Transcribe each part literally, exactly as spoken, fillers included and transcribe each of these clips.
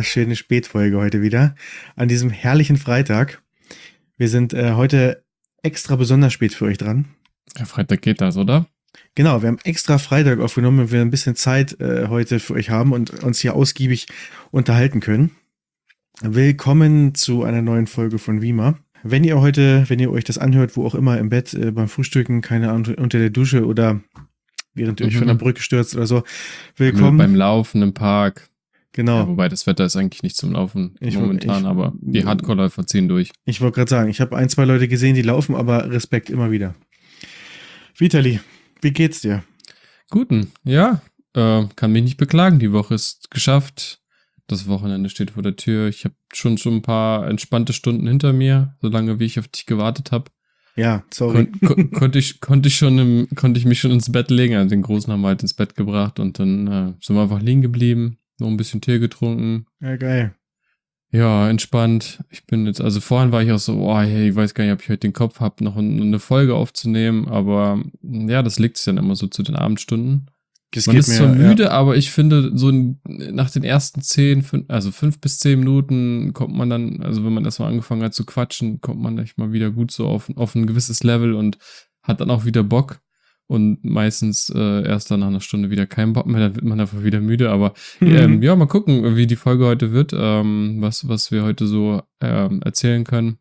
wunderschöne Spätfolge heute wieder. An diesem herrlichen Freitag. Wir sind äh, heute extra besonders spät für euch dran. Ja, Freitag geht das, oder? Genau, wir haben extra Freitag aufgenommen, weil wir ein bisschen Zeit äh, heute für euch haben und uns hier ausgiebig unterhalten können. Willkommen zu einer neuen Folge von Wima. Wenn ihr heute, wenn ihr euch das anhört, wo auch immer, im Bett, äh, beim Frühstücken, keine Ahnung, unter der Dusche oder während ihr euch mhm. von der Brücke stürzt oder so, willkommen. Beim Laufen im Park. Genau. Ja, wobei das Wetter ist eigentlich nicht zum Laufen ich, momentan, ich, aber die Hardcore-Läufer ziehen durch. Ich wollte gerade sagen, ich habe ein, zwei Leute gesehen, die laufen, aber Respekt immer wieder. Vitali, wie geht's dir? Guten, ja, äh, kann mich nicht beklagen. Die Woche ist geschafft. Das Wochenende steht vor der Tür. Ich habe schon schon ein paar entspannte Stunden hinter mir, solange wie ich auf dich gewartet habe. Ja, sorry. Kon kon konnte ich, konnte ich schon im, konnte ich mich schon ins Bett legen. Also den Großen haben wir halt ins Bett gebracht und dann äh, sind wir einfach liegen geblieben. Noch ein bisschen Tee getrunken. Ja, geil. Ja, entspannt. Ich bin jetzt, also vorhin war ich auch so, oh, hey, ich weiß gar nicht, ob ich heute den Kopf habe, noch eine Folge aufzunehmen, aber ja, das liegt sich dann immer so zu den Abendstunden. Das Man geht ist mir, zwar müde, ja. aber ich finde, so nach den ersten zehn, fünf, also fünf bis zehn Minuten kommt man dann, also wenn man erstmal angefangen hat zu quatschen, kommt man echt mal wieder gut so auf, auf ein gewisses Level und hat dann auch wieder Bock. Und meistens äh, erst dann nach einer Stunde wieder keinen Bock mehr, dann wird man einfach wieder müde. Aber mhm. ähm, ja, mal gucken, wie die Folge heute wird, ähm, was, was wir heute so ähm, erzählen können.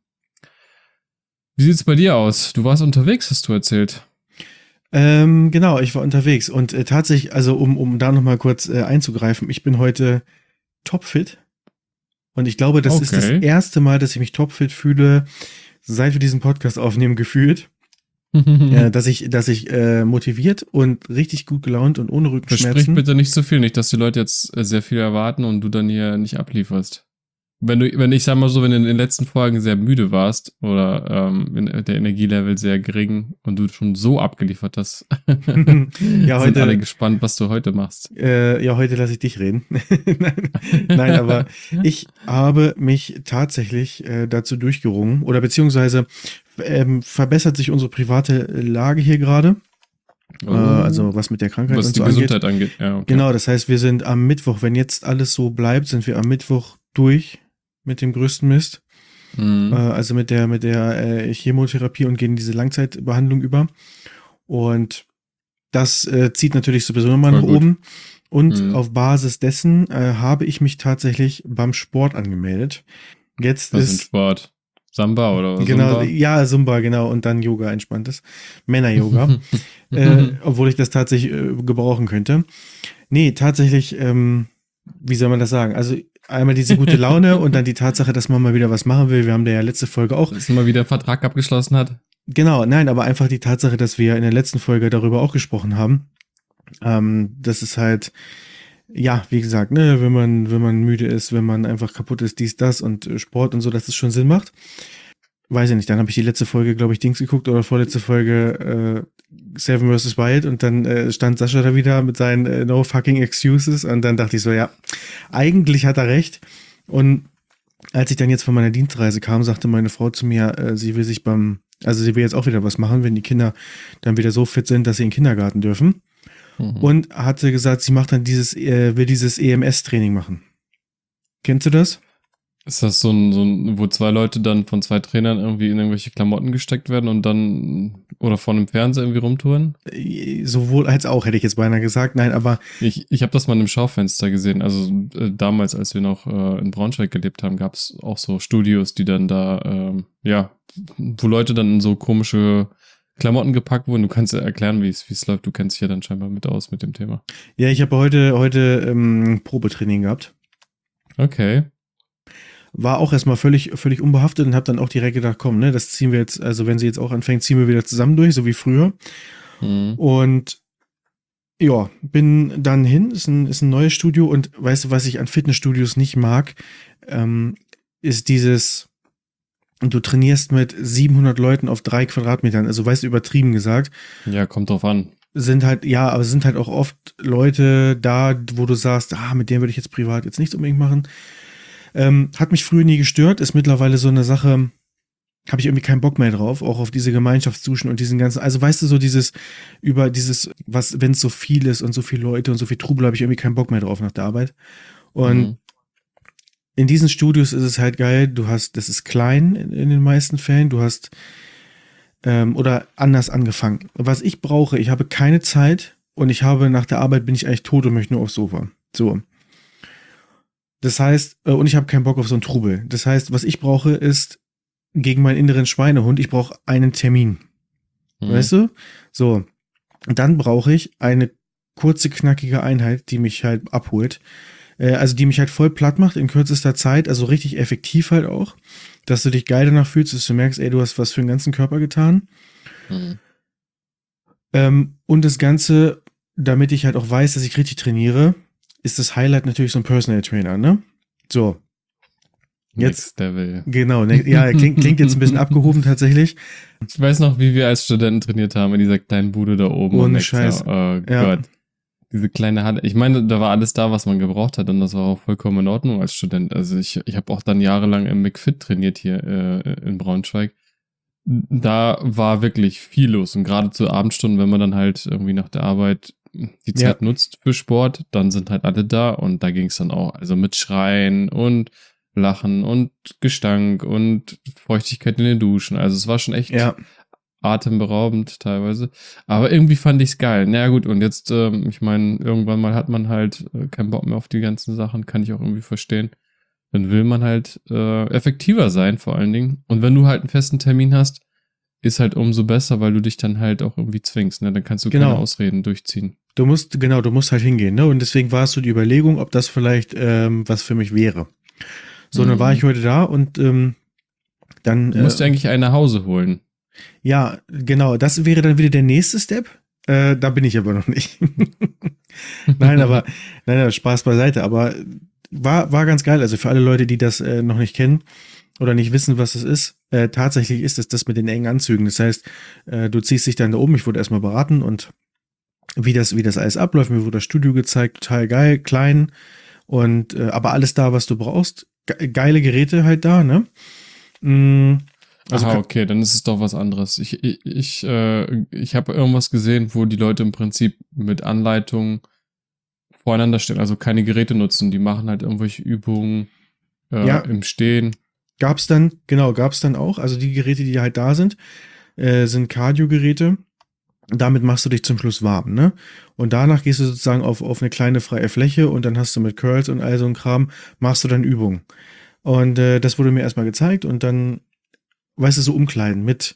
Wie sieht's bei dir aus? Du warst unterwegs, hast du erzählt. Ähm, genau, ich war unterwegs. Und äh, tatsächlich, also um, um da nochmal kurz äh, einzugreifen, ich bin heute topfit. Und ich glaube, das okay. ist das erste Mal, dass ich mich topfit fühle, seit wir diesen Podcast aufnehmen, gefühlt. Ja, dass ich, dass ich äh, motiviert und richtig gut gelaunt und ohne Rückenschmerzen. Versprich bitte nicht so viel, nicht, dass die Leute jetzt sehr viel erwarten und du dann hier nicht ablieferst. Wenn du, wenn ich sag mal so, wenn du in den letzten Folgen sehr müde warst oder ähm, der Energielevel sehr gering und du schon so abgeliefert hast, ja, heute, sind alle gespannt, was du heute machst. Äh, ja, heute lasse ich dich reden. Nein, Nein, aber ich habe mich tatsächlich äh, dazu durchgerungen oder beziehungsweise ähm, verbessert sich unsere private Lage hier gerade. Oh. Äh, also was mit der Krankheit was und die so Gesundheit angeht. angeht. Ja, okay. Genau, das heißt, wir sind am Mittwoch, wenn jetzt alles so bleibt, sind wir am Mittwoch durch mit dem größten Mist. Mhm. Äh, also mit der, mit der äh, Chemotherapie und gehen in diese Langzeitbehandlung über. Und das äh, zieht natürlich sowieso nochmal nach oben. Und mhm. auf Basis dessen äh, habe ich mich tatsächlich beim Sport angemeldet. Jetzt was ist ist Sport? Samba oder genau, Zumba? Ja, Zumba, genau. Und dann Yoga, entspanntes. Männer-Yoga. äh, obwohl ich das tatsächlich äh, gebrauchen könnte. Nee, tatsächlich, ähm, wie soll man das sagen? Also einmal diese gute Laune und dann die Tatsache, dass man mal wieder was machen will. Wir haben da ja letzte Folge auch. Dass man mal wieder einen Vertrag abgeschlossen hat. Genau, nein, aber einfach die Tatsache, dass wir in der letzten Folge darüber auch gesprochen haben. Ähm, das ist halt, ja, wie gesagt, ne, wenn man, wenn man müde ist, wenn man einfach kaputt ist, dies, das und äh, Sport und so, dass es schon Sinn macht. Weiß ich nicht, dann habe ich die letzte Folge, glaube ich, Dings geguckt oder vorletzte Folge äh, Seven versus. Wild und dann äh, stand Sascha da wieder mit seinen äh, No fucking excuses und dann dachte ich so, ja, eigentlich hat er recht. Und als ich dann jetzt von meiner Dienstreise kam, sagte meine Frau zu mir, äh, sie will sich beim, also sie will jetzt auch wieder was machen, wenn die Kinder dann wieder so fit sind, dass sie in den Kindergarten dürfen. Mhm. Und hatte gesagt, sie macht dann dieses, äh, will dieses E M S-Training machen. Kennst du das? Ist das so ein, so ein, wo zwei Leute dann von zwei Trainern irgendwie in irgendwelche Klamotten gesteckt werden und dann, oder vor einem Fernseher irgendwie rumtouren? Sowohl als auch, hätte ich jetzt beinahe gesagt. Nein, aber Ich, ich habe das mal im Schaufenster gesehen. Also äh, damals, als wir noch äh, in Braunschweig gelebt haben, gab es auch so Studios, die dann da, ähm, ja, wo Leute dann in so komische Klamotten gepackt wurden. Du kannst ja erklären, wie es wie es läuft. Du kennst dich ja dann scheinbar mit aus mit dem Thema. Ja, ich habe heute, heute ähm, Probetraining gehabt. Okay. War auch erstmal völlig, völlig unbehaftet und habe dann auch direkt gedacht, komm, ne, das ziehen wir jetzt, also wenn sie jetzt auch anfängt, ziehen wir wieder zusammen durch, so wie früher. Mhm. Und ja, bin dann hin, ist ein, ist ein neues Studio und weißt du, was ich an Fitnessstudios nicht mag, ähm, ist dieses, du trainierst mit siebenhundert Leuten auf drei Quadratmetern, also weißt du, übertrieben gesagt. Ja, kommt drauf an. Sind halt, ja, aber sind halt auch oft Leute da, wo du sagst, ah, mit denen würde ich jetzt privat jetzt nichts unbedingt machen. Ähm, hat mich früher nie gestört, ist mittlerweile so eine Sache, habe ich irgendwie keinen Bock mehr drauf, auch auf diese Gemeinschaftsduschen und diesen ganzen, also weißt du, so dieses, über dieses, was, wenn es so viel ist und so viele Leute und so viel Trubel, habe ich irgendwie keinen Bock mehr drauf nach der Arbeit. Und mhm. in diesen Studios ist es halt geil, du hast, das ist klein in, in den meisten Fällen, du hast ähm, oder anders angefangen. Was ich brauche, ich habe keine Zeit und ich habe nach der Arbeit bin ich eigentlich tot und möchte nur aufs Sofa. So. Das heißt, äh, und ich habe keinen Bock auf so einen Trubel. Das heißt, was ich brauche, ist gegen meinen inneren Schweinehund, ich brauche einen Termin. Mhm. Weißt du? So. Und dann brauche ich eine kurze, knackige Einheit, die mich halt abholt. Äh, also die mich halt voll platt macht in kürzester Zeit, also richtig effektiv halt auch. Dass du dich geil danach fühlst, dass du merkst, ey, du hast was für den ganzen Körper getan. Mhm. Ähm, und das Ganze, damit ich halt auch weiß, dass ich richtig trainiere, ist das Highlight natürlich so ein Personal Trainer, ne? So. Jetzt, Next Level. Genau, ne, ja, klingt, klingt jetzt ein bisschen abgehoben tatsächlich. Ich weiß noch, wie wir als Studenten trainiert haben in dieser kleinen Bude da oben. Ohne Scheiß. Oh ja. Gott. Diese kleine Halle. Ich meine, da war alles da, was man gebraucht hat und das war auch vollkommen in Ordnung als Student. Also ich, ich habe auch dann jahrelang im McFit trainiert hier äh, in Braunschweig. Da war wirklich viel los und gerade zu Abendstunden, wenn man dann halt irgendwie nach der Arbeit die Zeit ja. nutzt für Sport, dann sind halt alle da und da ging es dann auch. Also mit Schreien und Lachen und Gestank und Feuchtigkeit in den Duschen. Also es war schon echt ja. atemberaubend teilweise. Aber irgendwie fand ich's geil. Naja gut, und jetzt, ähm, ich meine, irgendwann mal hat man halt äh, keinen Bock mehr auf die ganzen Sachen, kann ich auch irgendwie verstehen. Dann will man halt äh, effektiver sein vor allen Dingen. Und wenn du halt einen festen Termin hast, ist halt umso besser, weil du dich dann halt auch irgendwie zwingst. Ne? Dann kannst du genau. keine Ausreden durchziehen. Du musst, genau, du musst halt hingehen. Ne? Und deswegen war es so die Überlegung, ob das vielleicht ähm, was für mich wäre. So, mhm. dann war ich heute da und ähm, dann... Du musst äh, eigentlich einen nach Hause holen. Ja, genau. Das wäre dann wieder der nächste Step. Äh, da bin ich aber noch nicht. nein, aber nein, nein, Spaß beiseite. Aber war, war ganz geil. Also für alle Leute, die das äh, noch nicht kennen oder nicht wissen, was es ist, äh, tatsächlich ist es das mit den engen Anzügen. Das heißt, äh, du ziehst dich dann da oben. Ich wurde erstmal beraten und wie das, wie das alles abläuft. Mir wurde das Studio gezeigt. Total geil, klein. Und äh, aber alles da, was du brauchst. Ge- geile Geräte halt da, ne? Mm. Also Aha, okay, dann ist es doch was anderes. Ich, ich, ich, äh, ich habe irgendwas gesehen, wo die Leute im Prinzip mit Anleitungen voreinander stehen, also keine Geräte nutzen. Die machen halt irgendwelche Übungen äh, ja. im Stehen. Gab's dann, genau, gab's dann auch. Also die Geräte, die halt da sind, äh, sind Cardio-Geräte. Damit machst du dich zum Schluss warm, ne? Und danach gehst du sozusagen auf, auf eine kleine freie Fläche und dann hast du mit Curls und all so ein Kram, machst du dann Übungen. Und äh, das wurde mir erstmal gezeigt und dann weißt du, so umkleiden mit,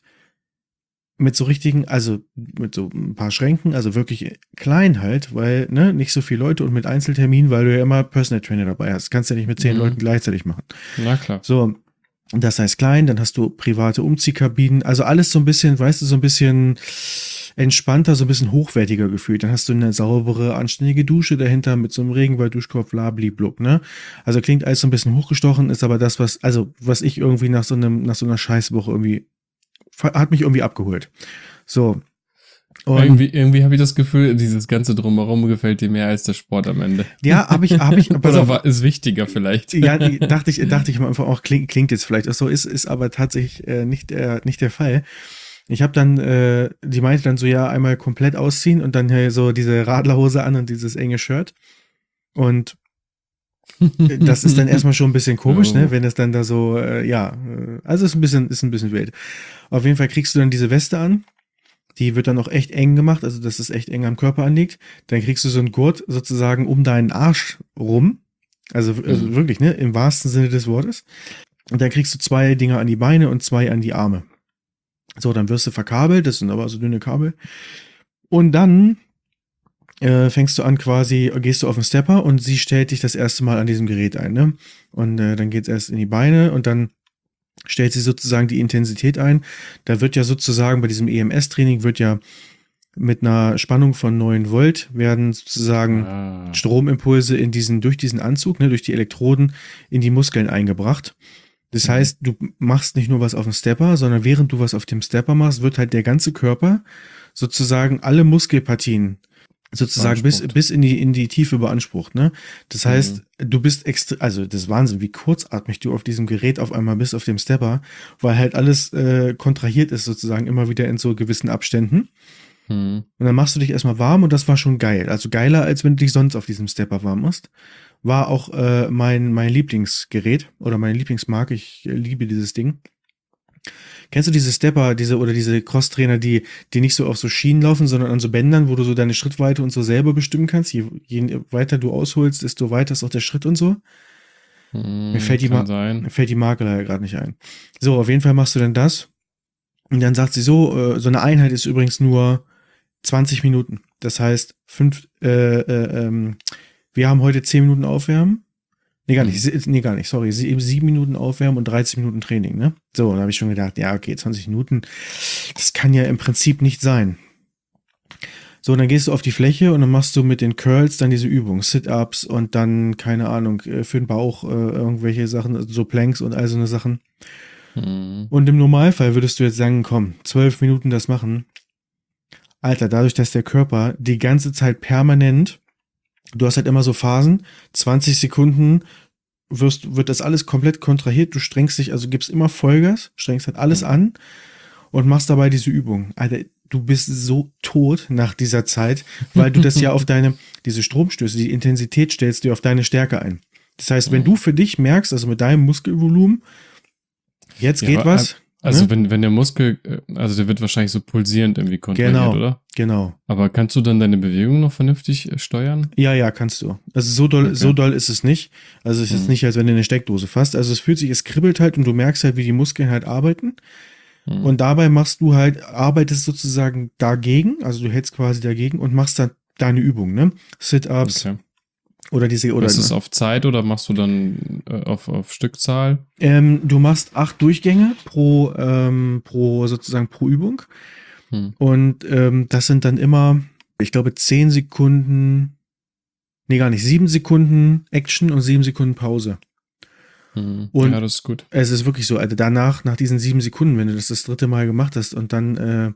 mit so richtigen, also mit so ein paar Schränken, also wirklich klein halt, weil, ne, nicht so viele Leute und mit Einzelterminen, weil du ja immer Personal Trainer dabei hast. Kannst ja nicht mit zehn mhm. Leuten gleichzeitig machen. Na klar. So, das heißt klein, dann hast du private Umziehkabinen, also alles so ein bisschen, weißt du, so ein bisschen entspannter, so ein bisschen hochwertiger gefühlt. Dann hast du eine saubere, anständige Dusche dahinter mit so einem Regenwald-Duschkopf, blablablub, ne? Also klingt alles so ein bisschen hochgestochen, ist aber das, was, also, was ich irgendwie nach so einem, nach so einer Scheißwoche irgendwie, hat mich irgendwie abgeholt. So. Und irgendwie irgendwie habe ich das Gefühl, dieses ganze Drumherum gefällt dir mehr als der Sport am Ende. Ja, habe ich, habe ich, pass auf, war, ist wichtiger vielleicht. Ja, dachte ich, dachte ich mal einfach auch, klingt, klingt jetzt vielleicht auch so, ist, ist aber tatsächlich äh, nicht, äh, nicht der Fall. Ich habe dann, äh, die meinte dann so, ja, einmal komplett ausziehen und dann hier so diese Radlerhose an und dieses enge Shirt. Und das ist dann erstmal schon ein bisschen komisch, oh. ne, wenn es dann da so, äh, ja, äh, also ist ein bisschen, ist ein bisschen wild. Auf jeden Fall kriegst du dann diese Weste an. Die wird dann auch echt eng gemacht, also dass es echt eng am Körper anliegt. Dann kriegst du so einen Gurt sozusagen um deinen Arsch rum. Also, also mhm. wirklich, ne, im wahrsten Sinne des Wortes. Und dann kriegst du zwei Dinger an die Beine und zwei an die Arme. So, dann wirst du verkabelt, das sind aber so dünne Kabel. Und dann äh, fängst du an quasi, gehst du auf den Stepper und sie stellt dich das erste Mal an diesem Gerät ein, ne? Und äh, dann geht's erst in die Beine und dann stellt sie sozusagen die Intensität ein. Da wird ja sozusagen bei diesem E M S-Training wird ja mit einer Spannung von neun Volt werden sozusagen ah. Stromimpulse in diesen, durch diesen Anzug, ne, durch die Elektroden in die Muskeln eingebracht. Das heißt, du machst nicht nur was auf dem Stepper, sondern während du was auf dem Stepper machst, wird halt der ganze Körper sozusagen alle Muskelpartien sozusagen bis, bis in die, in die Tiefe beansprucht, ne? Das heißt, mhm. du bist extra, also das ist Wahnsinn, wie kurzatmig du auf diesem Gerät auf einmal bist, auf dem Stepper, weil halt alles äh, kontrahiert ist sozusagen immer wieder in so gewissen Abständen. Mhm. Und dann machst du dich erstmal warm und das war schon geil. Also geiler, als wenn du dich sonst auf diesem Stepper warm machst. war auch äh, mein, mein Lieblingsgerät oder meine Lieblingsmarke. Ich äh, liebe dieses Ding. Kennst du diese Stepper, diese oder diese Crosstrainer, die, die nicht so auf so Schienen laufen, sondern an so Bändern, wo du so deine Schrittweite und so selber bestimmen kannst? Je, je weiter du ausholst, desto weiter ist auch der Schritt und so. Hm, Mir fällt die, kann Ma sein. mir fällt die Marke leider gerade nicht ein. So, auf jeden Fall machst du dann das. Und dann sagt sie so, äh, so eine Einheit ist übrigens nur zwanzig Minuten. Das heißt, fünf, äh, äh, ähm, wir haben heute zehn Minuten Aufwärmen. Nee, gar nicht, sie- nee, gar nicht, sorry. Sie, sieben Minuten Aufwärmen und dreißig Minuten Training, ne? So, dann habe ich schon gedacht, ja, okay, zwanzig Minuten, das kann ja im Prinzip nicht sein. So, und dann gehst du auf die Fläche und dann machst du mit den Curls dann diese Übung, Sit-Ups und dann, keine Ahnung, äh, für den Bauch äh, irgendwelche Sachen, so Planks und all so eine Sachen. Hm. Und im Normalfall würdest du jetzt sagen, komm, zwölf Minuten das machen. Alter, dadurch, dass der Körper die ganze Zeit permanent, du hast halt immer so Phasen, zwanzig Sekunden wirst, wird das alles komplett kontrahiert, du strengst dich, also gibst immer Vollgas, strengst halt alles Mhm. an und machst dabei diese Übung. Alter, du bist so tot nach dieser Zeit, weil du das ja auf deine, diese Stromstöße, die Intensität stellst du auf deine Stärke ein. Das heißt, wenn Mhm. du für dich merkst, also mit deinem Muskelvolumen, jetzt Ja, geht aber, was. Also ne? wenn, wenn der Muskel, äh, also der wird wahrscheinlich so pulsierend irgendwie kontrolliert, Genau. oder? Genau. Aber kannst du dann deine Bewegung noch vernünftig äh, steuern? Ja, ja, kannst du. Also so doll, Okay. so doll ist es nicht. Also es ist jetzt Mhm. nicht, als wenn du eine Steckdose fasst. Also es fühlt sich, es kribbelt halt und du merkst halt, wie die Muskeln halt arbeiten. Mhm. Und dabei machst du halt, arbeitest sozusagen dagegen, also du hältst quasi dagegen und machst dann deine Übung, ne? Sit-Ups Okay. oder diese, oder Ist es auf Zeit oder machst du dann äh, auf, auf Stückzahl? ähm, du machst acht Durchgänge pro, ähm, pro sozusagen pro Übung. Hm. Und ähm, das sind dann immer, ich glaube, zehn Sekunden, nee, gar nicht, sieben Sekunden Action und sieben Sekunden Pause. Hm. Und Ja, das ist gut. es ist wirklich so, also danach, nach diesen sieben Sekunden, wenn du das das dritte Mal gemacht hast und dann, äh,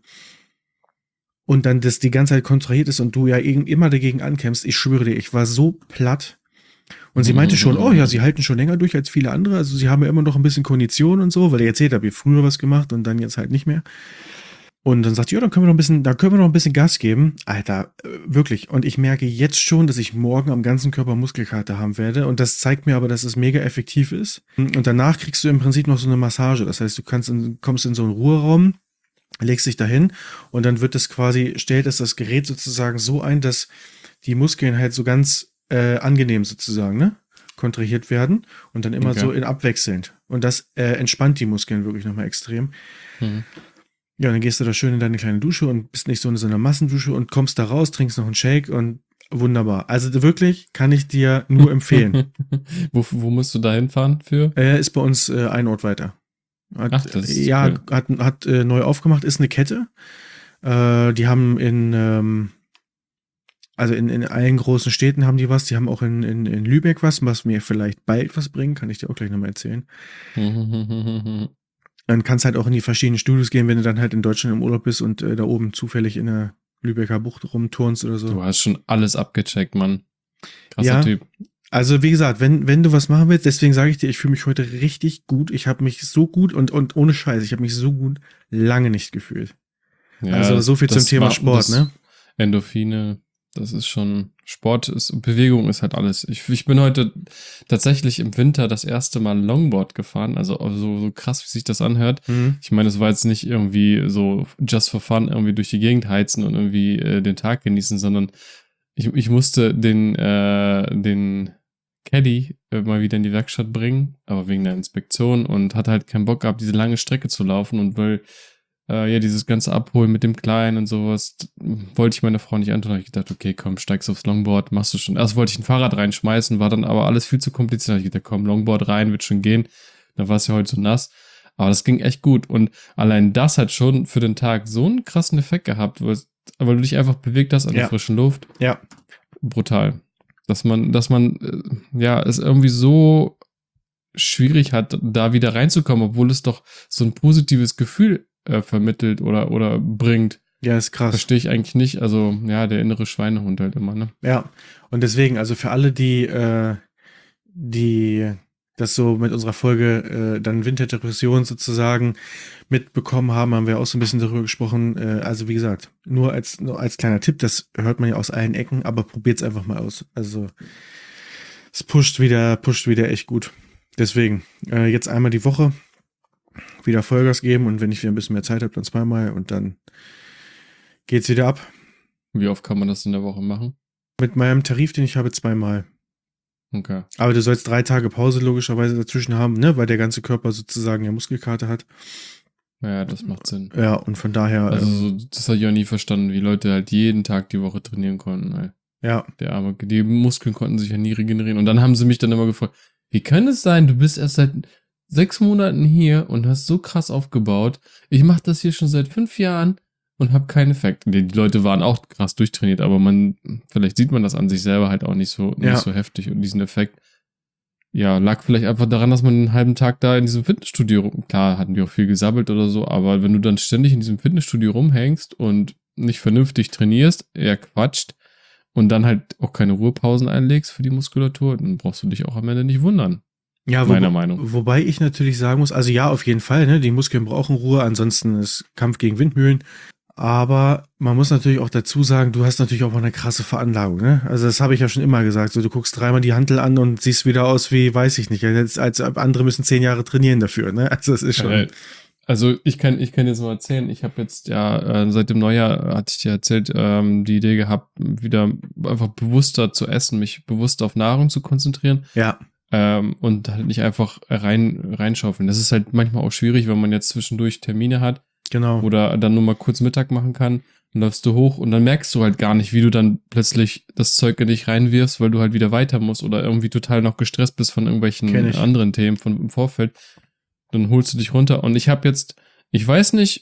und dann das die ganze Zeit kontrahiert ist und du ja eben immer dagegen ankämpfst, ich schwöre dir, ich war so platt. Und sie meinte schon, oh ja, sie halten schon länger durch als viele andere, also sie haben ja immer noch ein bisschen Kondition und so, weil ihr erzählt habt, ihr früher was gemacht und dann jetzt halt nicht mehr. Und dann sagt sie, ja, dann können wir noch ein bisschen, da können wir noch ein bisschen Gas geben. Alter, äh, wirklich. Und ich merke jetzt schon, dass ich morgen am ganzen Körper Muskelkater haben werde. Und das zeigt mir aber, dass es mega effektiv ist. Und danach kriegst du im Prinzip noch so eine Massage. Das heißt, du kannst in, kommst in so einen Ruheraum, legst dich dahin und dann wird das quasi, stellt es das Gerät sozusagen so ein, dass die Muskeln halt so ganz äh, angenehm sozusagen, ne? Kontrahiert werden und dann immer Okay. so in abwechselnd. Und das äh, entspannt die Muskeln wirklich nochmal extrem. Hm. Ja, dann gehst du da schön in deine kleine Dusche und bist nicht so in so einer Massendusche und kommst da raus, trinkst noch einen Shake und wunderbar. Also wirklich kann ich dir nur empfehlen. wo, wo musst du da hinfahren für? Er ist bei uns äh, ein Ort weiter. Hat, Ach, das ist ja, cool. hat, hat äh, neu aufgemacht, ist eine Kette. Äh, die haben in, ähm, also in, in allen großen Städten haben die was. Die haben auch in, in, in Lübeck was, was mir vielleicht bald was bringen, kann ich dir auch gleich nochmal erzählen. Dann kannst halt auch in die verschiedenen Studios gehen, wenn du dann halt in Deutschland im Urlaub bist und äh, da oben zufällig in der Lübecker Bucht rumturnst oder so. Du hast schon alles abgecheckt, Mann. Krasser Ja. Typ. Also wie gesagt, wenn, wenn du was machen willst, deswegen sage ich dir, ich fühle mich heute richtig gut. Ich habe mich so gut und, und ohne Scheiß, ich habe mich so gut lange nicht gefühlt. Ja, also so viel zum das Thema war- Sport, das ne? Endorphine, das ist schon, Sport ist, Bewegung ist halt alles. Ich, ich bin heute tatsächlich im Winter das erste Mal Longboard gefahren, also so, so krass, wie sich das anhört. Mhm. Ich meine, es war jetzt nicht irgendwie so just for fun irgendwie durch die Gegend heizen und irgendwie äh, den Tag genießen, sondern ich, ich musste den, äh, den Caddy äh, mal wieder in die Werkstatt bringen, aber wegen der Inspektion und hatte halt keinen Bock gehabt, diese lange Strecke zu laufen und weil äh, ja, dieses ganze Abholen mit dem Kleinen und sowas, wollte ich meiner Frau nicht antun. Da habe ich gedacht, okay, komm, steigst aufs Longboard, machst du schon. Erst wollte ich ein Fahrrad reinschmeißen, war dann aber alles viel zu kompliziert. Da habe ich gedacht, komm, Longboard rein, wird schon gehen. Dann war es ja heute so nass. Aber das ging echt gut. Und allein das hat schon für den Tag so einen krassen Effekt gehabt, weil, weil du dich einfach bewegt hast an Ja. der frischen Luft. Ja. Brutal. Dass man, dass man, äh, ja, es irgendwie so schwierig hat, da wieder reinzukommen, obwohl es doch so ein positives Gefühl äh, vermittelt oder, oder bringt. Ja, ist krass. Verstehe ich eigentlich nicht. Also, ja, der innere Schweinehund halt immer, ne? Ja. Und deswegen, also für alle, die, äh, die das so mit unserer Folge äh, dann Winterdepression sozusagen mitbekommen haben, haben wir auch so ein bisschen darüber gesprochen. Äh, also wie gesagt, nur als, nur als kleiner Tipp, das hört man ja aus allen Ecken, aber probiert's einfach mal aus. Also es pusht wieder, pusht wieder echt gut. Deswegen, äh, jetzt einmal die Woche wieder Vollgas geben und wenn ich wieder ein bisschen mehr Zeit habe, dann zweimal und dann geht's wieder ab. Wie oft kann man das in der Woche machen? Mit meinem Tarif, den ich habe, zweimal. Okay. Aber du sollst drei Tage Pause logischerweise dazwischen haben, ne, weil der ganze Körper sozusagen ja Muskelkater hat. Ja, das macht Sinn. Ja, und von daher. Also, ähm, so, das habe ich auch nie verstanden, wie Leute halt jeden Tag die Woche trainieren konnten. Ey. ja, Der Arme, die Muskeln konnten sich ja nie regenerieren. Und dann haben sie mich dann immer gefragt, wie kann es sein, du bist erst seit sechs Monaten hier und hast so krass aufgebaut. Ich mache das hier schon seit fünf Jahren und habe keinen Effekt. Die, die Leute waren auch krass durchtrainiert, aber man, vielleicht sieht man das an sich selber halt auch nicht so, Ja. nicht so heftig und diesen Effekt. Ja, lag vielleicht einfach daran, dass man einen halben Tag da in diesem Fitnessstudio rum, klar, hatten wir auch viel gesabbelt oder so, aber wenn du dann ständig in diesem Fitnessstudio rumhängst und nicht vernünftig trainierst, eher quatscht und dann halt auch keine Ruhepausen einlegst für die Muskulatur, dann brauchst du dich auch am Ende nicht wundern. ja, Meiner wo, Meinung. Wobei ich natürlich sagen muss, also ja, auf jeden Fall, ne, die Muskeln brauchen Ruhe, ansonsten ist Kampf gegen Windmühlen. Aber man muss natürlich auch dazu sagen, du hast natürlich auch mal eine krasse Veranlagung, ne? Also das habe ich ja schon immer gesagt. So, du guckst dreimal die Hantel an und siehst wieder aus wie, weiß ich nicht, als, als andere müssen zehn Jahre trainieren dafür, ne? Also das ist schon. Äh, Also ich kann, ich kann jetzt mal erzählen, ich habe jetzt ja äh, seit dem Neujahr, hatte ich dir erzählt, ähm, die Idee gehabt, wieder einfach bewusster zu essen, mich bewusst auf Nahrung zu konzentrieren. Ja, Ähm, und halt nicht einfach rein reinschaufeln. Das ist halt manchmal auch schwierig, wenn man jetzt zwischendurch Termine hat genau. oder dann nur mal kurz Mittag machen kann. Dann läufst du hoch und dann merkst du halt gar nicht, wie du dann plötzlich das Zeug in dich reinwirfst, weil du halt wieder weiter musst oder irgendwie total noch gestresst bist von irgendwelchen Kenn ich. anderen Themen von im Vorfeld. Dann holst du dich runter. Und ich habe jetzt, ich weiß nicht,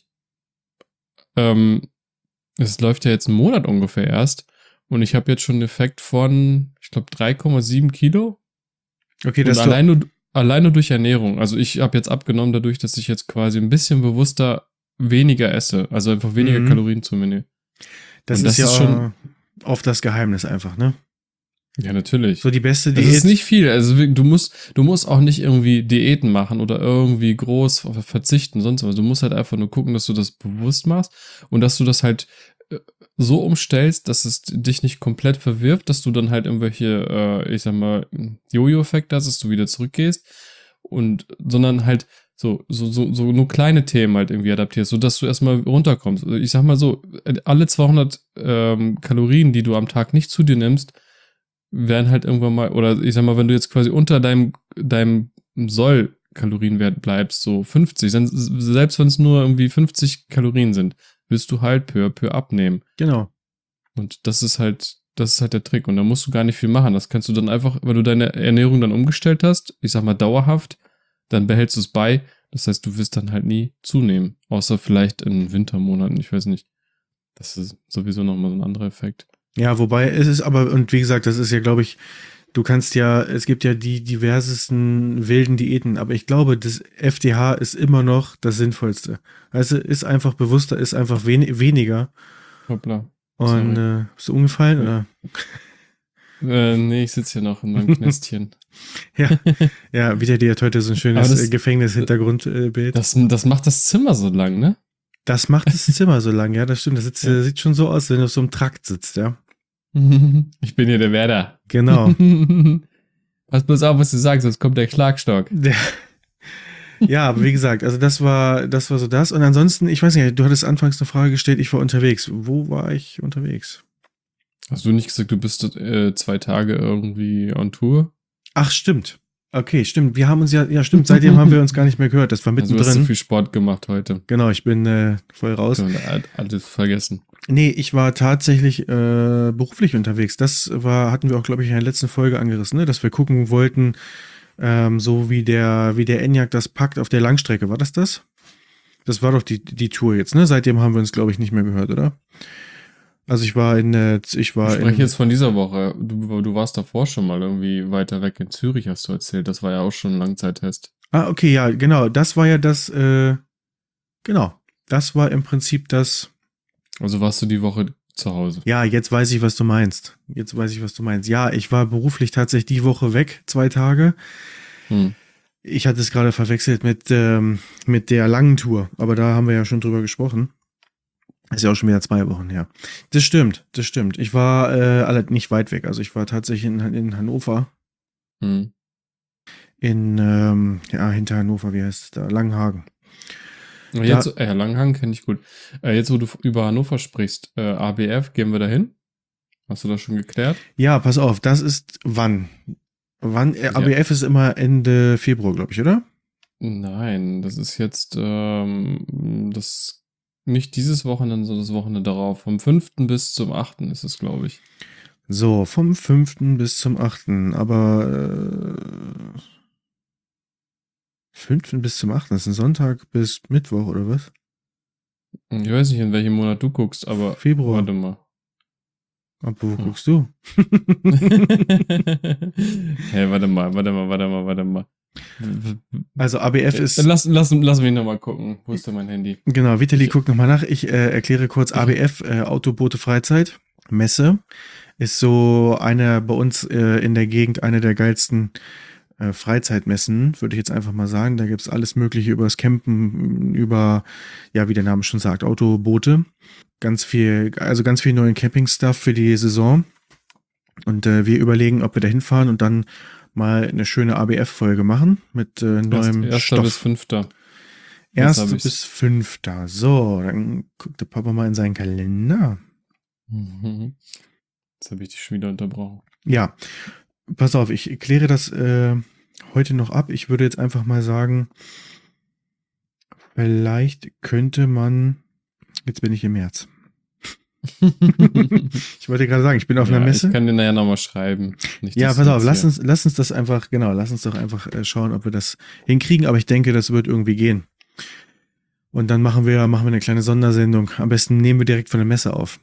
ähm, es läuft ja jetzt einen Monat ungefähr erst und ich habe jetzt schon einen Effekt von, ich glaube, drei Komma sieben Kilo. Okay, Und das allein nur, allein nur durch Ernährung. Also ich habe jetzt abgenommen dadurch, dass ich jetzt quasi ein bisschen bewusster weniger esse. Also einfach weniger Mhm. Kalorien zu mir nehme. das und ist das ja ist schon- oft das Geheimnis einfach, ne? Ja, natürlich. So die beste Das Diät. ist nicht viel. Also wir- du musst, du musst auch nicht irgendwie Diäten machen oder irgendwie groß ver- verzichten, sonst was. Du musst halt einfach nur gucken, dass du das bewusst machst und dass du das halt äh, so umstellst, dass es dich nicht komplett verwirft, dass du dann halt irgendwelche, äh, ich sag mal, Jojo-Effekte hast, dass du wieder zurückgehst und, sondern halt so, so, so, so nur kleine Themen halt irgendwie adaptierst, sodass du erstmal runterkommst. Also ich sag mal so, alle zweihundert ähm, Kalorien, die du am Tag nicht zu dir nimmst, werden halt irgendwann mal, oder ich sag mal, wenn du jetzt quasi unter deinem, deinem Soll-Kalorienwert bleibst, so fünfzig, dann, selbst wenn es nur irgendwie fünfzig Kalorien sind, wirst du halt peu à peu abnehmen. Genau. Und das ist halt, das ist halt der Trick. Und da musst du gar nicht viel machen. Das kannst du dann einfach, wenn du deine Ernährung dann umgestellt hast, ich sag mal dauerhaft, dann behältst du es bei. Das heißt, du wirst dann halt nie zunehmen. Außer vielleicht in Wintermonaten, ich weiß nicht. Das ist sowieso nochmal so ein anderer Effekt. Ja, wobei es ist aber, und wie gesagt, das ist ja, glaube ich, du kannst ja, es gibt ja die diversesten wilden Diäten, aber ich glaube, das F D H ist immer noch das Sinnvollste. Also ist einfach bewusster, ist einfach wen weniger. Hoppla. Und Sorry. äh, bist du umgefallen, oder? Äh, nee, ich sitze hier noch in meinem Knästchen. Ja, ja, wieder die hat heute so ein Aber schönes das- äh, Gefängnis-Hintergrundbild. Das, das macht das Zimmer so lang, ne? Das macht das Zimmer so lang, ja, das stimmt. Das sitzt, Ja. sieht schon so aus, wenn du auf so einem Trakt sitzt, ja. Ich bin hier der Werder. Genau. Pass bloß auf, was du sagst, sonst kommt der Schlagstock. Der, ja, aber wie gesagt, also das war, das war so das. Und ansonsten, ich weiß nicht, du hattest anfangs eine Frage gestellt, ich war unterwegs. Wo war ich unterwegs? Hast du nicht gesagt, du bist äh, zwei Tage irgendwie on Tour? Ach, stimmt. Okay, stimmt. Wir haben uns ja, ja stimmt, seitdem haben wir uns gar nicht mehr gehört. Das war Also du hast so mittendrin. viel Sport gemacht heute. Genau, ich bin äh, voll raus. Und alles vergessen. Nee, ich war tatsächlich äh, beruflich unterwegs. Das war, hatten wir auch, glaube ich, in der letzten Folge angerissen, ne? Dass wir gucken wollten, ähm, so wie der, wie der Enyaq das packt auf der Langstrecke. War das das? Das war doch die, die Tour jetzt, ne? Seitdem haben wir uns, glaube ich, nicht mehr gehört, oder? Also ich war in, äh, ich Ich war spreche in, jetzt von dieser Woche. Du, du warst davor schon mal irgendwie weiter weg in Zürich, hast du erzählt. Das war ja auch schon ein Langzeittest. Ah, okay, ja, genau. Das war ja das, äh, genau. Das war im Prinzip das. Also warst du die Woche zu Hause. Ja, jetzt weiß ich, was du meinst. Jetzt weiß ich, was du meinst. Ja, ich war beruflich tatsächlich die Woche weg, zwei Tage. Hm. Ich hatte es gerade verwechselt mit, ähm, mit der langen Tour, aber da haben wir ja schon drüber gesprochen. Ist ja auch schon wieder zwei Wochen her. Das stimmt, das stimmt. Ich war äh, alle nicht weit weg. Also ich war tatsächlich in, in Hannover. Hm. In, ähm, ja, hinter Hannover, wie heißt es da? Langenhagen. Aber Jetzt, äh, Langenhagen kenne ich gut. Äh, jetzt, wo du f- über Hannover sprichst, äh, A B F, gehen wir dahin? Hast du das schon geklärt? Ja, pass auf, das ist wann? Wann? Äh, Ja. A B F ist immer Ende Februar, glaube ich, oder? Nein, das ist jetzt ähm, das nicht dieses Wochenende, sondern das Wochenende darauf. Vom fünften bis zum achten ist es, glaube ich. So, vom fünften bis zum achten Aber äh, fünften bis zum achten Das ist ein Sonntag bis Mittwoch, oder was? Ich weiß nicht, in welchem Monat du guckst, aber Februar. warte mal. Ab wo Hm. guckst du? Hey, warte mal, warte mal, warte mal, warte mal. Also A B F Äh, ist, Lass, lass, lass mich nochmal gucken. Wo ist denn mein Handy? genau, Vitali Ich- guckt nochmal nach. Ich äh, erkläre kurz A B F, äh, Autoboote Freizeit, Messe. Ist so eine bei uns äh, in der Gegend eine der geilsten äh, Freizeitmessen, würde ich jetzt einfach mal sagen. Da gibt's alles Mögliche über das Campen, über, ja, wie der Name schon sagt, Autoboote. Ganz viel, also ganz viel neuen Camping-Stuff für die Saison. Und äh, wir überlegen, ob wir da hinfahren und dann mal eine schöne A B F-Folge machen mit äh, neuem Erster Stoff. bis fünfter. Erster hab ich's. bis fünfter. So, dann guckt der Papa mal in seinen Kalender. Mhm. Jetzt habe ich dich schon wieder unterbrochen. Ja, pass auf, ich kläre das äh, heute noch ab. Ich würde jetzt einfach mal sagen, vielleicht könnte man, jetzt bin ich im März. Ich wollte gerade sagen, ich bin auf Ja, einer Messe. Ich kann dir nachher nochmal schreiben. Nicht, Ja, dass pass du auf, jetzt lass hier- uns, lass uns das einfach, genau, lass uns doch einfach äh, schauen, ob wir das hinkriegen, aber ich denke, das wird irgendwie gehen. Und dann machen wir, machen wir eine kleine Sondersendung. Am besten nehmen wir direkt von der Messe auf.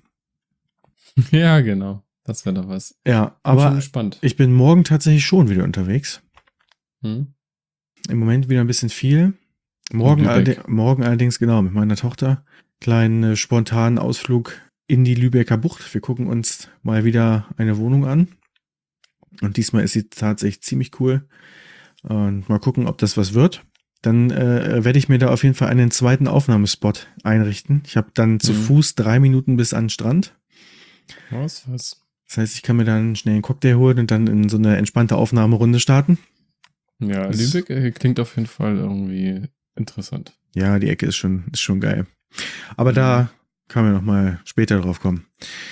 Ja, genau. Das wäre doch was. Ja, Bin schon aber gespannt. ich bin morgen tatsächlich schon wieder unterwegs. Hm? Im Moment wieder ein bisschen viel. Morgen, Lübeck. allerde- morgen allerdings, genau, mit meiner Tochter. Kleinen äh, spontanen Ausflug in die Lübecker Bucht. Wir gucken uns mal wieder eine Wohnung an. Und diesmal ist sie tatsächlich ziemlich cool. Und mal gucken, ob das was wird. Dann äh, werde ich mir da auf jeden Fall einen zweiten Aufnahmespot einrichten. Ich habe dann zu Mhm. Fuß drei Minuten bis an den Strand. Was? Was? Das heißt, ich kann mir dann schnell einen Cocktail holen und dann in so eine entspannte Aufnahmerunde starten. Ja, Das- Lübeck äh, klingt auf jeden Fall irgendwie interessant. Ja, die Ecke ist schon, ist schon geil. Aber da kann man noch mal später drauf kommen.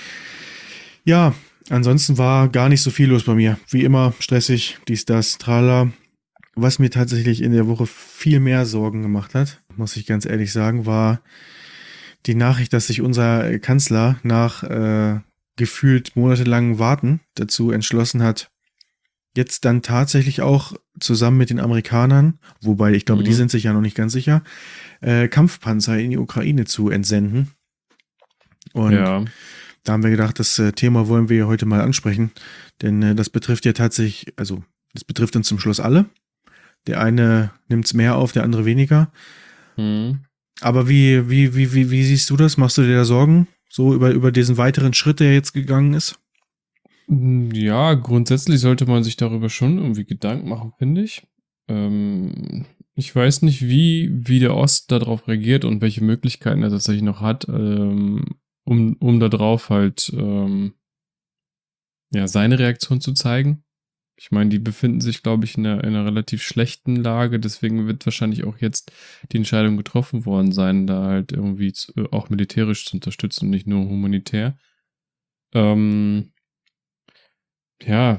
Ja, ansonsten war gar nicht so viel los bei mir. Wie immer, stressig, dies, das, trala. Was mir tatsächlich in der Woche viel mehr Sorgen gemacht hat, muss ich ganz ehrlich sagen, war die Nachricht, dass sich unser Kanzler nach äh, gefühlt monatelangem Warten dazu entschlossen hat, jetzt dann tatsächlich auch zusammen mit den Amerikanern, wobei ich glaube, Mhm. die sind sich ja noch nicht ganz sicher, äh, Kampfpanzer in die Ukraine zu entsenden. Und Ja. da haben wir gedacht, das äh, Thema wollen wir heute mal ansprechen, denn äh, das betrifft ja tatsächlich, also das betrifft uns zum Schluss alle. Der eine nimmt es mehr auf, der andere weniger. Hm. Aber wie, wie, wie, wie, wie siehst du das? Machst du dir da Sorgen? So über, über diesen weiteren Schritt, der jetzt gegangen ist? Ja, grundsätzlich sollte man sich darüber schon irgendwie Gedanken machen, finde ich. Ähm, ich weiß nicht, wie, wie der Ost darauf reagiert und welche Möglichkeiten er tatsächlich noch hat, ähm, um, um darauf halt ähm, ja, seine Reaktion zu zeigen. Ich meine, die befinden sich, glaube ich, in einer, in einer relativ schlechten Lage, deswegen wird wahrscheinlich auch jetzt die Entscheidung getroffen worden sein, da halt irgendwie zu, auch militärisch zu unterstützen und nicht nur humanitär. Ähm, ja,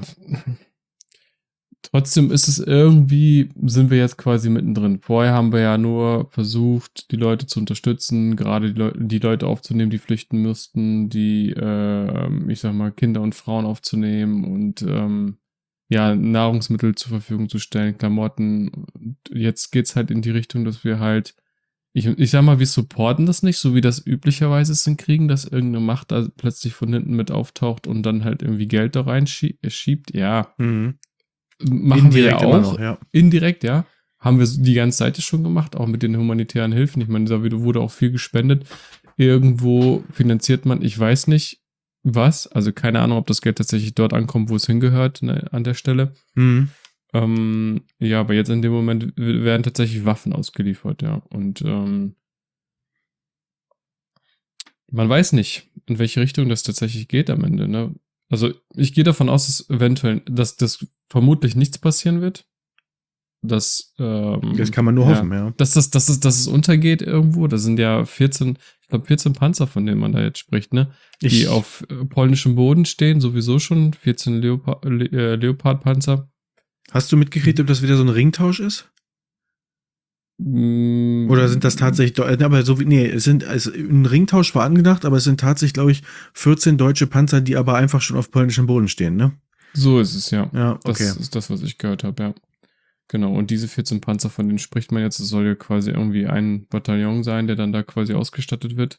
trotzdem ist es irgendwie, sind wir jetzt quasi mittendrin. Vorher haben wir ja nur versucht, die Leute zu unterstützen, gerade die, Leu die Leute aufzunehmen, die flüchten müssten, die, äh, ich sag mal, Kinder und Frauen aufzunehmen und ähm, ja, Nahrungsmittel zur Verfügung zu stellen, Klamotten. Und jetzt geht's halt in die Richtung, dass wir halt, ich, ich sag mal, wir supporten das nicht, so wie das üblicherweise ist in Kriegen, dass irgendeine Macht da plötzlich von hinten mit auftaucht und dann halt irgendwie Geld da reinschiebt. Ja, Mhm. machen wir ja Indirekt immer auch. noch, ja. Indirekt, ja. Haben wir die ganze Seite schon gemacht, auch mit den humanitären Hilfen. Ich meine, da wurde auch viel gespendet. Irgendwo finanziert man, ich weiß nicht was, also keine Ahnung, ob das Geld tatsächlich dort ankommt, wo es hingehört, ne, an der Stelle. Mhm. Ähm, ja, aber jetzt in dem Moment w- werden tatsächlich Waffen ausgeliefert, ja. Und ähm, man weiß nicht, in welche Richtung das tatsächlich geht am Ende, ne? Also ich gehe davon aus, dass eventuell, dass das vermutlich nichts passieren wird. Dass, ähm, Das kann man nur ja, hoffen, ja. Dass, das, dass, es, dass es untergeht irgendwo. Da sind ja vierzehn, ich glaube vierzehn Panzer, von denen man da jetzt spricht, ne? Die Ich, auf äh, polnischem Boden stehen, sowieso schon. vierzehn Leopa Le äh, Leopard-Panzer. hast du mitgekriegt, ob das wieder so ein Ringtausch ist? Mm, Oder sind das tatsächlich, Deu- aber so wie, nee, es sind, also ein Ringtausch war angedacht, aber es sind tatsächlich, glaube ich, vierzehn deutsche Panzer, die aber einfach schon auf polnischem Boden stehen, ne? So ist es, ja. Ja, Das okay. ist das, was ich gehört habe, ja. Genau, und diese vierzehn Panzer, von denen spricht man jetzt, es soll ja quasi irgendwie ein Bataillon sein, der dann da quasi ausgestattet wird.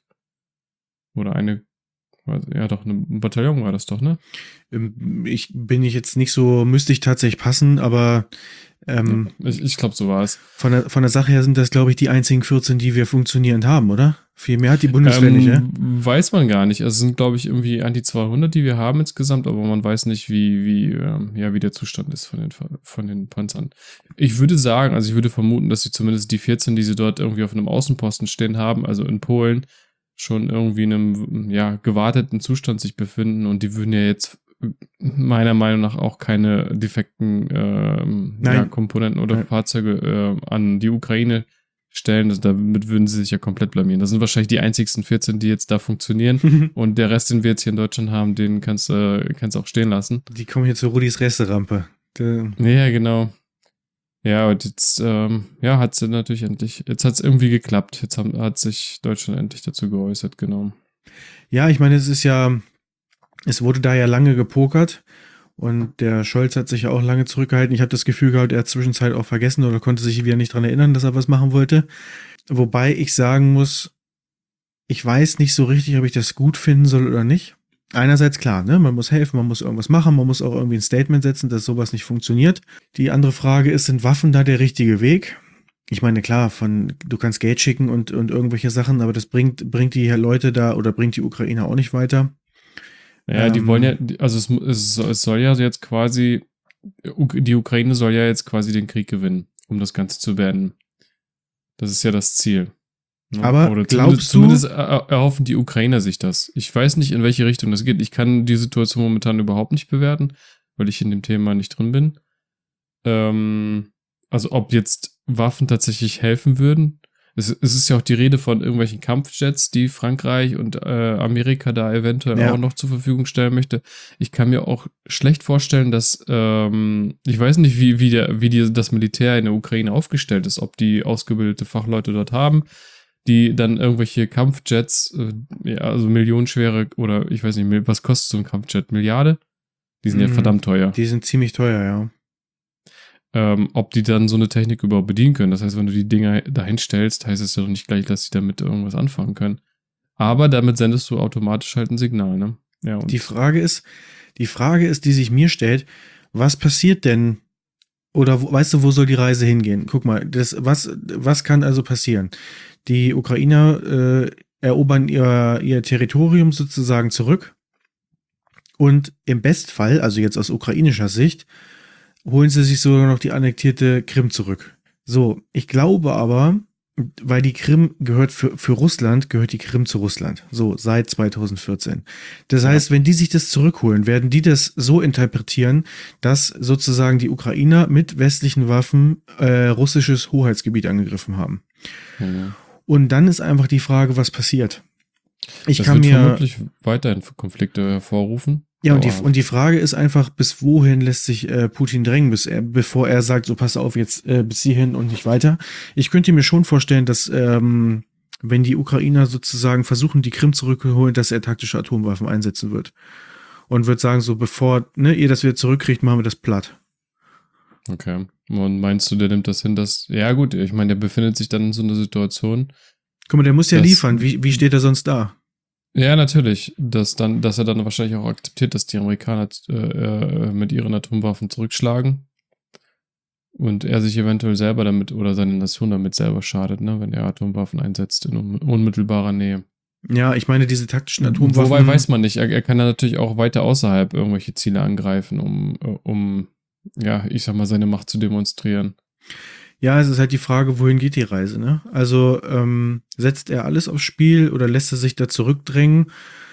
Oder eine, also, ja doch, ein Bataillon war das doch, ne? Ähm, Ich bin ich jetzt nicht so, müsste ich tatsächlich passen, aber ähm, Ja, ich ich glaube, so war es. von der, von der Sache her sind das, glaube ich, die einzigen vierzehn, die wir funktionierend haben, oder? Viel mehr hat die Bundeswehr nicht, ja? Ähm, weiß man gar nicht. Also es sind, glaube ich, irgendwie an die zweihundert, die wir haben insgesamt, aber man weiß nicht, wie, wie, ähm, ja, wie der Zustand ist von den, von den Panzern. Ich würde sagen, also ich würde vermuten, dass sie zumindest die vierzehn, die sie dort irgendwie auf einem Außenposten stehen haben, also in Polen, schon irgendwie in einem, ja, gewarteten Zustand sich befinden und die würden ja jetzt meiner Meinung nach auch keine defekten ähm, ja, Komponenten oder Nein. Fahrzeuge äh, an die Ukraine stellen. Also damit würden sie sich ja komplett blamieren. Das sind wahrscheinlich die einzigsten vierzehn, die jetzt da funktionieren. Und der Rest, den wir jetzt hier in Deutschland haben, den kannst du äh, kannst auch stehen lassen. Die kommen hier zu Rudis Resterampe. Der ja, genau. Ja, und jetzt ähm, ja, hat sie natürlich endlich, jetzt hat es irgendwie geklappt. Jetzt haben, hat sich Deutschland endlich dazu geäußert, genau. Ja, ich meine, es ist ja, es wurde da ja lange gepokert und der Scholz hat sich ja auch lange zurückgehalten. Ich habe das Gefühl gehabt, er hat zwischenzeit auch vergessen oder konnte sich wieder nicht dran erinnern, dass er was machen wollte. Wobei ich sagen muss, ich weiß nicht so richtig, ob ich das gut finden soll oder nicht. Einerseits klar, ne, man muss helfen, man muss irgendwas machen, man muss auch irgendwie ein Statement setzen, dass sowas nicht funktioniert. Die andere Frage ist, sind Waffen da der richtige Weg? Ich meine, klar, von du kannst Geld schicken und, und irgendwelche Sachen, aber das bringt, bringt die Leute da oder bringt die Ukrainer auch nicht weiter. Ja, die Ähm, wollen ja, also es, es, es soll ja jetzt quasi, die Ukraine soll ja jetzt quasi den Krieg gewinnen, um das Ganze zu beenden. Das ist ja das Ziel. Ne? Aber Oder glaubst zumindest, du, zumindest er- erhoffen die Ukrainer sich das. Ich weiß nicht, in welche Richtung das geht. Ich kann die Situation momentan überhaupt nicht bewerten, weil ich in dem Thema nicht drin bin. Ähm, also ob jetzt Waffen tatsächlich helfen würden. Es, es ist ja auch die Rede von irgendwelchen Kampfjets, die Frankreich und äh, Amerika da eventuell Ja. auch noch zur Verfügung stellen möchte. Ich kann mir auch schlecht vorstellen, dass ähm, ich weiß nicht, wie, wie, der, wie die, das Militär in der Ukraine aufgestellt ist, ob die ausgebildete Fachleute dort haben, die dann irgendwelche Kampfjets, äh, ja, also millionenschwere oder ich weiß nicht, was kostet so ein Kampfjet? Milliarde? Die sind ja Mhm. verdammt teuer. Die sind ziemlich teuer, ja. Ähm, ob die dann so eine Technik überhaupt bedienen können. Das heißt, wenn du die Dinger dahin stellst, heißt es ja doch nicht gleich, dass sie damit irgendwas anfangen können. Aber damit sendest du automatisch halt ein Signal, ne? Ja, und Die Frage ist, die Frage ist, die sich mir stellt, was passiert denn, oder wo, weißt du, wo soll die Reise hingehen? Guck mal, das, was, was kann also passieren? Die Ukrainer äh, erobern ihr, ihr Territorium sozusagen zurück und im Bestfall, also jetzt aus ukrainischer Sicht, holen sie sich sogar noch die annektierte Krim zurück. So, ich glaube aber, weil die Krim gehört für, für Russland, gehört die Krim zu Russland. So, seit zweitausendvierzehn. Das Ja. heißt, wenn die sich das zurückholen, werden die das so interpretieren, dass sozusagen die Ukrainer mit westlichen Waffen äh, russisches Hoheitsgebiet angegriffen haben. ja. Und dann ist einfach die Frage, was passiert. Ich das kann wird mir, vermutlich weiterhin Konflikte hervorrufen. ja, und die, Dauerhaft. und die Frage ist einfach, bis wohin lässt sich äh, Putin drängen, bis er, bevor er sagt, so pass auf, jetzt äh, bis hierhin und nicht weiter. Ich könnte mir schon vorstellen, dass ähm, wenn die Ukrainer sozusagen versuchen, die Krim zurückzuholen, dass er taktische Atomwaffen einsetzen wird. Und wird sagen, so bevor ne, ihr das wieder zurückkriegt, machen wir das platt. Okay. Und meinst du, der nimmt das hin, dass, ja gut, ich meine, der befindet sich dann in so einer Situation. Guck mal, der muss ja Das- liefern. Wie, wie steht er sonst da? Ja, natürlich, dass dann, dass er dann wahrscheinlich auch akzeptiert, dass die Amerikaner äh, äh, mit ihren Atomwaffen zurückschlagen. Und er sich eventuell selber damit oder seine Nation damit selber schadet, ne, wenn er Atomwaffen einsetzt in un unmittelbarer Nähe. Ja, ich meine, diese taktischen Atomwaffen. Wobei weiß man nicht, er, er kann ja natürlich auch weiter außerhalb irgendwelche Ziele angreifen, um, äh, um, ja, ich sag mal, seine Macht zu demonstrieren. Ja, es ist halt die Frage, wohin geht die Reise, ne? Also, ähm, setzt er alles aufs Spiel oder lässt er sich da zurückdrängen?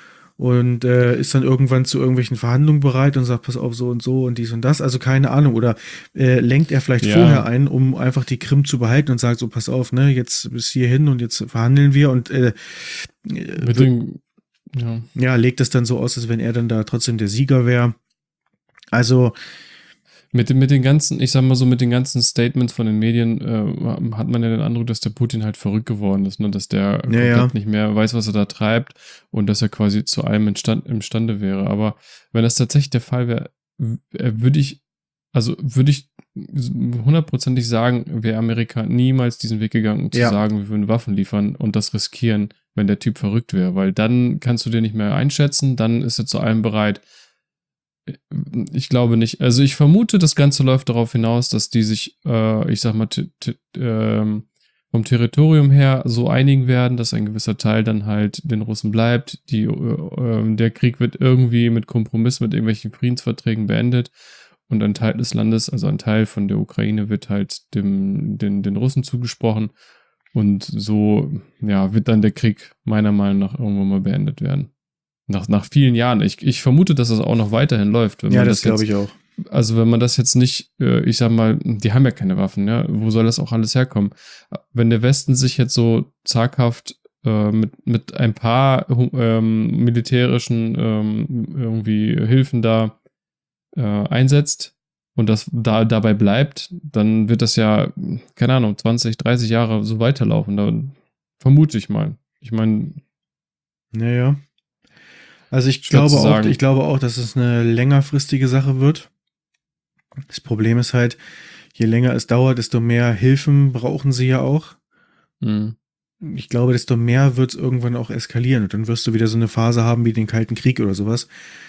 und äh, ist dann irgendwann zu irgendwelchen Verhandlungen bereit und sagt, pass auf, so und so und dies und das. Also keine Ahnung. Oder äh, lenkt er vielleicht Ja. vorher ein, um einfach die Krim zu behalten und sagt so, pass auf, ne, jetzt bis hierhin und jetzt verhandeln wir und äh, Mit dem, ja. ja, legt es dann so aus, als wenn er dann da trotzdem der Sieger wäre. Also Mit, den- mit den ganzen, ich sag mal so, mit den ganzen Statements von den Medien äh, hat man ja den Eindruck, dass der Putin halt verrückt geworden ist, ne? Dass der komplett ja. nicht mehr weiß, was er da treibt und dass er quasi zu allem instand, imstande wäre. Aber wenn das tatsächlich der Fall wäre, w- äh, würde ich, also würde ich hundertprozentig sagen, wäre Amerika niemals diesen Weg gegangen, um zu Ja. sagen, wir würden Waffen liefern und das riskieren, wenn der Typ verrückt wäre. Weil dann kannst du dir nicht mehr einschätzen, dann ist er zu allem bereit. Ich glaube nicht. Also ich vermute, das Ganze läuft darauf hinaus, dass die sich, äh, ich sag mal, t- t- ähm, vom Territorium her so einigen werden, dass ein gewisser Teil dann halt den Russen bleibt. Die, äh, äh, der Krieg wird irgendwie mit Kompromiss, mit irgendwelchen Friedensverträgen beendet und ein Teil des Landes, also ein Teil von der Ukraine, wird halt dem, den, den Russen zugesprochen und so, ja, wird dann der Krieg meiner Meinung nach irgendwann mal beendet werden. Nach, nach vielen Jahren. Ich, ich vermute, dass das auch noch weiterhin läuft. Wenn Ja, man das glaube jetzt, ich auch. Also wenn man das jetzt nicht, äh, ich sag mal, die haben ja keine Waffen, ja. Wo soll das auch alles herkommen? Wenn der Westen sich jetzt so zaghaft äh, mit, mit ein paar ähm, militärischen ähm, irgendwie Hilfen da äh, einsetzt und das da dabei bleibt, dann wird das ja, keine Ahnung, zwanzig, dreißig Jahre so weiterlaufen. Da vermute ich mal. Ich meine, Naja. Also ich Schwer glaube zu auch, sagen. ich glaube auch, dass es eine längerfristige Sache wird. Das Problem ist halt, je länger es dauert, desto mehr Hilfen brauchen sie ja auch. mh. Ich glaube, desto mehr wird es irgendwann auch eskalieren. Und dann wirst du wieder so eine Phase haben wie den Kalten Krieg oder sowas.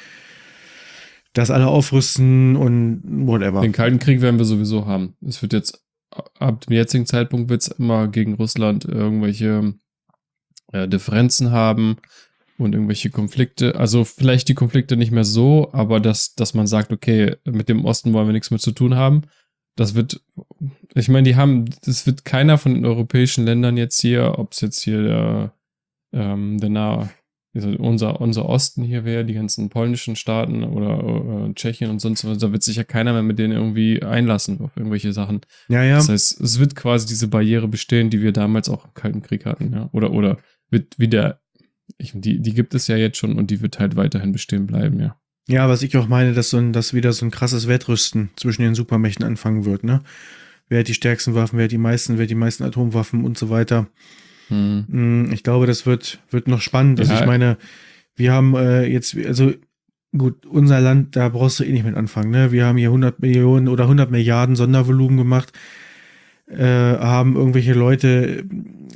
Dass alle aufrüsten und whatever. Den Kalten Krieg werden wir sowieso haben. Es wird jetzt, ab dem jetzigen Zeitpunkt wird es immer gegen Russland irgendwelche äh, Differenzen haben und irgendwelche Konflikte. Also vielleicht die Konflikte nicht mehr so, aber dass, dass man sagt, okay, mit dem Osten wollen wir nichts mehr zu tun haben. Das wird, ich meine, die haben, das wird keiner von den europäischen Ländern jetzt hier, ob es jetzt hier der, ähm, der nahe, also unser, unser Osten hier wäre, die ganzen polnischen Staaten oder äh, Tschechien und sonst was, da wird sich ja keiner mehr mit denen irgendwie einlassen auf irgendwelche Sachen. Ja, ja. Das heißt, es wird quasi diese Barriere bestehen, die wir damals auch im Kalten Krieg hatten, ja. Oder, oder wird wieder, ich, die, die gibt es ja jetzt schon und die wird halt weiterhin bestehen bleiben, ja. Ja, was ich auch meine, dass so ein, dass wieder so ein krasses Wettrüsten zwischen den Supermächten anfangen wird, ne? Wer hat die stärksten Waffen, wer hat die meisten, wer hat die meisten Atomwaffen und so weiter. Hm. Ich glaube, das wird, wird noch spannend. Also Ja. ich meine, wir haben äh, jetzt, also gut, unser Land, da brauchst du eh nicht mit anfangen, ne? Wir haben hier hundert Millionen oder hundert Milliarden Sondervolumen gemacht, äh, haben irgendwelche Leute,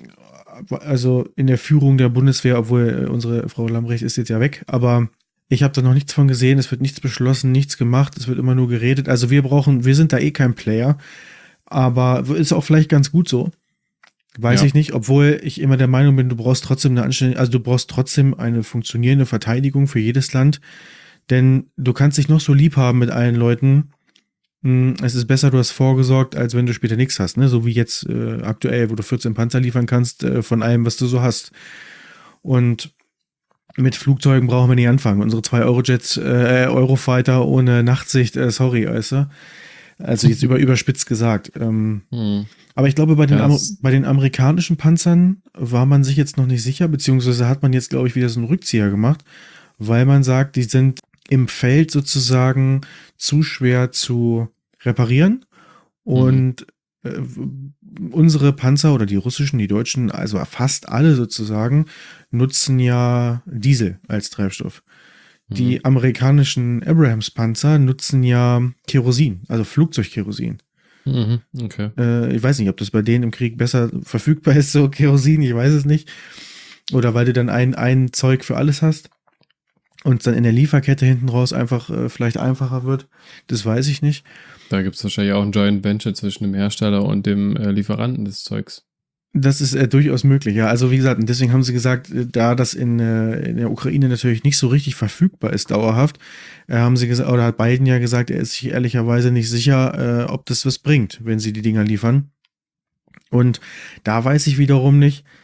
also in der Führung der Bundeswehr, obwohl äh, unsere Frau Lambrecht ist jetzt ja weg, aber ich habe da noch nichts von gesehen, es wird nichts beschlossen, nichts gemacht, es wird immer nur geredet. Also wir brauchen, wir sind da eh kein Player, aber ist auch vielleicht ganz gut so. Weiß Ja. ich nicht, obwohl ich immer der Meinung bin, du brauchst trotzdem eine anständige, also du brauchst trotzdem eine funktionierende Verteidigung für jedes Land, denn du kannst dich noch so lieb haben mit allen Leuten. Hm, Es ist besser, du hast vorgesorgt, als wenn du später nichts hast, ne? So wie jetzt äh, aktuell, wo du vierzehn Panzer liefern kannst äh, von allem, was du so hast. Und mit Flugzeugen brauchen wir nicht anfangen. Unsere zwei Eurojets, äh, Eurofighter ohne Nachtsicht, äh, sorry, weißt du? Also jetzt über, überspitzt gesagt. Ähm, Hm. aber ich glaube, bei den, Ja, Amer das- bei den amerikanischen Panzern war man sich jetzt noch nicht sicher, beziehungsweise hat man jetzt, glaube ich, wieder so einen Rückzieher gemacht, weil man sagt, die sind im Feld sozusagen zu schwer zu reparieren. Und äh, unsere Panzer oder die russischen, die deutschen, also fast alle sozusagen, nutzen ja Diesel als Treibstoff. Die amerikanischen Abrams-Panzer nutzen ja Kerosin, also Flugzeugkerosin. Mhm. Okay. Äh, ich weiß nicht, ob das bei denen im Krieg besser verfügbar ist, so Kerosin, ich weiß es nicht. Oder weil du dann ein, ein Zeug für alles hast und dann in der Lieferkette hinten raus einfach äh, vielleicht einfacher wird. Das weiß ich nicht. Da gibt es wahrscheinlich auch ein Joint Venture zwischen dem Hersteller und dem äh, Lieferanten des Zeugs. Das ist äh, durchaus möglich, ja. Also wie gesagt, und deswegen haben sie gesagt, äh, da das in, äh, in der Ukraine natürlich nicht so richtig verfügbar ist, dauerhaft, äh, haben sie gesagt, oder hat Biden ja gesagt, er ist sich ehrlicherweise nicht sicher, äh, ob das was bringt, wenn sie die Dinger liefern. Und da weiß ich wiederum nicht,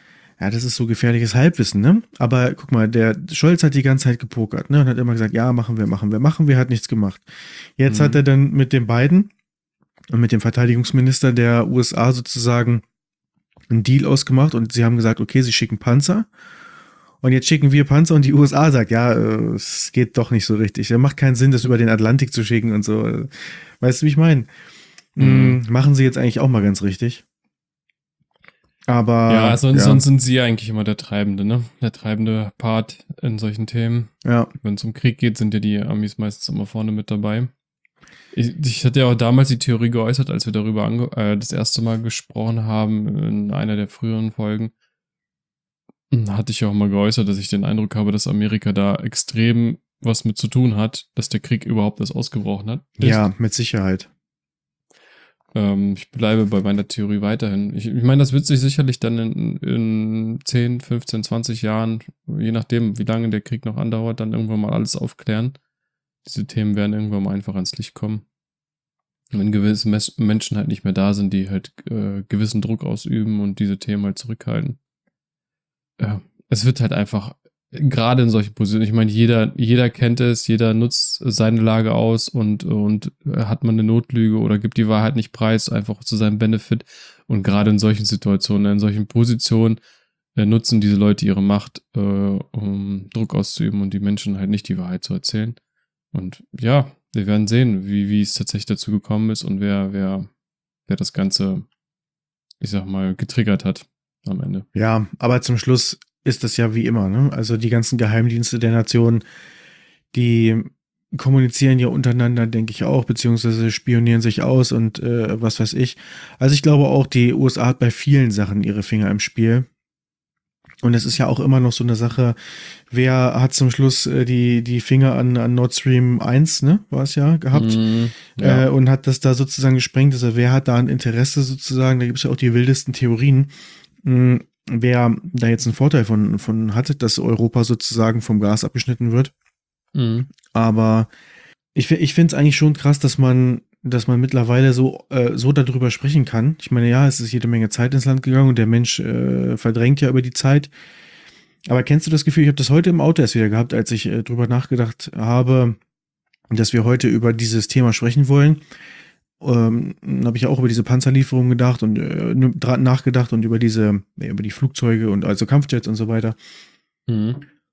ja, das ist so gefährliches Halbwissen, ne? Aber guck mal, der Scholz hat die ganze Zeit gepokert, ne? Und hat immer gesagt, ja, machen wir, machen wir, machen wir, hat nichts gemacht. Jetzt Mhm. hat er dann mit den beiden und mit dem Verteidigungsminister der U S A sozusagen einen Deal ausgemacht und sie haben gesagt, okay, sie schicken Panzer. Und jetzt schicken wir Panzer und die U S A sagt, ja, äh, es geht doch nicht so richtig. Es macht keinen Sinn, das über den Atlantik zu schicken und so. Weißt du, wie ich meine? Mhm. Mm, machen sie jetzt eigentlich auch mal ganz richtig. Aber. Ja, sonst, ja, sonst sind sie ja eigentlich immer der Treibende, ne? Der treibende Part in solchen Themen. ja. Wenn es um Krieg geht, sind ja die Amis meistens immer vorne mit dabei. Ich, ich hatte ja auch damals die Theorie geäußert, als wir darüber ange äh, das erste Mal gesprochen haben, in einer der früheren Folgen. Hatte ich ja auch mal geäußert, dass ich den Eindruck habe, dass Amerika da extrem was mit zu tun hat, dass der Krieg überhaupt erst ausgebrochen hat. Ist. Ja, mit Sicherheit. Ähm, ich bleibe bei meiner Theorie weiterhin. Ich, ich meine, das wird sich sicherlich dann in, in zehn, fünfzehn, zwanzig Jahren, je nachdem, wie lange der Krieg noch andauert, dann irgendwann mal alles aufklären. Diese Themen werden irgendwann mal einfach ans Licht kommen. Wenn gewisse Mes Menschen halt nicht mehr da sind, die halt äh, gewissen Druck ausüben und diese Themen halt zurückhalten. Ja, es wird halt einfach, gerade in solchen Positionen, ich meine, jeder, jeder kennt es, jeder nutzt seine Lage aus und, und hat man eine Notlüge oder gibt die Wahrheit nicht preis, einfach zu seinem Benefit. Und gerade in solchen Situationen, in solchen Positionen äh, nutzen diese Leute ihre Macht, äh, um Druck auszuüben und die Menschen halt nicht die Wahrheit zu erzählen. Und ja, wir werden sehen, wie, wie es tatsächlich dazu gekommen ist und wer, wer, wer das Ganze, ich sag mal, getriggert hat am Ende. Ja, aber zum Schluss ist das ja wie immer, ne? Also die ganzen Geheimdienste der Nation, die kommunizieren ja untereinander, denke ich auch, beziehungsweise spionieren sich aus und äh, was weiß ich. Also ich glaube auch, die U S A hat bei vielen Sachen ihre Finger im Spiel. Und es ist ja auch immer noch so eine Sache, wer hat zum Schluss äh, die, die Finger an, an Nord Stream eins, ne, war es ja, gehabt, Mm, ja. äh, und hat das da sozusagen gesprengt. Also wer hat da ein Interesse sozusagen, da gibt es ja auch die wildesten Theorien, mh, wer da jetzt einen Vorteil von, von hat, dass Europa sozusagen vom Gas abgeschnitten wird. Mm. Aber ich, fi- ich finde es eigentlich schon krass, dass man, dass man mittlerweile so, äh, so darüber sprechen kann. Ich meine, ja, es ist jede Menge Zeit ins Land gegangen und der Mensch äh, verdrängt ja über die Zeit. Aber kennst du das Gefühl, ich habe das heute im Auto erst wieder gehabt, als ich äh, drüber nachgedacht habe, dass wir heute über dieses Thema sprechen wollen. Ähm, habe ich ja auch über diese Panzerlieferungen gedacht und äh, dra- nachgedacht und über diese, ja, über die Flugzeuge und also Kampfjets und so weiter. Mm.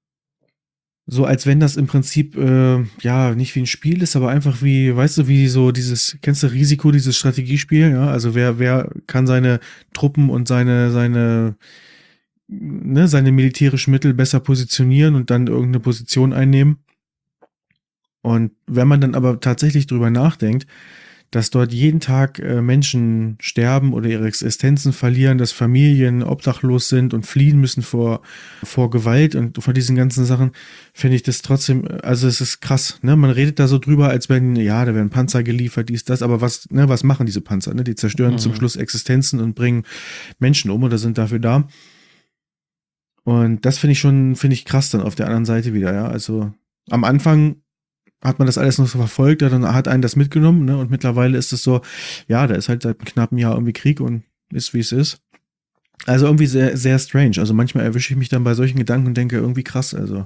So als wenn das im Prinzip, äh, ja, nicht wie ein Spiel ist, aber einfach wie, weißt du, wie so dieses, kennst du Risiko, dieses Strategiespiel, ja? Also wer, wer kann seine Truppen und seine, seine, ne, seine militärischen Mittel besser positionieren und dann irgendeine Position einnehmen? Und wenn man dann aber tatsächlich drüber nachdenkt, dass dort jeden Tag äh, Menschen sterben oder ihre Existenzen verlieren, dass Familien obdachlos sind und fliehen müssen vor, vor Gewalt und vor diesen ganzen Sachen, finde ich das trotzdem, also es ist krass, ne? Man redet da so drüber, als wenn, ja, da werden Panzer geliefert, dies, das, aber was, ne, was machen diese Panzer, ne? Die zerstören Mhm. zum Schluss Existenzen und bringen Menschen um oder sind dafür da. Und das finde ich schon, finde ich krass dann auf der anderen Seite wieder, ja. Also am Anfang hat man das alles noch so verfolgt, dann hat einen das mitgenommen, ne? Und mittlerweile ist es so, ja, da ist halt seit einem knappen Jahr irgendwie Krieg und ist, wie es ist. Also irgendwie sehr, sehr strange. Also manchmal erwische ich mich dann bei solchen Gedanken und denke, irgendwie krass, also.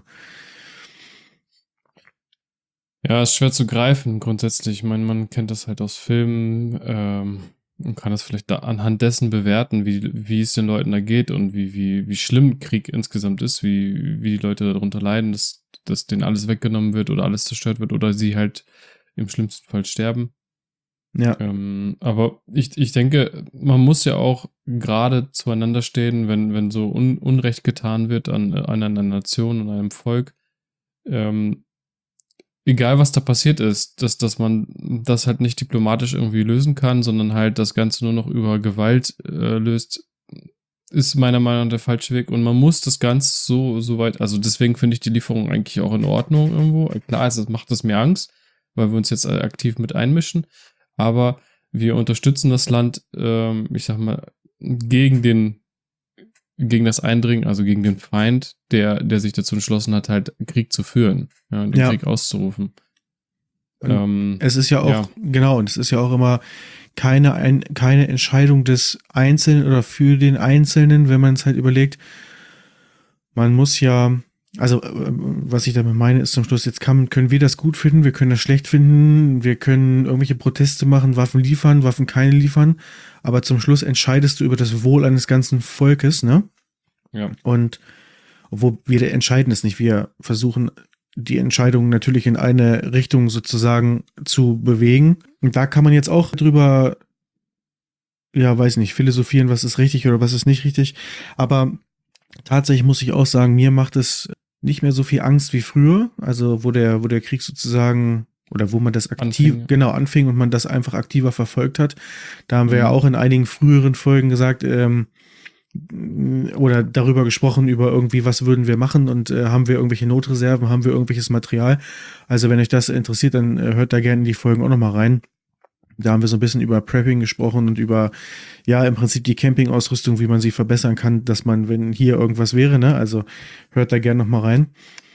Ja, ist schwer zu greifen grundsätzlich. Ich meine, man kennt das halt aus Filmen ähm, und kann das vielleicht da anhand dessen bewerten, wie, wie es den Leuten da geht und wie, wie, wie schlimm Krieg insgesamt ist, wie, wie die Leute darunter leiden, dass, dass denen alles weggenommen wird oder alles zerstört wird oder sie halt im schlimmsten Fall sterben. Ja. Ähm, aber ich, ich denke, man muss ja auch gerade zueinander stehen, wenn, wenn so Un, Unrecht getan wird an, an einer Nation und einem Volk. Ähm, egal was da passiert ist, dass, dass man das halt nicht diplomatisch irgendwie lösen kann, sondern halt das Ganze nur noch über Gewalt äh, löst, ist meiner Meinung nach der falsche Weg. Und man muss das Ganze so, so weit, also deswegen finde ich die Lieferung eigentlich auch in Ordnung irgendwo. Klar, es macht es mir Angst, weil wir uns jetzt aktiv mit einmischen. Aber wir unterstützen das Land, ähm, ich sag mal, gegen den, gegen das Eindringen, also gegen den Feind, der, der sich dazu entschlossen hat, halt Krieg zu führen, ja, den Ja. Krieg auszurufen. Und Ähm, es ist ja auch, ja. genau, und es ist ja auch immer keine, ein, keine Entscheidung des Einzelnen oder für den Einzelnen, wenn man es halt überlegt, man muss ja, also äh, was ich damit meine, ist zum Schluss, jetzt kann, können wir das gut finden, wir können das schlecht finden, wir können irgendwelche Proteste machen, Waffen liefern, Waffen keine liefern, aber zum Schluss entscheidest du über das Wohl eines ganzen Volkes, ne? Ja. Und obwohl wir entscheiden es nicht, wir versuchen die Entscheidung natürlich in eine Richtung sozusagen zu bewegen. Und da kann man jetzt auch drüber, ja, weiß nicht, philosophieren, was ist richtig oder was ist nicht richtig. Aber tatsächlich muss ich auch sagen, mir macht es nicht mehr so viel Angst wie früher. Also wo der, wo der Krieg sozusagen oder wo man das aktiv, Anfing, ja. genau, anfing und man das einfach aktiver verfolgt hat. Da haben wir Mhm. ja auch in einigen früheren Folgen gesagt, ähm, oder darüber gesprochen, über irgendwie, was würden wir machen und äh, haben wir irgendwelche Notreserven, haben wir irgendwelches Material. Also wenn euch das interessiert, dann äh, hört da gerne in die Folgen auch nochmal rein. Da haben wir so ein bisschen über Prepping gesprochen und über, ja, im Prinzip die Campingausrüstung, wie man sie verbessern kann, dass man, wenn hier irgendwas wäre, ne, also hört da gerne nochmal rein.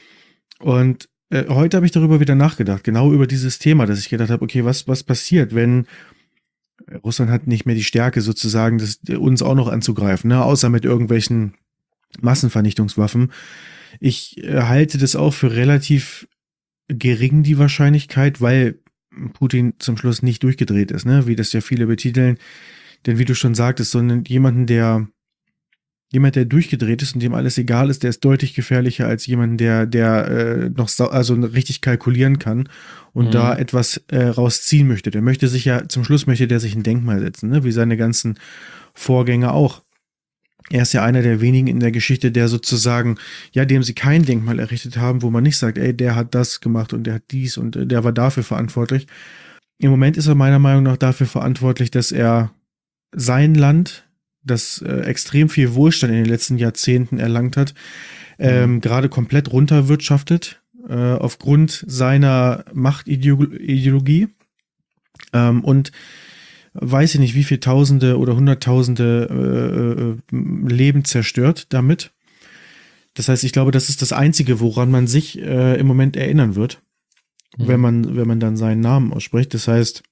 Und äh, heute habe ich darüber wieder nachgedacht, genau über dieses Thema, dass ich gedacht habe, okay, was, was passiert, wenn Russland hat nicht mehr die Stärke sozusagen, das, uns auch noch anzugreifen, ne? Außer mit irgendwelchen Massenvernichtungswaffen. Ich äh, halte das auch für relativ gering, die Wahrscheinlichkeit, weil Putin zum Schluss nicht durchgedreht ist, ne? Wie das ja viele betiteln. Denn wie du schon sagtest, sondern jemanden, der jemand, der durchgedreht ist und dem alles egal ist, der ist deutlich gefährlicher als jemand, der, der äh, noch sau- also richtig kalkulieren kann und Mhm. da etwas äh, rausziehen möchte. Der möchte sich ja, zum Schluss möchte der sich ein Denkmal setzen, ne? Wie seine ganzen Vorgänger auch. Er ist ja einer der wenigen in der Geschichte, der sozusagen, ja, dem sie kein Denkmal errichtet haben, wo man nicht sagt, ey, der hat das gemacht und der hat dies und äh, der war dafür verantwortlich. Im Moment ist er meiner Meinung nach dafür verantwortlich, dass er sein Land, das äh, extrem viel Wohlstand in den letzten Jahrzehnten erlangt hat, ähm, Mhm. gerade komplett runterwirtschaftet, äh, aufgrund seiner Machtideologie. Ähm, und weiß ich nicht, wie viele Tausende oder Hunderttausende äh, äh, Leben zerstört damit. Das heißt, ich glaube, das ist das Einzige, woran man sich äh, im Moment erinnern wird, Mhm. wenn man, wenn man dann seinen Namen ausspricht. Das heißt,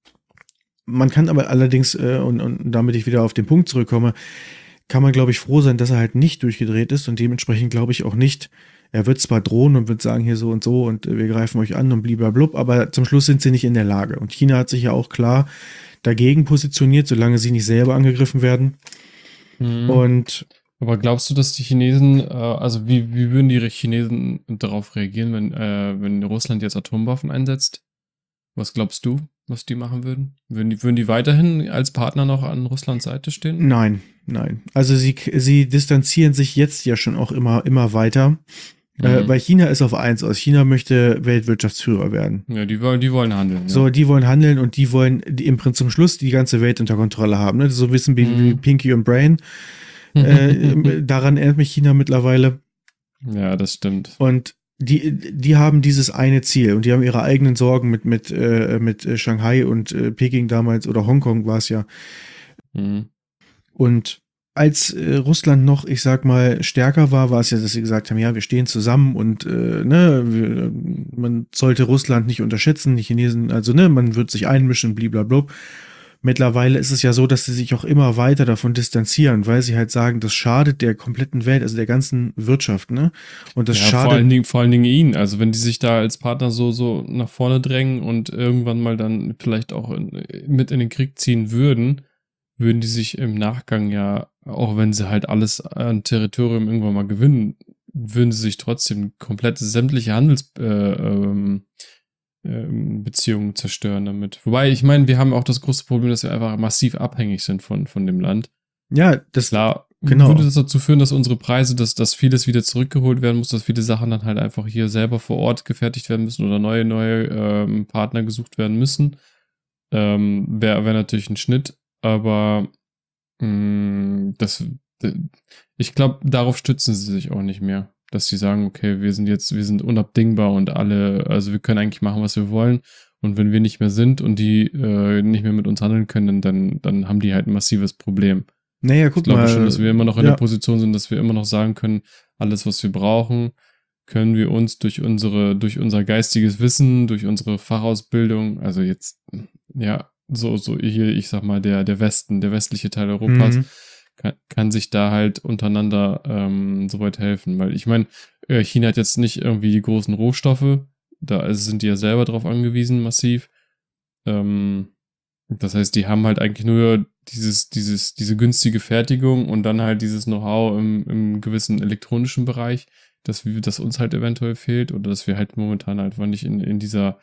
man kann aber allerdings, äh, und, und damit ich wieder auf den Punkt zurückkomme, kann man, glaube ich, froh sein, dass er halt nicht durchgedreht ist und dementsprechend glaube ich auch nicht, er wird zwar drohen und wird sagen, hier so und so und äh, wir greifen euch an und bliblablub, aber zum Schluss sind sie nicht in der Lage. Und China hat sich ja auch klar dagegen positioniert, solange sie nicht selber angegriffen werden. Mhm. Und Aber glaubst du, dass die Chinesen, äh, also wie, wie würden die Chinesen darauf reagieren, wenn, äh, wenn Russland jetzt Atomwaffen einsetzt? Was glaubst du, was die machen würden? Würden die, würden die weiterhin als Partner noch an Russlands Seite stehen? nein, nein. Also sie, sie distanzieren sich jetzt ja schon auch immer, immer weiter. Äh, Mhm. weil China ist auf eins aus. China möchte Weltwirtschaftsführer werden. Ja, die wollen, die wollen handeln. So, Ja. die wollen handeln und die wollen die im Prinzip zum Schluss die ganze Welt unter Kontrolle haben. Ne? So wissen wie, wie Mhm. Pinky und Brain. Äh, daran erinnert mich China mittlerweile. Ja, das stimmt. Und die, die haben dieses eine Ziel und die haben ihre eigenen Sorgen mit, mit, äh, mit äh, Shanghai und äh, Peking damals oder Hongkong war es ja. Mhm. Und als äh, Russland noch, ich sag mal, stärker war, war es ja, dass sie gesagt haben, ja, wir stehen zusammen und äh, ne, wir, man sollte Russland nicht unterschätzen, die Chinesen, also ne, man wird sich einmischen, blablabla. Mittlerweile ist es ja so, dass sie sich auch immer weiter davon distanzieren, weil sie halt sagen, das schadet der kompletten Welt, also der ganzen Wirtschaft, ne? Und das Ja, schadet. vor allen Dingen, vor allen Dingen ihnen. Also wenn die sich da als Partner so, so nach vorne drängen und irgendwann mal dann vielleicht auch in, mit in den Krieg ziehen würden, würden die sich im Nachgang ja, auch wenn sie halt alles an Territorium irgendwann mal gewinnen, würden sie sich trotzdem komplett sämtliche Handelsbeziehungen äh, ähm, Beziehungen zerstören damit. Wobei, ich meine, wir haben auch das große Problem, dass wir einfach massiv abhängig sind von, von dem Land. Ja, das Klar, genau. würde das dazu führen, dass unsere Preise, dass, dass vieles wieder zurückgeholt werden muss, dass viele Sachen dann halt einfach hier selber vor Ort gefertigt werden müssen oder neue, neue ähm, Partner gesucht werden müssen. Ähm, Wäre wär natürlich ein Schnitt, aber mh, das, d- ich glaube, darauf stützen sie sich auch nicht mehr, dass sie sagen, okay, wir sind jetzt, wir sind unabdingbar und alle, also wir können eigentlich machen, was wir wollen. Und wenn wir nicht mehr sind und die äh, nicht mehr mit uns handeln können, dann, dann haben die halt ein massives Problem. Naja, Ich guck glaube mal. schon, dass wir immer noch in ja. der Position sind, dass wir immer noch sagen können, alles, was wir brauchen, können wir uns durch unsere, durch unser geistiges Wissen, durch unsere Fachausbildung, also jetzt, ja, so, so hier, ich sag mal, der, der Westen, der westliche Teil Europas, Mhm. kann, kann sich da halt untereinander ähm, soweit helfen. Weil ich meine, äh, China hat jetzt nicht irgendwie die großen Rohstoffe, da sind die ja selber drauf angewiesen, massiv. Ähm, das heißt, die haben halt eigentlich nur dieses, dieses, diese günstige Fertigung und dann halt dieses Know-how im, im gewissen elektronischen Bereich, dass, wir, dass uns halt eventuell fehlt oder dass wir halt momentan halt einfach nicht in, in dieser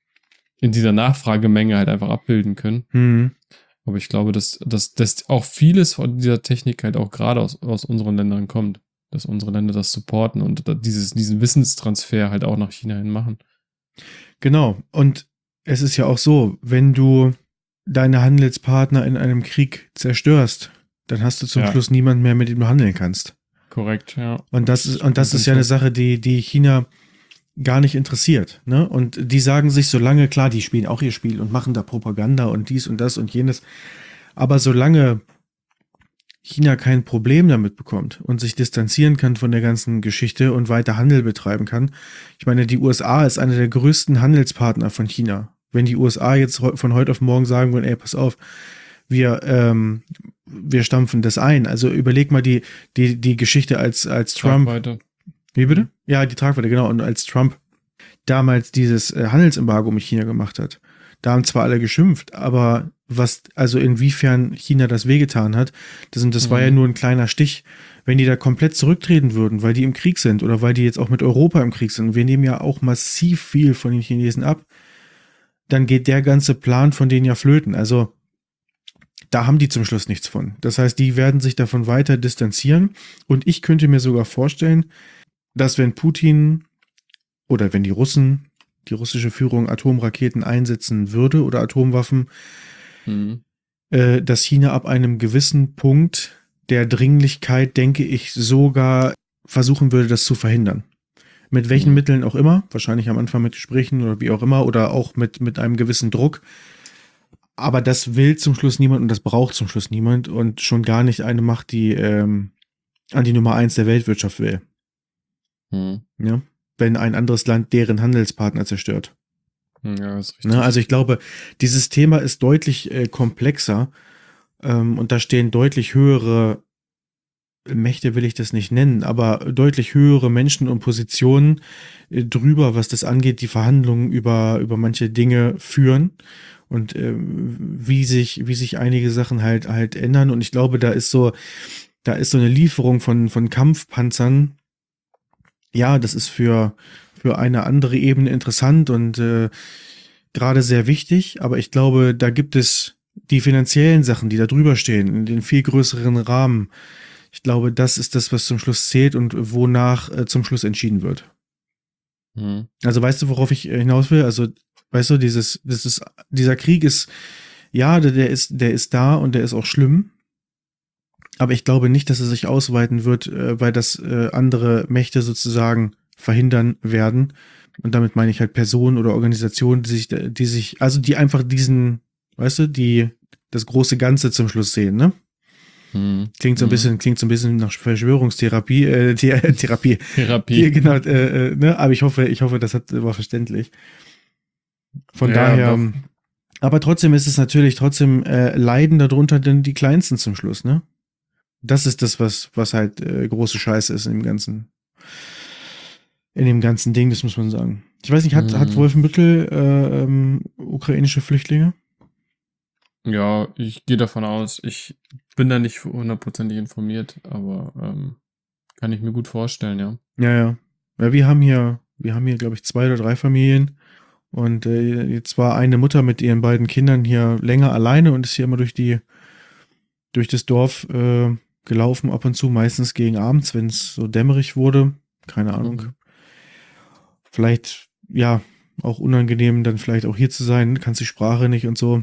in dieser Nachfragemenge halt einfach abbilden können. Mhm. Aber ich glaube, dass, dass, dass auch vieles von dieser Technik halt auch gerade aus, aus unseren Ländern kommt. Dass unsere Länder das supporten und dieses, diesen Wissenstransfer halt auch nach China hin machen. Genau. Und es ist ja auch so, wenn du deine Handelspartner in einem Krieg zerstörst, dann hast du zum Ja. Schluss niemanden mehr, mit dem du handeln kannst. Korrekt, ja. Und das ist, und das ist ja eine Sache, die, die China gar nicht interessiert, ne? Und die sagen sich, solange, klar, die spielen auch ihr Spiel und machen da Propaganda und dies und das und jenes, aber solange China kein Problem damit bekommt und sich distanzieren kann von der ganzen Geschichte und weiter Handel betreiben kann, ich meine, die U S A ist einer der größten Handelspartner von China. Wenn die U S A jetzt von heute auf morgen sagen würden, ey, pass auf, wir, ähm, wir stampfen das ein. Also überleg mal die, die, die Geschichte als, als Trump. Tragweite. Wie bitte? Ja, die Tragweite, genau. Und als Trump damals dieses äh, Handelsembargo mit China gemacht hat, da haben zwar alle geschimpft, aber was, also inwiefern China das wehgetan hat, das, das mhm. war ja nur ein kleiner Stich. Wenn die da komplett zurücktreten würden, weil die im Krieg sind oder weil die jetzt auch mit Europa im Krieg sind, und wir nehmen ja auch massiv viel von den Chinesen ab, dann geht der ganze Plan von denen ja flöten. Also da haben die zum Schluss nichts von. Das heißt, die werden sich davon weiter distanzieren. Und ich könnte mir sogar vorstellen, dass wenn Putin oder wenn die Russen, die russische Führung Atomraketen einsetzen würde oder Atomwaffen, mhm. äh, dass China ab einem gewissen Punkt der Dringlichkeit, denke ich, sogar versuchen würde, das zu verhindern. Mit welchen mhm. Mitteln auch immer, wahrscheinlich am Anfang mit Gesprächen oder wie auch immer oder auch mit, mit einem gewissen Druck. Aber das will zum Schluss niemand und das braucht zum Schluss niemand und schon gar nicht eine Macht, die ähm, an die Nummer eins der Weltwirtschaft will. Hm. Ja, wenn ein anderes Land deren Handelspartner zerstört. Ja, ist richtig. Ne, also ich glaube, dieses Thema ist deutlich äh, komplexer ähm, und da stehen deutlich höhere Mächte, will ich das nicht nennen, aber deutlich höhere Menschen und Positionen äh, drüber, was das angeht, die Verhandlungen über, über manche Dinge führen und äh, wie sich, wie sich einige Sachen halt halt ändern. Und ich glaube, da ist so, da ist so eine Lieferung von, von Kampfpanzern. Ja, das ist für, für eine andere Ebene interessant und äh, gerade sehr wichtig, aber ich glaube, da gibt es die finanziellen Sachen, die da drüber stehen, in den viel größeren Rahmen. Ich glaube, das ist das, was zum Schluss zählt und wonach äh, zum Schluss entschieden wird. Mhm. Also weißt du, worauf ich hinaus will? Also, weißt du, dieses, das ist, dieser Krieg ist, ja, der ist, der ist da und der ist auch schlimm. Aber ich glaube nicht, dass er sich ausweiten wird, äh, weil das äh, andere Mächte sozusagen verhindern werden. Und damit meine ich halt Personen oder Organisationen, die sich, die sich, also die einfach diesen, weißt du, die das große Ganze zum Schluss sehen, ne? Hm. Klingt so ein bisschen, hm. klingt so ein bisschen nach Verschwörungstherapie, äh, The- Therapie. Therapie. Die, genau, äh, äh, ne? Aber ich hoffe, ich hoffe, das hat, war verständlich. Von ja, daher, doch. Aber trotzdem ist es natürlich trotzdem äh, leiden darunter denn die Kleinsten zum Schluss, ne? Das ist das, was, was halt äh, große Scheiße ist in dem ganzen, in dem ganzen Ding, das muss man sagen. Ich weiß nicht, hat, hm. hat Wolfenbüttel äh, ähm, ukrainische Flüchtlinge? Ja, ich gehe davon aus. Ich bin da nicht hundertprozentig informiert, aber ähm, kann ich mir gut vorstellen, ja. Ja, ja. Ja, wir haben hier, wir haben hier, glaube ich, zwei oder drei Familien. Und äh, jetzt war eine Mutter mit ihren beiden Kindern hier länger alleine und ist hier immer durch die, durch das Dorf äh, gelaufen, ab und zu, meistens gegen abends, wenn es so dämmerig wurde. Keine Ahnung. Mhm. Vielleicht, ja, auch unangenehm, dann vielleicht auch hier zu sein, kannst die Sprache nicht und so.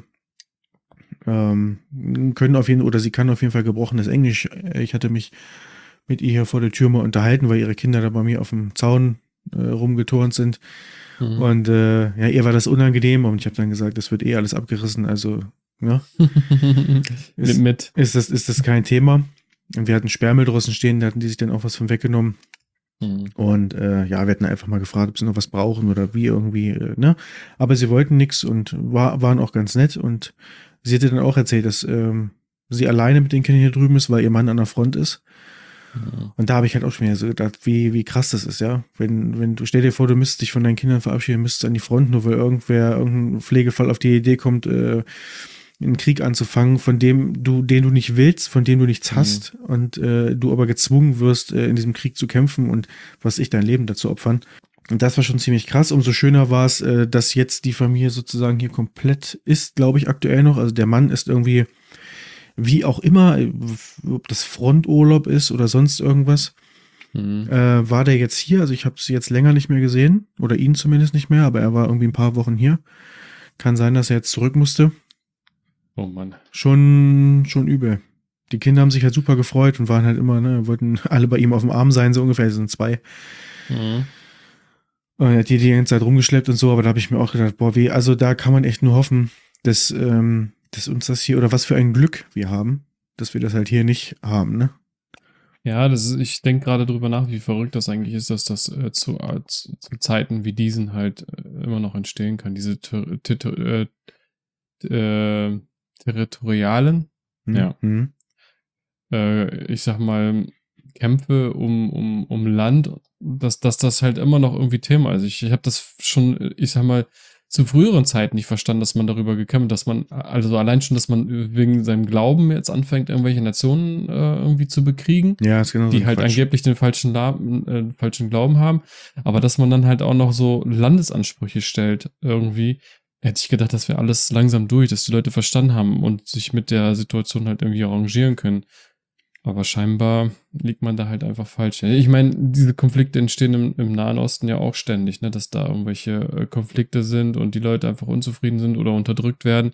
Ähm, können auf jeden oder sie kann auf jeden Fall gebrochenes Englisch. Ich hatte mich mit ihr hier vor der Tür mal unterhalten, weil ihre Kinder da bei mir auf dem Zaun äh, rumgeturnt sind. Mhm. Und äh, ja, ihr war das unangenehm und ich habe dann gesagt, das wird eh alles abgerissen, also ja. ist, mit. Ist das, ist das kein Thema. Und wir hatten Sperrmüll draußen stehen, da hatten die sich dann auch was von weggenommen. Mhm. Und äh, ja, wir hatten einfach mal gefragt, ob sie noch was brauchen oder wie irgendwie, äh, ne? Aber sie wollten nichts und war, waren auch ganz nett und sie hatte dann auch erzählt, dass ähm, sie alleine mit den Kindern hier drüben ist, weil ihr Mann an der Front ist. Ja. Und da habe ich halt auch schon wieder so gedacht, wie, wie krass das ist, ja. Wenn, wenn du, stell dir vor, du müsstest dich von deinen Kindern verabschieden, müsstest an die Front, nur weil irgendwer, irgendein Pflegefall auf die Idee kommt, äh, einen Krieg anzufangen, von dem du, den du nicht willst, von dem du nichts hast mhm. und äh, du aber gezwungen wirst, äh, in diesem Krieg zu kämpfen und was ich dein Leben dazu opfern. Und das war schon ziemlich krass. Umso schöner war es, äh, dass jetzt die Familie sozusagen hier komplett ist, glaube ich, aktuell noch. Also der Mann ist irgendwie, wie auch immer, ob das Fronturlaub ist oder sonst irgendwas, mhm. äh, war der jetzt hier. Also ich habe es jetzt länger nicht mehr gesehen oder ihn zumindest nicht mehr, aber er war irgendwie ein paar Wochen hier. Kann sein, dass er jetzt zurück musste. Oh Mann. Schon, schon übel. Die Kinder haben sich halt super gefreut und waren halt immer, ne, wollten alle bei ihm auf dem Arm sein, so ungefähr, es sind zwei. Mhm. Und er hat die die ganze Zeit rumgeschleppt und so, aber da habe ich mir auch gedacht, boah, wie, also da kann man echt nur hoffen, dass, ähm, dass uns das hier, oder was für ein Glück wir haben, dass wir das halt hier nicht haben, ne? Ja, das ist, ich denke gerade drüber nach, wie verrückt das eigentlich ist, dass das äh, zu, äh, zu, zu Zeiten wie diesen halt äh, immer noch entstehen kann. Diese ter, ter, ter, äh, territorialen, mhm. ja, äh, ich sag mal, Kämpfe um, um, um Land, dass, dass das halt immer noch irgendwie Thema ist. Also ich, ich habe das schon, ich sag mal, zu früheren Zeiten nicht verstanden, dass man darüber gekämpft, dass man, also allein schon, dass man wegen seinem Glauben jetzt anfängt, irgendwelche Nationen äh, irgendwie zu bekriegen, ja, ist genau die so halt falsch. angeblich den falschen, äh, falschen Glauben haben, aber dass man dann halt auch noch so Landesansprüche stellt irgendwie, hätte ich gedacht, das wäre alles langsam durch, dass die Leute verstanden haben und sich mit der Situation halt irgendwie arrangieren können. Aber scheinbar liegt man da halt einfach falsch. Ich meine, diese Konflikte entstehen im, im Nahen Osten ja auch ständig, ne? Dass da irgendwelche äh, Konflikte sind und die Leute einfach unzufrieden sind oder unterdrückt werden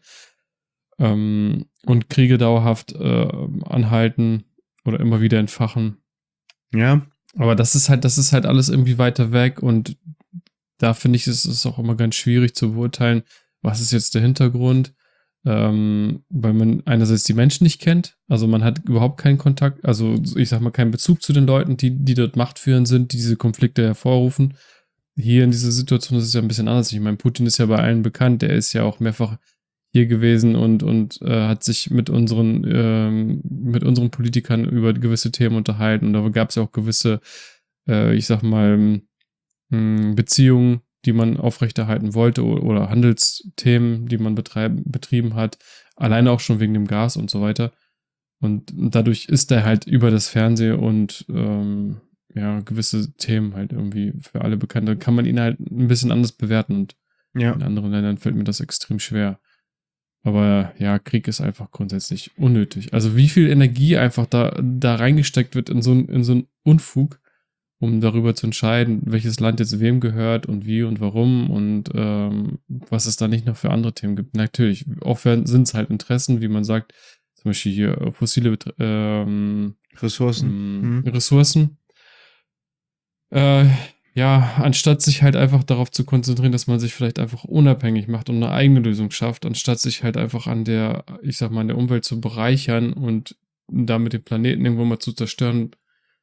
ähm, und Kriege dauerhaft äh, anhalten oder immer wieder entfachen. Ja. Aber das ist halt, das ist halt alles irgendwie weiter weg und da finde ich, ist es auch immer ganz schwierig zu beurteilen, was ist jetzt der Hintergrund. Ähm, weil man einerseits die Menschen nicht kennt, also man hat überhaupt keinen Kontakt, also ich sag mal keinen Bezug zu den Leuten, die, die dort machtführend sind, die diese Konflikte hervorrufen. Hier in dieser Situation ist es ja ein bisschen anders. Ich meine, Putin ist ja bei allen bekannt, der ist ja auch mehrfach hier gewesen und, und äh, hat sich mit unseren, ähm, mit unseren Politikern über gewisse Themen unterhalten und da gab es ja auch gewisse, äh, ich sag mal, mh, Beziehungen, die man aufrechterhalten wollte oder Handelsthemen, die man betreiben, betrieben hat, alleine auch schon wegen dem Gas und so weiter. Und dadurch ist er halt über das Fernsehen und ähm, ja, gewisse Themen halt irgendwie für alle bekannt. Da kann man ihn halt ein bisschen anders bewerten und ja. In anderen Ländern fällt mir das extrem schwer. Aber ja, Krieg ist einfach grundsätzlich unnötig. Also wie viel Energie einfach da, da reingesteckt wird in so, in so einen Unfug, um darüber zu entscheiden, welches Land jetzt wem gehört und wie und warum und ähm, was es da nicht noch für andere Themen gibt. Natürlich, oft sind es halt Interessen, wie man sagt, zum Beispiel hier fossile ähm, Ressourcen. Mhm. Ressourcen. Äh, ja, anstatt sich halt einfach darauf zu konzentrieren, dass man sich vielleicht einfach unabhängig macht und eine eigene Lösung schafft, anstatt sich halt einfach an der, ich sag mal, an der Umwelt zu bereichern und damit den Planeten irgendwo mal zu zerstören.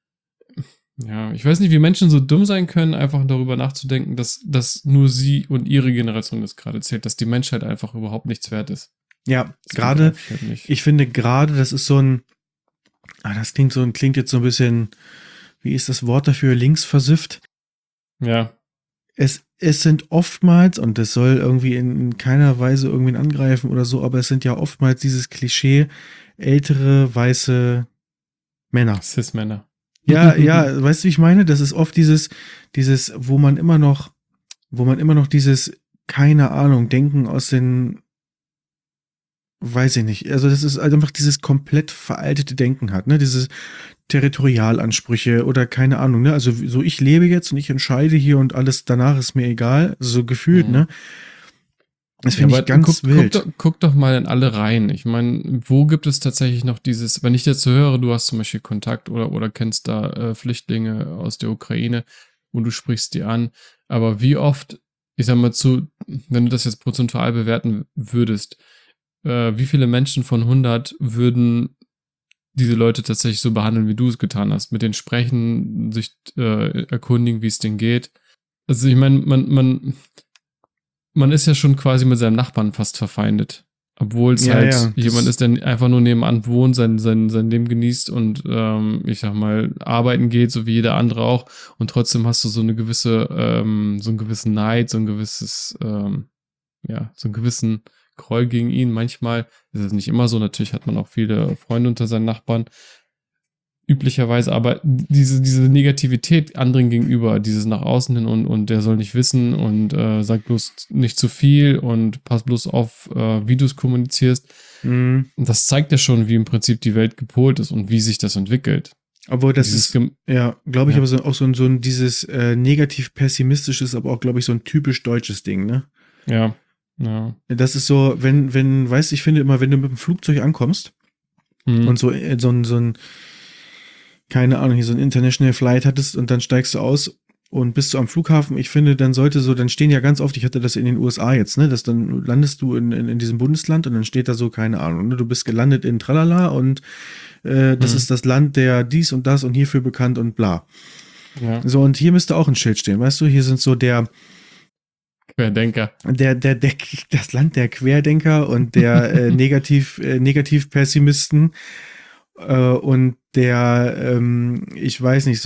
Ja, ich weiß nicht, wie Menschen so dumm sein können, einfach darüber nachzudenken, dass, dass nur sie und ihre Generation das gerade zählt, dass die Menschheit einfach überhaupt nichts wert ist. Ja, gerade, ich, ich finde gerade, das ist so ein, ah, das klingt so, klingt jetzt so ein bisschen, wie ist das Wort dafür, linksversifft? Ja. Es, es sind oftmals, und das soll irgendwie in keiner Weise irgendwen angreifen oder so, aber es sind ja oftmals dieses Klischee, ältere, weiße Männer. Cis-Männer. Ja, ja, weißt du, wie ich meine? Das ist oft dieses, dieses, wo man immer noch, wo man immer noch dieses, keine Ahnung, Denken aus den, weiß ich nicht, also das ist einfach dieses komplett veraltete Denken hat, ne, dieses Territorialansprüche oder keine Ahnung, ne, also so ich lebe jetzt und ich entscheide hier und alles danach ist mir egal, so gefühlt, mhm. ne. Das finde ja, ich ganz guck, wild. Guck doch, guck doch mal in alle rein. Ich meine, wo gibt es tatsächlich noch dieses, wenn ich jetzt so höre, du hast zum Beispiel Kontakt oder, oder kennst da äh, Flüchtlinge aus der Ukraine und du sprichst die an, aber wie oft, ich sag mal zu, wenn du das jetzt prozentual bewerten würdest, äh, wie viele Menschen von hundert würden diese Leute tatsächlich so behandeln, wie du es getan hast, mit denen sprechen, sich äh, erkundigen, wie es denen geht. Also ich meine, man, man Man ist ja schon quasi mit seinem Nachbarn fast verfeindet. Obwohl es Ja, halt ja, jemand das- ist, der einfach nur nebenan wohnt, sein, sein, sein Leben genießt und ähm, ich sag mal, arbeiten geht, so wie jeder andere auch. Und trotzdem hast du so eine gewisse, ähm, so einen gewissen Neid, so ein gewisses, ähm, ja, so einen gewissen Groll gegen ihn. Manchmal ist es nicht immer so, natürlich hat man auch viele Freunde unter seinen Nachbarn. Üblicherweise, aber diese, diese Negativität anderen gegenüber, dieses nach außen hin und, und der soll nicht wissen und äh, sagt bloß nicht zu viel und pass bloß auf, äh, wie du es kommunizierst. Mhm. Das zeigt ja schon, wie im Prinzip die Welt gepolt ist und wie sich das entwickelt. Obwohl das Dieses ist, Gem- ja, glaube ich, Ja. aber so, auch so ein, so ein dieses äh, negativ-pessimistisches, aber auch, glaube ich, so ein typisch deutsches Ding, ne? Ja, ja. Das ist so, wenn, wenn, weißt, ich finde immer, wenn du mit dem Flugzeug ankommst Hm. und so, äh, so ein, so ein, keine Ahnung, hier so ein International Flight hattest und dann steigst du aus und bist du am Flughafen, ich finde, dann sollte so, dann stehen ja ganz oft, ich hatte das in den U S A jetzt, ne, dass dann landest du in, in, in diesem Bundesland und dann steht da so, keine Ahnung, ne, du bist gelandet in Tralala und äh, das Hm. ist das Land der dies und das und hierfür bekannt und bla. Ja. So, und hier müsste auch ein Schild stehen, weißt du, hier sind so der, Querdenker. der, der, der, das Land der Querdenker und der äh, Negativ, äh, Negativ-Pessimisten äh, und der, ähm, ich weiß nicht,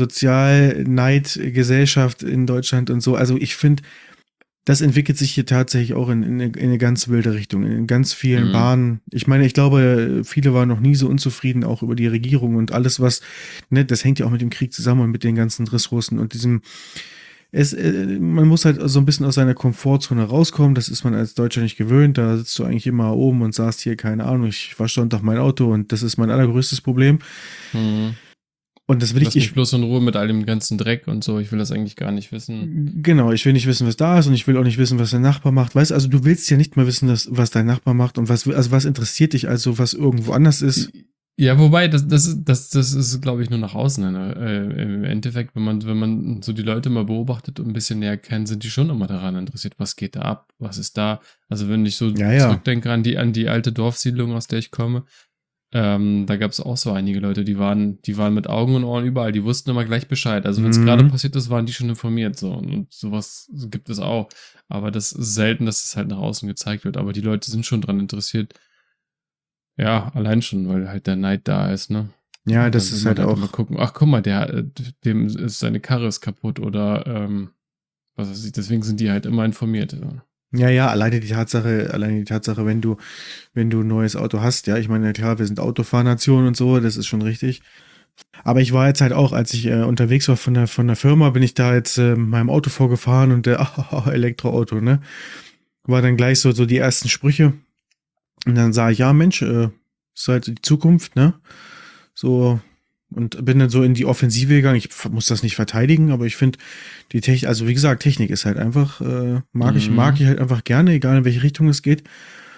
Sozialneidgesellschaft in Deutschland und so. Also ich finde, das entwickelt sich hier tatsächlich auch in, in, eine, in eine ganz wilde Richtung, in ganz vielen Mhm. Bahnen. Ich meine, ich glaube, viele waren noch nie so unzufrieden, auch über die Regierung und alles, was, ne, das hängt ja auch mit dem Krieg zusammen und mit den ganzen Ressourcen und diesem, es, äh, man muss halt so ein bisschen aus seiner Komfortzone rauskommen. Das ist man als Deutscher nicht gewöhnt. Da sitzt du eigentlich immer oben und sagst hier, keine Ahnung, ich wasche Sonntag mein Auto und das ist mein allergrößtes Problem. Mhm. Und das will Lass ich, mich ich, bloß in Ruhe mit all dem ganzen Dreck und so. Ich will das eigentlich gar nicht wissen. genau, ich will nicht wissen, was da ist und ich will auch nicht wissen, was dein Nachbar macht. Weißt du, also du willst ja nicht mal wissen, dass, was dein Nachbar macht und was, also was interessiert dich also, was irgendwo anders ist. Ja, wobei, das, das, ist- das, das ist, glaube ich, nur nach außen. Ne? Äh, Im Endeffekt, wenn man, wenn man so die Leute mal beobachtet und ein bisschen näher kennt, sind die schon immer daran interessiert, was geht da ab, was ist da. Also wenn ich so Ja, ja. zurückdenke an die, an die alte Dorfsiedlung, aus der ich komme, ähm, da gab es auch so einige Leute, die waren, die waren mit Augen und Ohren überall, die wussten immer gleich Bescheid. Also wenn es Mhm. gerade passiert ist, waren die schon informiert. So. Und sowas gibt es auch. Aber das ist selten, dass es halt nach außen gezeigt wird. Aber die Leute sind schon dran interessiert. Ja, allein schon, weil halt der Neid da ist, ne? Ja, Und das dann ist will man halt auch. immer gucken, ach guck mal, der, äh, dem ist seine Karre ist kaputt oder ähm, was weiß ich, deswegen sind die halt immer informiert. Ja. Ja, ja, alleine die Tatsache, alleine die Tatsache, wenn du, wenn du ein neues Auto hast, ja, ich meine, klar, wir sind Autofahrnation und so, das ist schon richtig. Aber ich war jetzt halt auch, als ich äh, unterwegs war von der, von der Firma, bin ich da jetzt äh, meinem Auto vorgefahren und der ah, Elektroauto, ne? War dann gleich so, so die ersten Sprüche. Und dann sah ich, ja, Mensch, äh, ist halt die Zukunft, ne? So, und bin dann so in die Offensive gegangen. Ich muss das nicht verteidigen, aber ich finde, die Technik, also wie gesagt, Technik ist halt einfach, äh, mag ich, Mhm. mag ich halt einfach gerne, egal in welche Richtung es geht.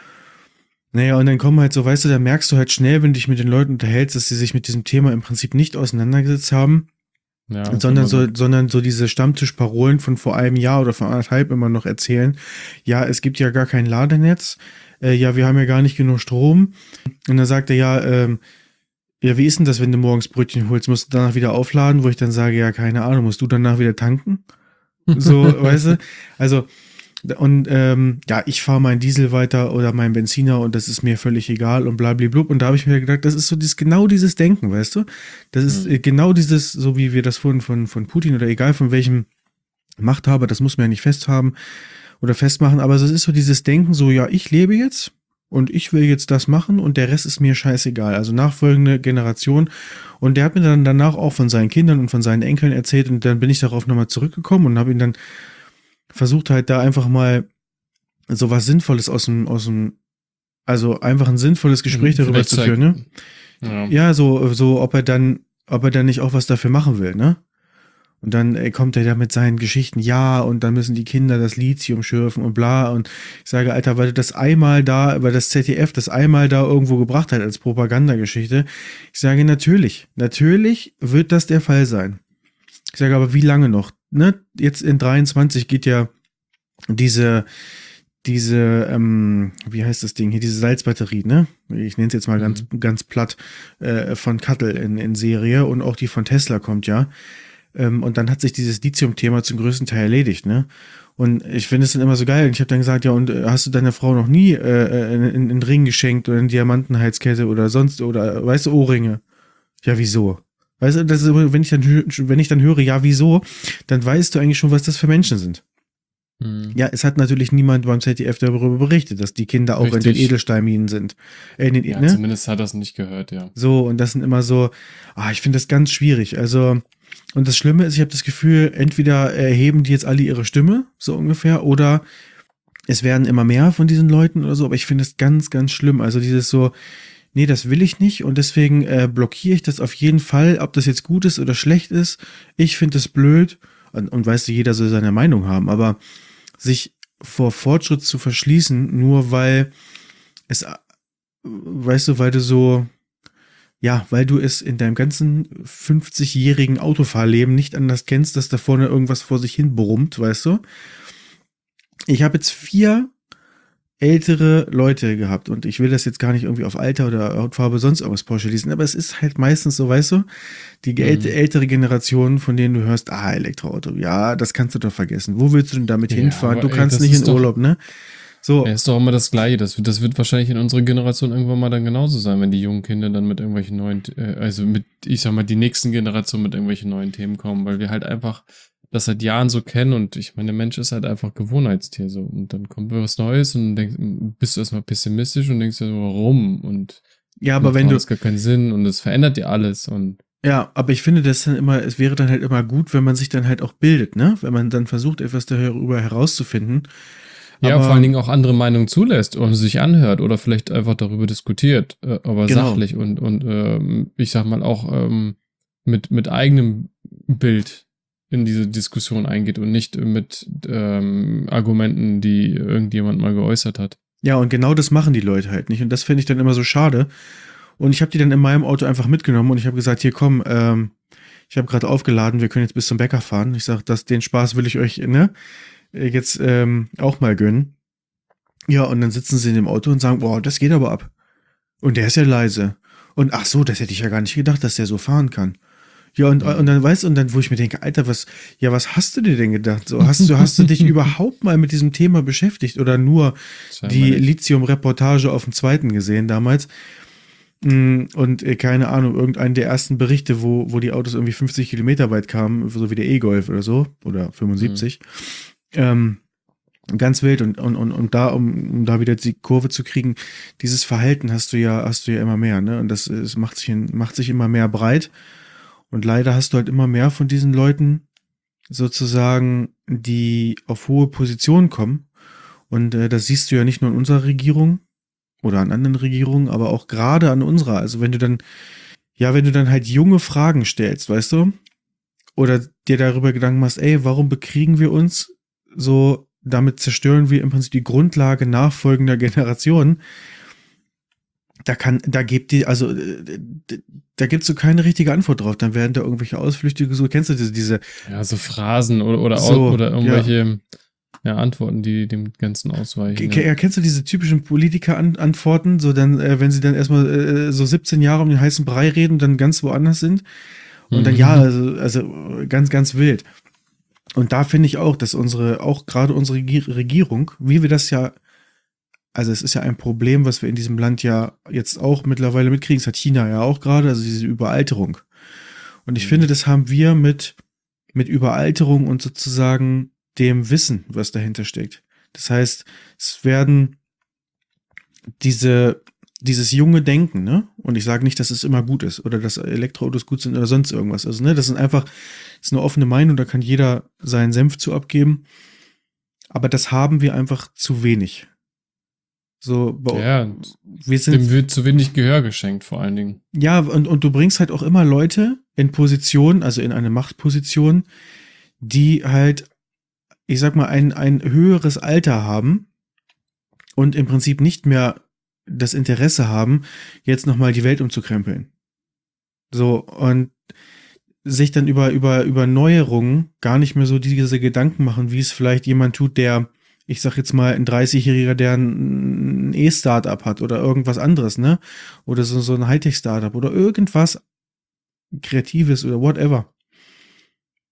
Naja, und dann kommen halt so, weißt du, da merkst du halt schnell, wenn du dich mit den Leuten unterhältst, dass sie sich mit diesem Thema im Prinzip nicht auseinandergesetzt haben, Ja, ist sondern immer so, sondern so diese Stammtischparolen von vor einem Jahr oder vor anderthalb immer noch erzählen. Ja, es gibt ja gar kein Ladenetz. Äh, ja, wir haben ja gar nicht genug Strom. Und dann sagt er, ja, ähm, ja, wie ist denn das, wenn du morgens Brötchen holst? Musst du danach wieder aufladen? Wo ich dann sage, ja, keine Ahnung, musst du danach wieder tanken? So, weißt du? Also, und ähm, ja, ich fahre meinen Diesel weiter oder meinen Benziner und das ist mir völlig egal und blablablub. Und da habe ich mir gedacht, das ist so dieses, genau dieses Denken, weißt du? Das ist Mhm. äh, genau dieses, so wie wir das vorhin von, von Putin oder egal von welchem Machthaber, das muss man ja nicht festhaben oder festmachen, aber es ist so dieses Denken, so, ja, ich lebe jetzt und ich will jetzt das machen und der Rest ist mir scheißegal. Also nachfolgende Generation. Und der hat mir dann danach auch von seinen Kindern und von seinen Enkeln erzählt und dann bin ich darauf nochmal zurückgekommen und habe ihn dann versucht halt da einfach mal so was Sinnvolles aus dem, aus dem, also einfach ein sinnvolles Gespräch darüber Vielleicht zu zeigt- führen, ne? Ja. Ja, so, so, ob er dann, ob er dann nicht auch was dafür machen will, ne? Und dann äh, kommt er da mit seinen Geschichten, ja, und dann müssen die Kinder das Lithium schürfen und bla. Und ich sage, Alter, weil du das einmal da, weil das Z D F das einmal da irgendwo gebracht hat als Propagandageschichte. Ich sage, natürlich, natürlich wird das der Fall sein. Ich sage, aber wie lange noch? Ne? Jetzt in dreiundzwanzig geht ja diese, diese, ähm, wie heißt das Ding hier, diese Salzbatterie, ne? Ich nenne es jetzt mal ganz, ganz platt, äh, von Cuttle in, in Serie und auch die von Tesla kommt ja. Ähm, und dann hat sich dieses Lithium-Thema zum größten Teil erledigt, ne? Und ich finde es dann immer so geil. Und ich habe dann gesagt, ja, und äh, hast du deiner Frau noch nie äh, einen, einen Ring geschenkt oder eine Diamantenhalskette oder sonst, oder, weißt du, Ohrringe? Ja, wieso? Weißt du, das ist, wenn ich dann, hö- wenn ich dann höre, ja, wieso, dann weißt du eigentlich schon, was das für Menschen sind. Hm. Ja, es hat natürlich niemand beim Z D F darüber berichtet, dass die Kinder auch in den Richtig. Edelsteinminen sind. Äh, in den, Ja, ne? zumindest hat er es nicht gehört, ja. So, und das sind immer so, ah, ich finde das ganz schwierig. Also, und das Schlimme ist, ich habe das Gefühl, entweder erheben die jetzt alle ihre Stimme, so ungefähr, oder es werden immer mehr von diesen Leuten oder so, aber ich finde es ganz, ganz schlimm. Also dieses so, nee, das will ich nicht und deswegen äh, blockiere ich das auf jeden Fall, ob das jetzt gut ist oder schlecht ist. Ich finde es blöd und, und weißt du, jeder soll seine Meinung haben, aber sich vor Fortschritt zu verschließen, nur weil es, äh, weißt du, weil du so, ja, weil du es in deinem ganzen fünfzigjährigen Autofahrleben nicht anders kennst, dass da vorne irgendwas vor sich hin brummt, weißt du? Ich habe jetzt vier ältere Leute gehabt und ich will das jetzt gar nicht irgendwie auf Alter oder Hautfarbe sonst irgendwas pauschalisieren, aber es ist halt meistens so, weißt du, die äl- Mhm. ältere Generation, von denen du hörst, ah, Elektroauto, ja, das kannst du doch vergessen. Wo willst du denn damit Ja, hinfahren? aber Du ey, kannst das nicht in ist doch- Urlaub, ne? So, Ja, ist doch immer das Gleiche. Das, wird- das wird wahrscheinlich in unserer Generation irgendwann mal dann genauso sein, wenn die jungen Kinder dann mit irgendwelchen neuen, äh, also mit, ich sag mal, die nächsten Generationen mit irgendwelchen neuen Themen kommen, weil wir halt einfach das seit Jahren so kennen und ich meine, der Mensch ist halt einfach Gewohnheitstier so und dann kommt was Neues und denkst, bist du erstmal pessimistisch und denkst dir so, warum und ja, aber macht wenn du, alles gar keinen Sinn und es verändert dir alles und ja, aber ich finde das dann immer, es wäre dann halt immer gut, wenn man sich dann halt auch bildet, ne? Wenn man dann versucht, etwas darüber herauszufinden. ja, Aber- vor allen Dingen auch andere Meinungen zulässt oder sich anhört oder vielleicht einfach darüber diskutiert, äh, aber Genau. sachlich und, und ähm, ich sag mal auch ähm, mit, mit eigenem Bild in diese Diskussion eingeht und nicht mit ähm, Argumenten, die irgendjemand mal geäußert hat. Ja, und genau das machen die Leute halt nicht. Und das finde ich dann immer so schade. Und ich habe die dann in meinem Auto einfach mitgenommen und ich habe gesagt, hier komm, ähm, ich habe gerade aufgeladen, wir können jetzt bis zum Bäcker fahren. Ich sage, das, den Spaß will ich euch, ne, jetzt ähm, auch mal gönnen. Ja, und dann sitzen sie in dem Auto und sagen, boah, das geht aber ab. Und der ist ja leise. Und ach so, das hätte ich ja gar nicht gedacht, dass der so fahren kann. Ja, und, Mhm. und dann weißt du, und dann, wo ich mir denke, Alter, was, ja, was hast du dir denn gedacht? So, hast du, hast du dich überhaupt mal mit diesem Thema beschäftigt oder nur Scheinbar die nicht. Lithium-Reportage auf dem zweiten gesehen damals? Mm, Und äh, keine Ahnung, irgendeinen der ersten Berichte, wo, wo die Autos irgendwie fünfzig Kilometer weit kamen, so wie der E-Golf oder so, oder fünfundsiebzig. Ähm, ganz wild und, und, und, und da, um, um da wieder die Kurve zu kriegen, dieses Verhalten hast du ja, hast du ja immer mehr, ne? Und das, es macht sich, macht sich immer mehr breit. Und leider hast du halt immer mehr von diesen Leuten sozusagen, die auf hohe Positionen kommen. Und äh, das siehst du ja nicht nur in unserer Regierung oder an anderen Regierungen, aber auch gerade an unserer. Also wenn du dann, ja, wenn du dann halt junge Fragen stellst, weißt du, oder dir darüber Gedanken machst, ey, warum bekriegen wir uns so, damit zerstören wir im Prinzip die Grundlage nachfolgender Generationen. Da kann, da gibt die, also äh, da gibt's so keine richtige Antwort drauf. Dann werden da irgendwelche Ausflüchte gesucht. Kennst du diese, diese Ja, so Phrasen oder, oder, So, au- oder irgendwelche ja. Antworten, die dem Ganzen ausweichen. Ke- ja, kennst du diese typischen Politiker-Antworten, so dann, äh, wenn sie dann erstmal äh, so siebzehn Jahre um den heißen Brei reden und dann ganz woanders sind? Und dann Mhm. ja, also, also ganz, ganz wild. Und da finde ich auch, dass unsere, auch gerade unsere Regi- Regierung, wie wir das ja, also es ist ja ein Problem, was wir in diesem Land ja jetzt auch mittlerweile mitkriegen, das hat China ja auch gerade, also diese Überalterung. Und ich Mhm. finde, das haben wir mit, mit Überalterung und sozusagen dem Wissen, was dahinter steckt. Das heißt, es werden diese, dieses junge Denken, ne? Und ich sage nicht, dass es immer gut ist oder dass Elektroautos gut sind oder sonst irgendwas. Also, ne, das sind einfach, das ist eine offene Meinung, da kann jeder seinen Senf zu abgeben. Aber das haben wir einfach zu wenig. So, bei- Ja, wir sind, dem wird zu wenig Gehör geschenkt, vor allen Dingen. ja, und, und du bringst halt auch immer Leute in Position, also in eine Machtposition, die halt, ich sag mal, ein, ein höheres Alter haben und im Prinzip nicht mehr das Interesse haben, jetzt nochmal die Welt umzukrempeln. So, und sich dann über, über, über Neuerungen gar nicht mehr so diese Gedanken machen, wie es vielleicht jemand tut, der, ich sag jetzt mal, ein dreißigjähriger, der ein E-Startup hat oder irgendwas anderes, ne? Oder so, so ein Hightech-Startup oder irgendwas Kreatives oder whatever.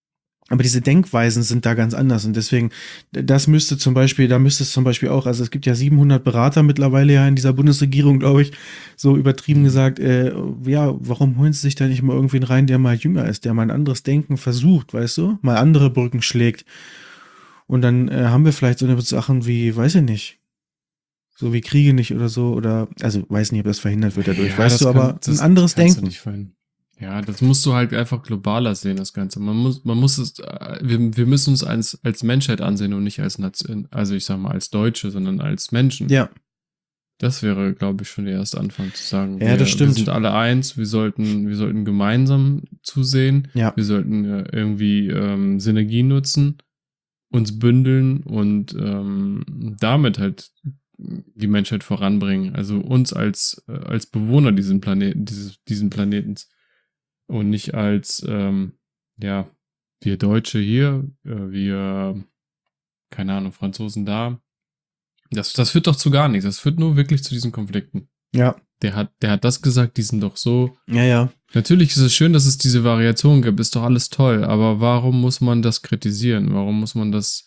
Aber diese Denkweisen sind da ganz anders und deswegen, das müsste zum Beispiel, da müsste es zum Beispiel auch, also es gibt ja siebenhundert Berater mittlerweile ja in dieser Bundesregierung, glaube ich, so übertrieben gesagt, äh, ja, warum holen sie sich da nicht mal irgendwen rein, der mal jünger ist, der mal ein anderes Denken versucht, weißt du, mal andere Brücken schlägt und dann äh, haben wir vielleicht so eine Sachen wie, weiß ich nicht, so wie Kriege nicht oder so oder, also weiß nicht, ob das verhindert wird dadurch, Ja, weißt das du, kann, aber das, ein anderes das kannst du Denken. nicht verhindern. Ja, das musst du halt einfach globaler sehen, das Ganze. Man muss, man muss es, äh, wir, wir müssen uns als, als Menschheit ansehen und nicht als Nation, also ich sag mal als Deutsche, sondern als Menschen. Ja, Das wäre, glaube ich, schon der erste Anfang zu sagen. ja, wir, das wir stimmt. sind alle eins, wir sollten, wir sollten gemeinsam zusehen, Ja, wir sollten äh, irgendwie ähm, Synergien nutzen, uns bündeln und ähm, damit halt die Menschheit voranbringen. Also uns als, äh, als Bewohner diesen Planeten, dieses, diesen Planetens. Und nicht als, ähm, ja, wir Deutsche hier, äh, wir, keine Ahnung, Franzosen da. Das, das führt doch zu gar nichts. Das führt nur wirklich zu diesen Konflikten. ja, Der hat, der hat das gesagt, die sind doch so. ja, ja. Natürlich ist es schön, dass es diese Variation gibt, ist doch alles toll, aber warum muss man das kritisieren? Warum muss man das,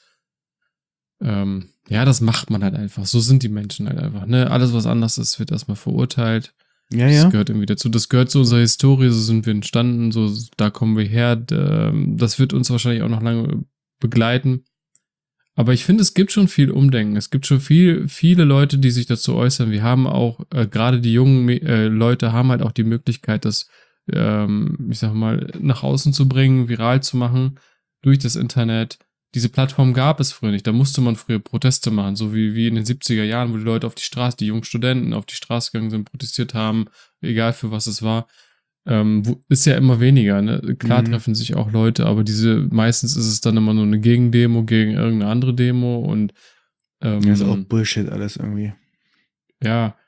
ähm, ja, das macht man halt einfach. So sind die Menschen halt einfach, ne? Alles, was anders ist, wird erstmal verurteilt. Ja, Das ja. gehört irgendwie dazu. Das gehört zu unserer Historie, so sind wir entstanden, so, da kommen wir her. Das wird uns wahrscheinlich auch noch lange begleiten. Aber ich finde, es gibt schon viel Umdenken. Es gibt schon viel, viele Leute, die sich dazu äußern. Wir haben auch, äh, gerade die jungen äh, Leute haben halt auch die Möglichkeit, das, ähm, ich sag mal, nach außen zu bringen, viral zu machen, durch das Internet. Diese Plattform gab es früher nicht. Da musste man früher Proteste machen, so wie, wie in den siebziger Jahren, wo die Leute auf die Straße, die jungen Studenten auf die Straße gegangen sind, protestiert haben, egal für was es war. Ähm, wo, ist ja immer weniger, ne? Klar Mhm. treffen sich auch Leute, aber diese, meistens ist es dann immer nur eine Gegendemo gegen irgendeine andere Demo und ähm, Das ist auch Bullshit alles irgendwie. ja,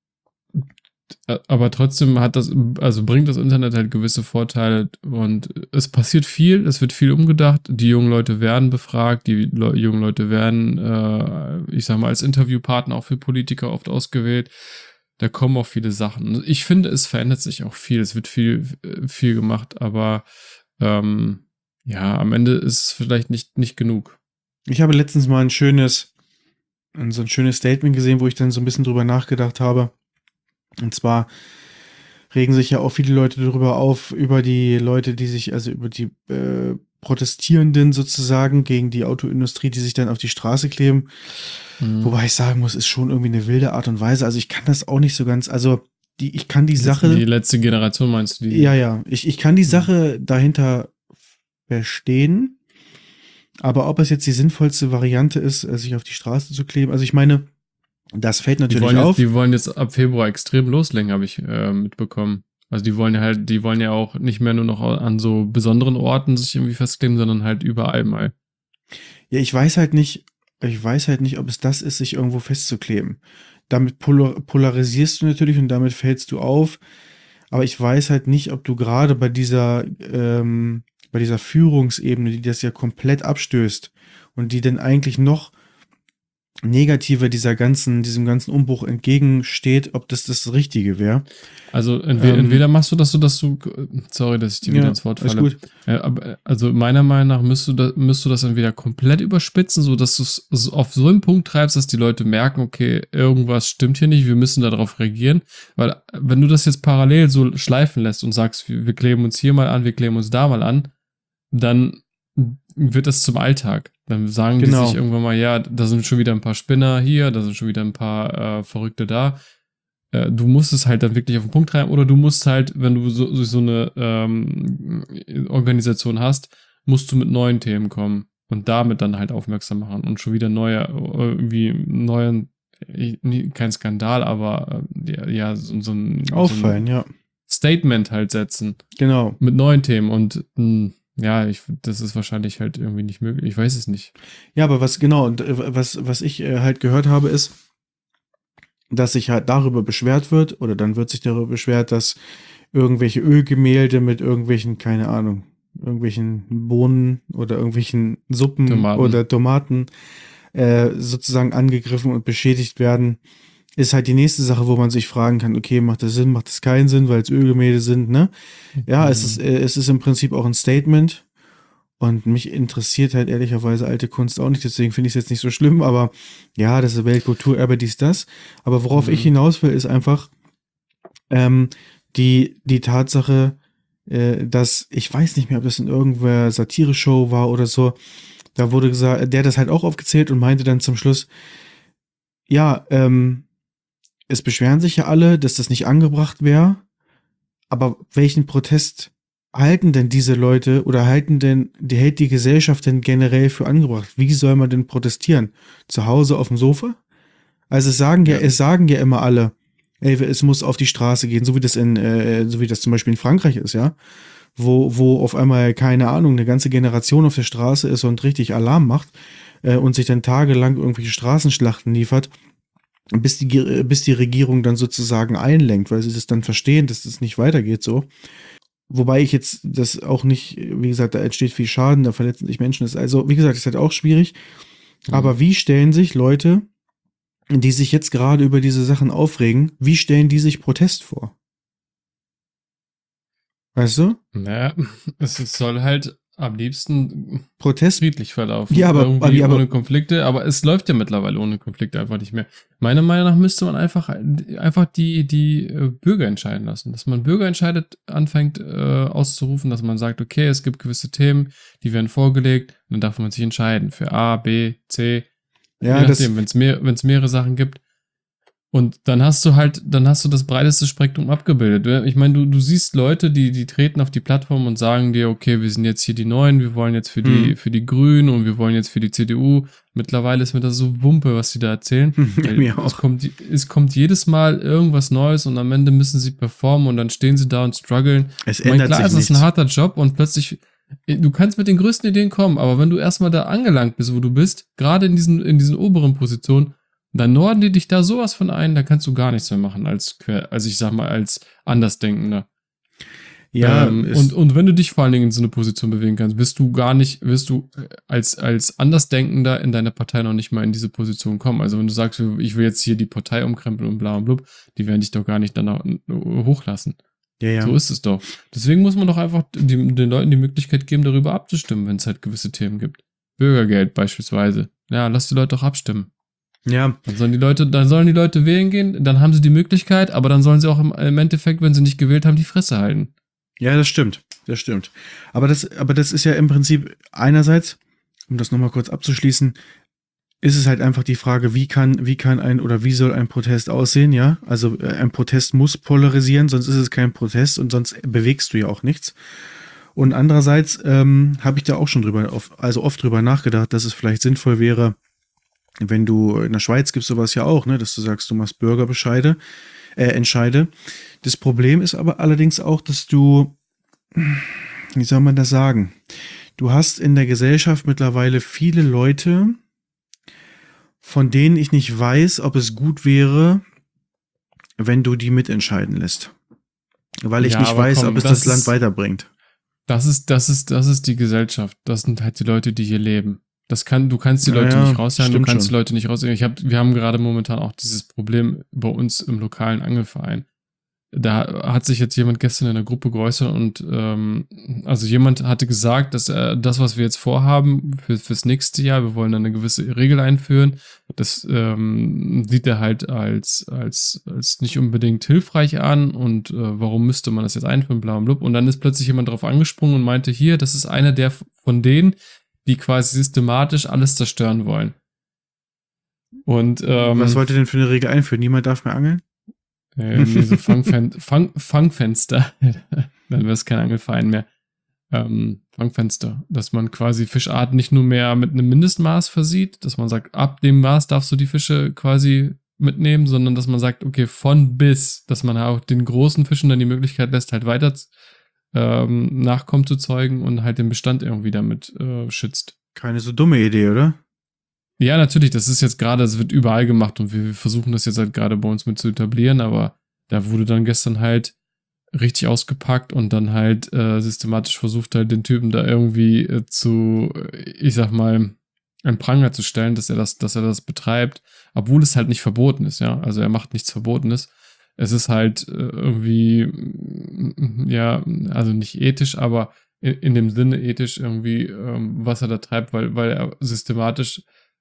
aber trotzdem hat das, also bringt das Internet halt gewisse Vorteile und es passiert viel, es wird viel umgedacht, die jungen Leute werden befragt, die Le- jungen Leute werden, äh, ich sag mal, als Interviewpartner auch für Politiker oft ausgewählt. Da kommen auch viele Sachen. Ich finde, es verändert sich auch viel, es wird viel, viel gemacht, aber ähm, ja, am Ende ist es vielleicht nicht, nicht genug. Ich habe letztens mal ein schönes, ein- so ein schönes Statement gesehen, wo ich dann so ein bisschen drüber nachgedacht habe. Und zwar regen sich ja auch viele Leute darüber auf, über die Leute, die sich, also über die äh, Protestierenden sozusagen gegen die Autoindustrie, die sich dann auf die Straße kleben. Mhm. Wobei ich sagen muss, ist schon irgendwie eine wilde Art und Weise. Also ich kann das auch nicht so ganz, also die, ich kann die Sache. Die letzte Generation meinst du? Die, Ja, ja, ich, ich kann die Sache dahinter verstehen. Aber ob es jetzt die sinnvollste Variante ist, äh, sich auf die Straße zu kleben, also ich meine, das fällt Die natürlich wollen, auf. jetzt, die wollen jetzt ab Februar extrem loslegen, habe ich äh, mitbekommen. Also die wollen ja halt, die wollen ja auch nicht mehr nur noch an so besonderen Orten sich irgendwie festkleben, sondern halt überall mal. Ja, ich weiß halt nicht, ich weiß halt nicht, ob es das ist, sich irgendwo festzukleben. Damit polar polarisierst du natürlich und damit fällst du auf. Aber ich weiß halt nicht, ob du gerade bei dieser, ähm, bei dieser Führungsebene, die das ja komplett abstößt und die dann eigentlich noch negativer dieser ganzen, diesem ganzen Umbruch entgegensteht, ob das das Richtige wäre. Also entweder, Ähm, entweder machst du das so, dass du, sorry, dass ich dir Ja, wieder ins Wort alles falle. gut. Ja, aber, also meiner Meinung nach müsst du, da, müsst du das entweder komplett überspitzen, so dass du es so auf so einen Punkt treibst, dass die Leute merken, okay, irgendwas stimmt hier nicht, wir müssen darauf reagieren. Weil wenn du das jetzt parallel so schleifen lässt und sagst, wir, wir kleben uns hier mal an, wir kleben uns da mal an, dann wird das zum Alltag. Dann sagen Genau. die sich irgendwann mal, ja, da sind schon wieder ein paar Spinner hier, da sind schon wieder ein paar äh, Verrückte da. Äh, du musst es halt dann wirklich auf den Punkt treiben oder du musst halt, wenn du so, so eine ähm, Organisation hast, musst du mit neuen Themen kommen und damit dann halt aufmerksam machen und schon wieder neue, irgendwie neuen, kein Skandal, aber äh, ja, so, so ein, Auffallen, so ein ja. Statement halt setzen. Genau. Mit neuen Themen und mh, ja, ich, das ist wahrscheinlich halt irgendwie nicht möglich. Ich weiß es nicht. Ja, aber was genau, und äh, was, was ich äh, halt gehört habe, ist, dass sich halt darüber beschwert wird, oder dann wird sich darüber beschwert, dass irgendwelche Ölgemälde mit irgendwelchen, keine Ahnung, irgendwelchen Bohnen oder irgendwelchen Suppen Tomaten. oder Tomaten äh, sozusagen angegriffen und beschädigt werden. Ist halt die nächste Sache, wo man sich fragen kann, okay, macht das Sinn, macht das keinen Sinn, weil es Ölgemälde sind, ne? Ja, es ist, äh, es ist im Prinzip auch ein Statement. Und mich interessiert halt ehrlicherweise alte Kunst auch nicht, deswegen finde ich es jetzt nicht so schlimm, aber ja, das ist Weltkulturerbe, dies, das. Aber worauf ich Mhm. hinaus will, ist einfach ähm, die, die Tatsache, äh, dass, ich weiß nicht mehr, ob das in irgendeiner Satire-Show war oder so, da wurde gesagt, der hat das halt auch aufgezählt und meinte dann zum Schluss, ja, ähm, es beschweren sich ja alle, dass das nicht angebracht wäre, aber welchen Protest halten denn diese Leute oder halten denn, die hält die Gesellschaft denn generell für angebracht? Wie soll man denn protestieren? Zu Hause auf dem Sofa? Also es sagen ja, Ja. es sagen ja immer alle, ey, es muss auf die Straße gehen, so wie das in, äh, so wie das zum Beispiel in Frankreich ist, ja, wo, wo auf einmal, keine Ahnung, eine ganze Generation auf der Straße ist und richtig Alarm macht äh, und sich dann tagelang irgendwelche Straßenschlachten liefert, bis die, Ge- bis die Regierung dann sozusagen einlenkt, weil sie das dann verstehen, dass das nicht weitergeht so. Wobei ich jetzt das auch nicht, wie gesagt, da entsteht viel Schaden, da verletzen sich Menschen. Das ist also, wie gesagt, ist halt auch schwierig. Mhm. Aber wie stellen sich Leute, die sich jetzt gerade über diese Sachen aufregen, wie stellen die sich Protest vor? Weißt du? Naja, es soll halt am liebsten Protest, friedlich verlaufen. ja, aber, aber, Irgendwie ja, aber ohne Konflikte, aber es läuft ja mittlerweile ohne Konflikte einfach nicht mehr. Meiner Meinung nach müsste man einfach, einfach die, die äh, Bürger entscheiden lassen. Dass man Bürger entscheidet, anfängt äh, auszurufen, dass man sagt, okay, es gibt gewisse Themen, die werden vorgelegt, dann darf man sich entscheiden für A, B, C, ja, je das, nachdem, wenn es mehr, wenn es mehrere Sachen gibt. Und dann hast du halt, dann hast du das breiteste Spektrum abgebildet. Ich meine, du, du siehst Leute, die, die treten auf die Plattform und sagen dir, okay, wir sind jetzt hier die Neuen, wir wollen jetzt für die, hm, für die Grünen und wir wollen jetzt für die C D U. Mittlerweile ist mir das so Wumpe, was die da erzählen. Weil mir es auch. kommt, es kommt jedes Mal irgendwas Neues und am Ende müssen sie performen und dann stehen sie da und strugglen. Es Ich meine, ändert klar sich ist das ein nichts. harter Job und plötzlich, du kannst mit den größten Ideen kommen, aber wenn du erstmal da angelangt bist, wo du bist, gerade in diesen, in diesen oberen Positionen, dann norden die dich da sowas von ein, da kannst du gar nichts mehr machen als, als ich sag mal, als Andersdenkender. Ja, Ähm, und, es, und wenn du dich vor allen Dingen in so eine Position bewegen kannst, wirst du gar nicht, wirst du als, als Andersdenkender in deiner Partei noch nicht mal in diese Position kommen. Also wenn du sagst, ich will jetzt hier die Partei umkrempeln und bla und blub, die werden dich doch gar nicht dann hochlassen. ja, ja. So ist es doch. Deswegen muss man doch einfach die, den Leuten die Möglichkeit geben, darüber abzustimmen, wenn es halt gewisse Themen gibt. Bürgergeld beispielsweise. Ja, lass die Leute doch abstimmen. Ja, Dann sollen die Leute, dann sollen die Leute wählen gehen, dann haben sie die Möglichkeit, aber dann sollen sie auch im, im Endeffekt, wenn sie nicht gewählt haben, die Fresse halten. ja, das stimmt. Das stimmt. Aber das, aber das ist ja im Prinzip einerseits, um das nochmal kurz abzuschließen, ist es halt einfach die Frage, wie kann, wie kann ein oder wie soll ein Protest aussehen, ja? Also äh, ein Protest muss polarisieren, sonst ist es kein Protest und sonst bewegst du ja auch nichts. Und andererseits ähm, habe ich da auch schon drüber, also oft drüber nachgedacht, dass es vielleicht sinnvoll wäre, wenn du in der Schweiz gibt's sowas ja auch, ne, dass du sagst, du machst Bürgerbescheide, äh, Entscheide. Das Problem ist aber allerdings auch, dass du, wie soll man das sagen? Du hast in der Gesellschaft mittlerweile viele Leute, von denen ich nicht weiß, ob es gut wäre, wenn du die mitentscheiden lässt. Weil ich Ja, nicht aber weiß, ob komm, es das das Land ist, weiterbringt. das ist, das ist, das ist die Gesellschaft. Das sind halt die Leute, die hier leben. Das kann, du kannst die Ja, Leute ja, nicht rausjagen, du stimmt kannst die schon. Leute nicht rausjagen. Ich hab, wir haben gerade momentan auch dieses Problem bei uns im lokalen Angelverein. Da hat sich jetzt jemand gestern in der Gruppe geäußert und ähm, also jemand hatte gesagt, dass er das, was wir jetzt vorhaben für, fürs nächste Jahr, wir wollen dann eine gewisse Regel einführen, das ähm, sieht er halt als, als, als nicht unbedingt hilfreich an und äh, warum müsste man das jetzt einführen, bla und blub. Und dann ist plötzlich jemand drauf angesprungen und meinte, hier, das ist einer der von denen, die quasi systematisch alles zerstören wollen. Und Was ähm, wollt ihr denn für eine Regel einführen? Niemand darf mehr angeln? Äh, nee, so Fangfen Fang Fangfenster. Dann wäre es kein Angelverein mehr. Ähm, Fangfenster. Dass man quasi Fischarten nicht nur mehr mit einem Mindestmaß versieht, dass man sagt, ab dem Maß darfst du die Fische quasi mitnehmen, sondern dass man sagt, okay, von bis, dass man auch den großen Fischen dann die Möglichkeit lässt, halt weiter ähm, Nachkommen zu zeugen und halt den Bestand irgendwie damit äh, schützt. Keine so dumme Idee, oder? Ja, natürlich, das ist jetzt gerade, es wird überall gemacht und wir versuchen das jetzt halt gerade bei uns mit zu etablieren, aber da wurde dann gestern halt richtig ausgepackt und dann halt äh, systematisch versucht halt den Typen da irgendwie äh, zu, ich sag mal, einen Pranger zu stellen, dass er das, dass er das betreibt, obwohl es halt nicht verboten ist, ja, also er macht nichts Verbotenes. Es ist halt äh, irgendwie, ja, also nicht ethisch, aber in, in dem Sinne ethisch irgendwie, ähm, was er da treibt, weil, weil er systematisch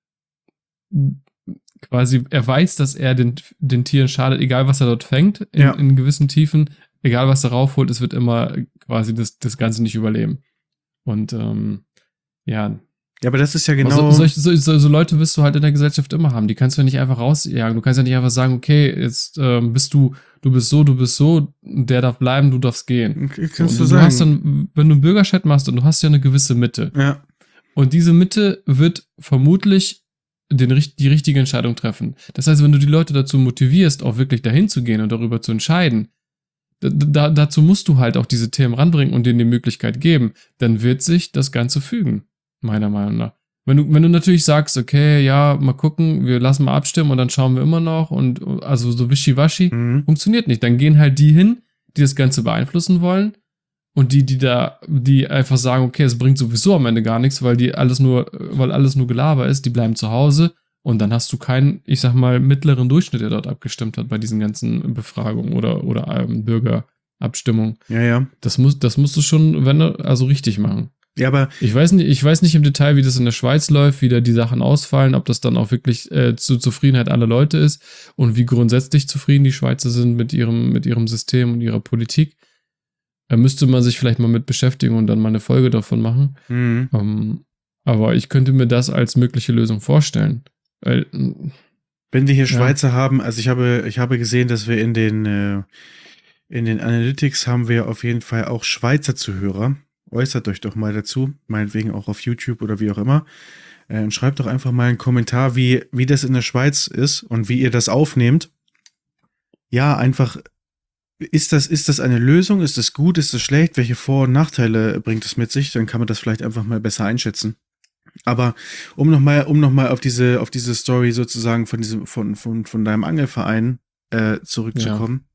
quasi, er weiß, dass er den, den Tieren schadet, egal was er dort fängt, in, Ja. in gewissen Tiefen, egal was er raufholt, es wird immer quasi das, das Ganze nicht überleben. Und ähm, ja. Ja, aber das ist ja Aber genau. So, solche- so, so, so Leute wirst du halt in der Gesellschaft immer haben. Die kannst du ja nicht einfach rausjagen. Du kannst ja nicht einfach sagen, okay, jetzt ähm, bist du, du bist so, du bist so, der darf bleiben, du darfst gehen. Kannst So, du und du sagen. hast dann, wenn du einen Bürgerchat machst und du hast ja eine gewisse Mitte. Ja. Und diese Mitte wird vermutlich den, richt- die richtige Entscheidung treffen. Das heißt, wenn du die Leute dazu motivierst, auch wirklich dahin zu gehen und darüber zu entscheiden, da, da, dazu musst du halt auch diese Themen ranbringen und denen die Möglichkeit geben. Dann wird sich das Ganze fügen, meiner Meinung nach. Wenn du, wenn du natürlich sagst, okay, ja, mal gucken, wir lassen mal abstimmen und dann schauen wir immer noch und also so wischiwaschi, Mhm. funktioniert nicht. Dann gehen halt die hin, die das Ganze beeinflussen wollen. Und die, die da, die einfach sagen, okay, es bringt sowieso am Ende gar nichts, weil die alles nur, weil alles nur Gelaber ist, die bleiben zu Hause und dann hast du keinen, ich sag mal, mittleren Durchschnitt, der dort abgestimmt hat bei diesen ganzen Befragungen oder, oder ähm, Bürgerabstimmungen. Ja, ja. Das muss, das musst du schon, wenn du, also richtig machen. Ja, aber Ich weiß nicht, ich weiß nicht im Detail, wie das in der Schweiz läuft, wie da die Sachen ausfallen, ob das dann auch wirklich äh, zur Zufriedenheit aller Leute ist und wie grundsätzlich zufrieden die Schweizer sind mit ihrem, mit ihrem System und ihrer Politik. Da müsste man sich vielleicht mal mit beschäftigen und dann mal eine Folge davon machen. mhm. Ähm, aber ich könnte mir das als mögliche Lösung vorstellen. Weil, mm, wenn wir hier Ja. Schweizer haben, also ich habe, ich habe gesehen, dass wir in den, äh, in den Analytics haben wir auf jeden Fall auch Schweizer Zuhörer. Äußert euch doch mal dazu, meinetwegen auch auf YouTube oder wie auch immer. Äh, und schreibt doch einfach mal einen Kommentar, wie, wie das in der Schweiz ist und wie ihr das aufnehmt. Ja, einfach, ist das, ist das eine Lösung? Ist das gut? Ist das schlecht? Welche Vor- und Nachteile bringt es mit sich? Dann kann man das vielleicht einfach mal besser einschätzen. Aber um nochmal, um noch mal auf diese, auf diese Story sozusagen von diesem, von, von, von deinem Angelverein äh, zurückzukommen.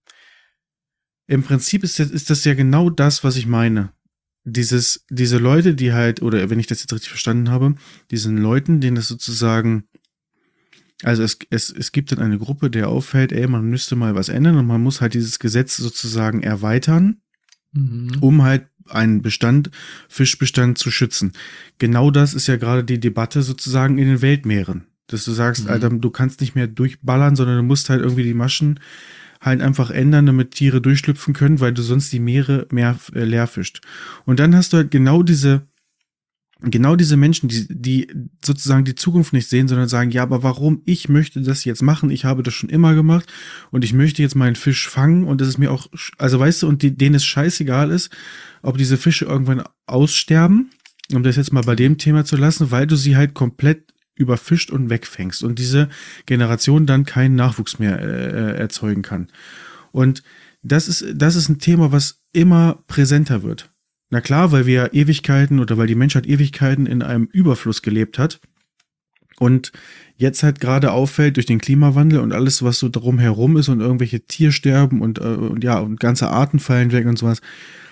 Im Prinzip ist das, ist das ja genau das, was ich meine. Dieses, diese Leute, die halt, oder wenn ich das jetzt richtig verstanden habe, diesen Leuten, denen das sozusagen, also es, es, es gibt dann eine Gruppe, der auffällt, ey, man müsste mal was ändern und man muss halt dieses Gesetz sozusagen erweitern, mhm. um halt einen Bestand, Fischbestand zu schützen. Genau das ist ja gerade die Debatte sozusagen in den Weltmeeren. Dass du sagst, Mhm. Alter, du kannst nicht mehr durchballern, sondern du musst halt irgendwie die Maschen halt einfach ändern, damit Tiere durchschlüpfen können, weil du sonst die Meere mehr äh, leer fischt. Und dann hast du halt genau diese, genau diese Menschen, die, die sozusagen die Zukunft nicht sehen, sondern sagen, ja, aber warum? Ich möchte das jetzt machen, ich habe das schon immer gemacht und ich möchte jetzt meinen Fisch fangen und das ist mir auch, also weißt du, und die, denen es scheißegal ist, ob diese Fische irgendwann aussterben, um das jetzt mal bei dem Thema zu lassen, weil du sie halt komplett überfischt und wegfängst und diese Generation dann keinen Nachwuchs mehr äh, erzeugen kann. Und das ist, das ist ein Thema, was immer präsenter wird. Na klar, weil wir Ewigkeiten oder weil die Menschheit Ewigkeiten in einem Überfluss gelebt hat und jetzt halt gerade auffällt durch den Klimawandel und alles, was so drum herum ist und irgendwelche Tiersterben und, äh, und ja, und ganze Arten fallen weg und sowas,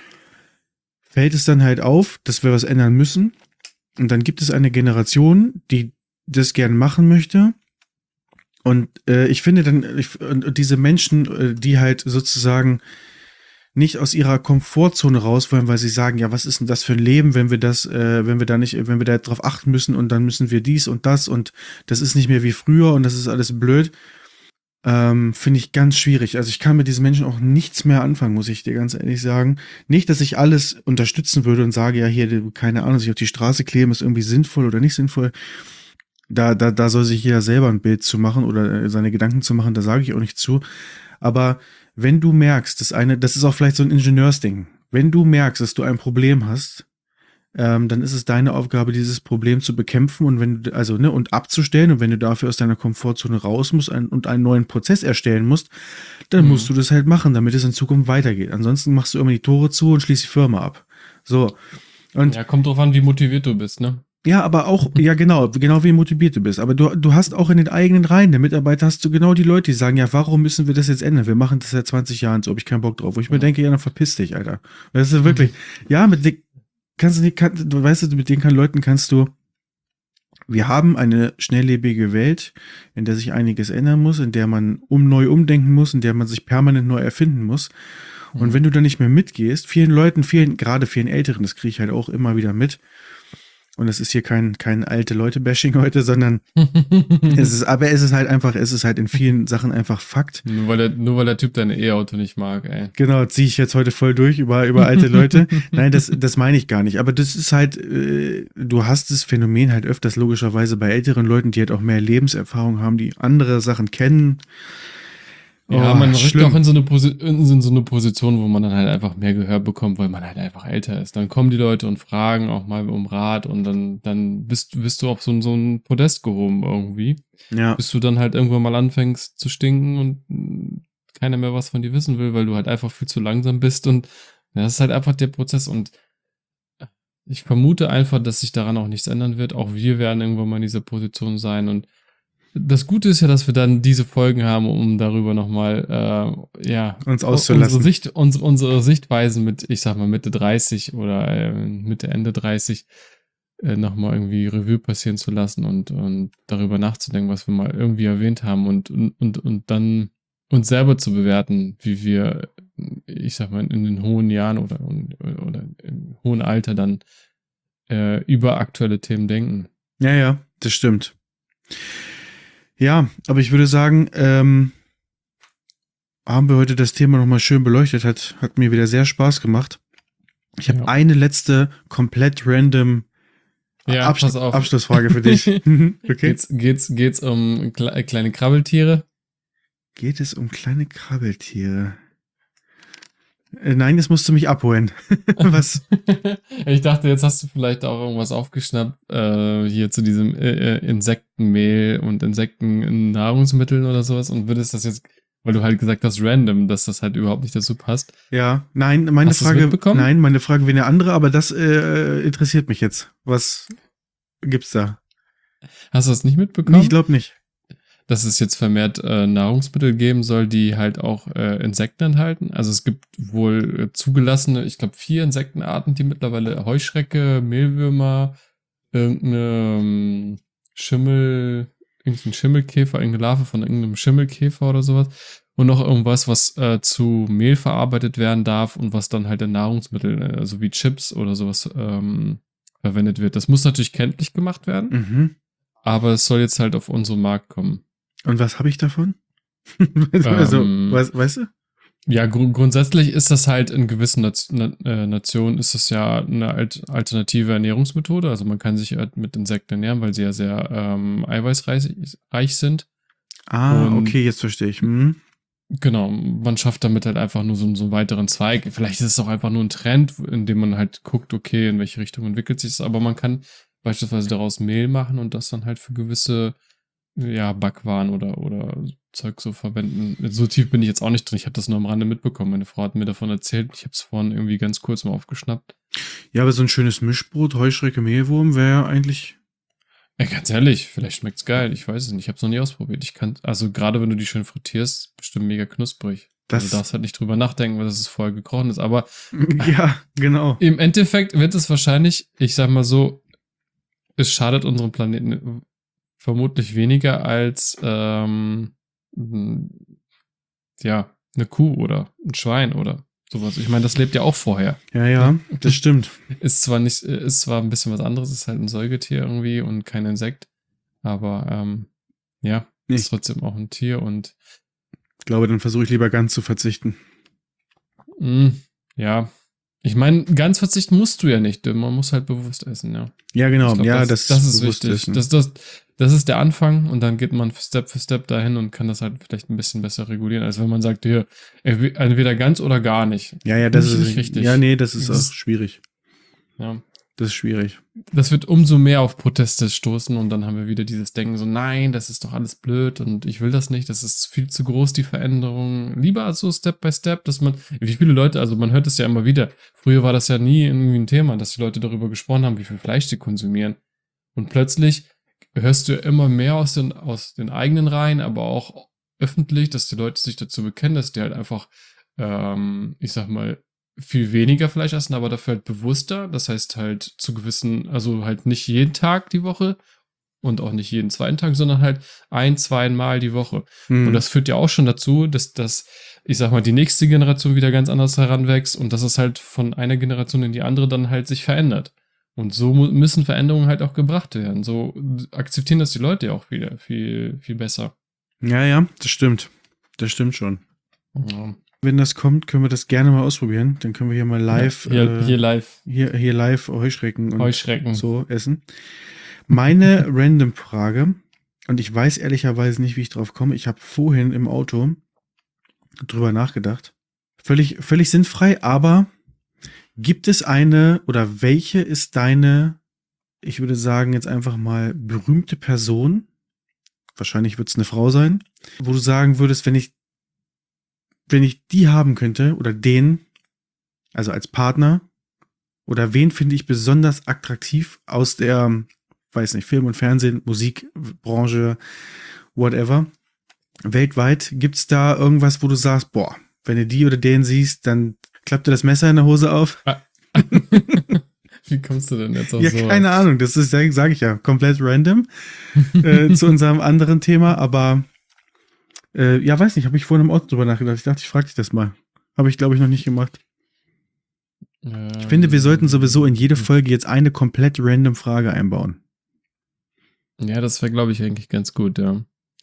fällt es dann halt auf, dass wir was ändern müssen. Und dann gibt es eine Generation, die das gern machen möchte. Und äh, ich finde dann, ich, und, und diese Menschen, äh, die halt sozusagen nicht aus ihrer Komfortzone raus wollen, weil sie sagen, ja, was ist denn das für ein Leben, wenn wir das, äh, wenn wir da nicht, wenn wir da drauf achten müssen und dann müssen wir dies und das und das ist nicht mehr wie früher und das ist alles blöd, ähm, finde ich ganz schwierig. Also ich kann mit diesen Menschen auch nichts mehr anfangen, muss ich dir ganz ehrlich sagen. Nicht, dass ich alles unterstützen würde und sage, ja, hier, keine Ahnung, sich auf die Straße kleben ist irgendwie sinnvoll oder nicht sinnvoll. Da, da, da soll sich jeder selber ein Bild zu machen oder seine Gedanken zu machen, da sage ich auch nicht zu. Aber wenn du merkst, dass eine, das ist auch vielleicht so ein Ingenieursding, wenn du merkst, dass du ein Problem hast, ähm, dann ist es deine Aufgabe, dieses Problem zu bekämpfen und wenn du, also, ne, und abzustellen und wenn du dafür aus deiner Komfortzone raus musst ein, und einen neuen Prozess erstellen musst, dann Mhm. musst du das halt machen, damit es in Zukunft weitergeht. Ansonsten machst du immer die Tore zu und schließt die Firma ab. So. Und Ja, kommt drauf an, wie motiviert du bist, ne? ja, aber auch, ja genau, genau wie motiviert du bist. Aber du, du hast auch in den eigenen Reihen der Mitarbeiter hast du genau die Leute, die sagen, ja, warum müssen wir das jetzt ändern? Wir machen das seit zwanzig Jahren, so habe ich keinen Bock drauf. Wo ich mir Ja. denke, ja, dann verpiss dich, Alter. Das ist wirklich, ja, mit denen kannst du nicht, kann, du weißt, du, mit den kann, Leuten kannst du, wir haben eine schnelllebige Welt, in der sich einiges ändern muss, in der man um neu umdenken muss, in der man sich permanent neu erfinden muss. Und Mhm. wenn du dann nicht mehr mitgehst, vielen Leuten, vielen, gerade vielen Älteren, das kriege ich halt auch immer wieder mit. Und es ist hier kein, kein alte Leute-Bashing heute, sondern es ist, aber es ist halt einfach, es ist halt in vielen Sachen einfach Fakt. Nur weil der, nur weil der Typ dein E-Auto nicht mag, ey. Genau, ziehe ich jetzt heute voll durch über, über alte Leute. Nein, das, das meine ich gar nicht. Aber das ist halt, äh, du hast das Phänomen halt öfters logischerweise bei älteren Leuten, die halt auch mehr Lebenserfahrung haben, die andere Sachen kennen. Ja, Oh, man rückt schlimm. auch in so, eine Posi- in so eine Position, wo man dann halt einfach mehr Gehör bekommt, weil man halt einfach älter ist. Dann kommen die Leute und fragen auch mal um Rat und dann, dann bist, bist du auf so, so ein Podest gehoben irgendwie. Ja, Bis du dann halt irgendwann mal anfängst zu stinken und mh, keiner mehr was von dir wissen will, weil du halt einfach viel zu langsam bist und ja, das ist halt einfach der Prozess und ich vermute einfach, dass sich daran auch nichts ändern wird. Auch wir werden irgendwann mal in dieser Position sein und das Gute ist ja, dass wir dann diese Folgen haben, um darüber nochmal, äh, ja, uns u- auszulassen. unsere Sicht, unsere, unsere Sichtweisen mit, ich sag mal, Mitte dreißig oder äh, Mitte, Ende dreißig äh, nochmal irgendwie Revue passieren zu lassen und, und darüber nachzudenken, was wir mal irgendwie erwähnt haben und, und, und, und dann uns selber zu bewerten, wie wir, ich sag mal, in den hohen Jahren oder, oder im hohen Alter dann äh, über aktuelle Themen denken. Ja, ja, das stimmt. Ja, aber ich würde sagen, ähm, haben wir heute das Thema nochmal schön beleuchtet, hat, hat mir wieder sehr Spaß gemacht. Ich habe Ja. eine letzte komplett random Ja, Absch- pass auf. Abschlussfrage für dich. Okay. Geht's, geht's, geht's um kle kleine Krabbeltiere? Geht es um kleine Krabbeltiere? Äh, nein, jetzt musst du mich abholen. Was? Ich dachte, jetzt hast du vielleicht auch irgendwas aufgeschnappt, äh, hier zu diesem äh, äh, Insektenmehl und Insekten in Nahrungsmitteln oder sowas und würdest das jetzt, weil du halt gesagt hast, random, dass das halt überhaupt nicht dazu passt. Ja, nein, meine Hast du's Frage, mitbekommen? nein, meine Frage wäre eine andere, aber das äh, interessiert mich jetzt. Was gibt's da? Hast du das nicht Nee, mitbekommen? ich glaube nicht. Dass es jetzt vermehrt äh, Nahrungsmittel geben soll, die halt auch äh, Insekten enthalten. Also es gibt wohl äh, zugelassene, ich glaube, vier Insektenarten, die mittlerweile Heuschrecke, Mehlwürmer, irgendeine ähm, Schimmel, irgendein Schimmelkäfer, irgendeine Larve von irgendeinem Schimmelkäfer oder sowas. Und noch irgendwas, was äh, zu Mehl verarbeitet werden darf und was dann halt in Nahrungsmitteln, äh, also wie Chips oder sowas, ähm, verwendet wird. Das muss natürlich kenntlich gemacht werden, Mhm. aber es soll jetzt halt auf unseren Markt kommen. Und was habe ich davon? also, Ähm, was, weißt du? Ja, gru grundsätzlich ist das halt in gewissen Naz Na äh, Nationen ist das ja eine alt alternative Ernährungsmethode. Also man kann sich halt mit Insekten ernähren, weil sie ja sehr ähm, eiweißreich reich sind. Ah, Und okay, jetzt verstehe ich. Mhm. genau, man schafft damit halt einfach nur so, so einen weiteren Zweig. Vielleicht ist es auch einfach nur ein Trend, in dem man halt guckt, okay, in welche Richtung entwickelt sich das. Aber man kann beispielsweise daraus Mehl machen und das dann halt für gewisse ja, Backwaren oder, oder Zeug so verwenden. So tief bin ich jetzt auch nicht drin. Ich habe das nur am Rande mitbekommen. Meine Frau hat mir davon erzählt. Ich habe es vorhin irgendwie ganz kurz mal aufgeschnappt. Ja, aber so ein schönes Mischbrot, Heuschrecke, Mehlwurm wäre ja eigentlich. Ja, ganz ehrlich, vielleicht schmeckt's geil. Ich weiß es nicht. Ich habe es noch nie ausprobiert. Ich kann, also gerade wenn du die schön frittierst, bestimmt mega knusprig. Das, Also du darfst halt nicht drüber nachdenken, weil das es vorher gekrochen ist. Aber ja, genau. im Endeffekt wird es wahrscheinlich, ich sag mal so, es schadet unserem Planeten vermutlich weniger als ähm, ja, eine Kuh oder ein Schwein oder sowas. Ich meine, das lebt ja auch vorher. Ja, ja, das stimmt. Ist zwar nicht, ist zwar ein bisschen was anderes, ist halt ein Säugetier irgendwie und kein Insekt, aber ähm, ja, Nee. ist trotzdem auch ein Tier und Ich glaube, dann versuche ich lieber ganz zu verzichten. mh, ja, ich meine, ganz verzichten musst du ja nicht. Man muss halt bewusst essen, ja. Ja, genau. Ich glaub, ja, das, das, das ist bewusst wichtig. wissen. Das, das, das ist der Anfang und dann geht man Step für Step dahin und kann das halt vielleicht ein bisschen besser regulieren, als wenn man sagt, hier, entweder ganz oder gar nicht. ja, ja, das Nicht- ist nicht richtig. Ja, nee, das ist Das- auch schwierig. Ja. Das ist schwierig. Das wird umso mehr auf Proteste stoßen und dann haben wir wieder dieses Denken so, nein, das ist doch alles blöd und ich will das nicht, das ist viel zu groß, die Veränderung. Lieber so Step by Step, dass man, wie viele Leute, also man hört es ja immer wieder, früher war das ja nie irgendwie ein Thema, dass die Leute darüber gesprochen haben, wie viel Fleisch sie konsumieren. Und plötzlich hörst du immer mehr aus den, aus den eigenen Reihen, aber auch öffentlich, dass die Leute sich dazu bekennen, dass die halt einfach, ähm, ich sag mal, viel weniger Fleisch essen, aber dafür halt bewusster. Das heißt halt zu gewissen, also halt nicht jeden Tag die Woche und auch nicht jeden zweiten Tag, sondern halt ein, zweimal die Woche. Hm. Und das führt ja auch schon dazu, dass, dass, ich sag mal, die nächste Generation wieder ganz anders heranwächst und dass es halt von einer Generation in die andere dann halt sich verändert. Und so mu- müssen Veränderungen halt auch gebracht werden. So akzeptieren das die Leute ja auch wieder viel, viel besser. Ja, ja, das stimmt. Das stimmt schon. Ja. Wenn das kommt, können wir das gerne mal ausprobieren. Dann können wir hier mal live, Ja, hier, äh, hier live. hier, hier live Heuschrecken und Heuschrecken. so essen. Meine Random-Frage, und ich weiß ehrlicherweise nicht, wie ich drauf komme. Ich habe vorhin im Auto drüber nachgedacht. Völlig, völlig sinnfrei, aber gibt es eine oder welche ist deine, ich würde sagen, jetzt einfach mal berühmte Person? Wahrscheinlich wird es eine Frau sein, wo du sagen würdest, wenn ich, wenn ich die haben könnte oder den, also als Partner, oder wen finde ich besonders attraktiv aus der, weiß nicht, Film und Fernsehen, Musikbranche, whatever. Weltweit gibt's da irgendwas, wo du sagst, boah, wenn du die oder den siehst, dann klappt dir das Messer in der Hose auf? Wie kommst du denn jetzt auf Ja, sowas? keine Ahnung, das ist, sage ich ja, komplett random äh, zu unserem anderen Thema, aber äh, ja, weiß nicht, habe ich vorhin im Auto drüber nachgedacht. Ich dachte, ich frage dich das mal. Habe ich, glaube ich, noch nicht gemacht. Ähm, Ich finde, wir sollten sowieso in jede Folge jetzt eine komplett random Frage einbauen. Ja, das wäre, glaube ich, eigentlich ganz gut, ja.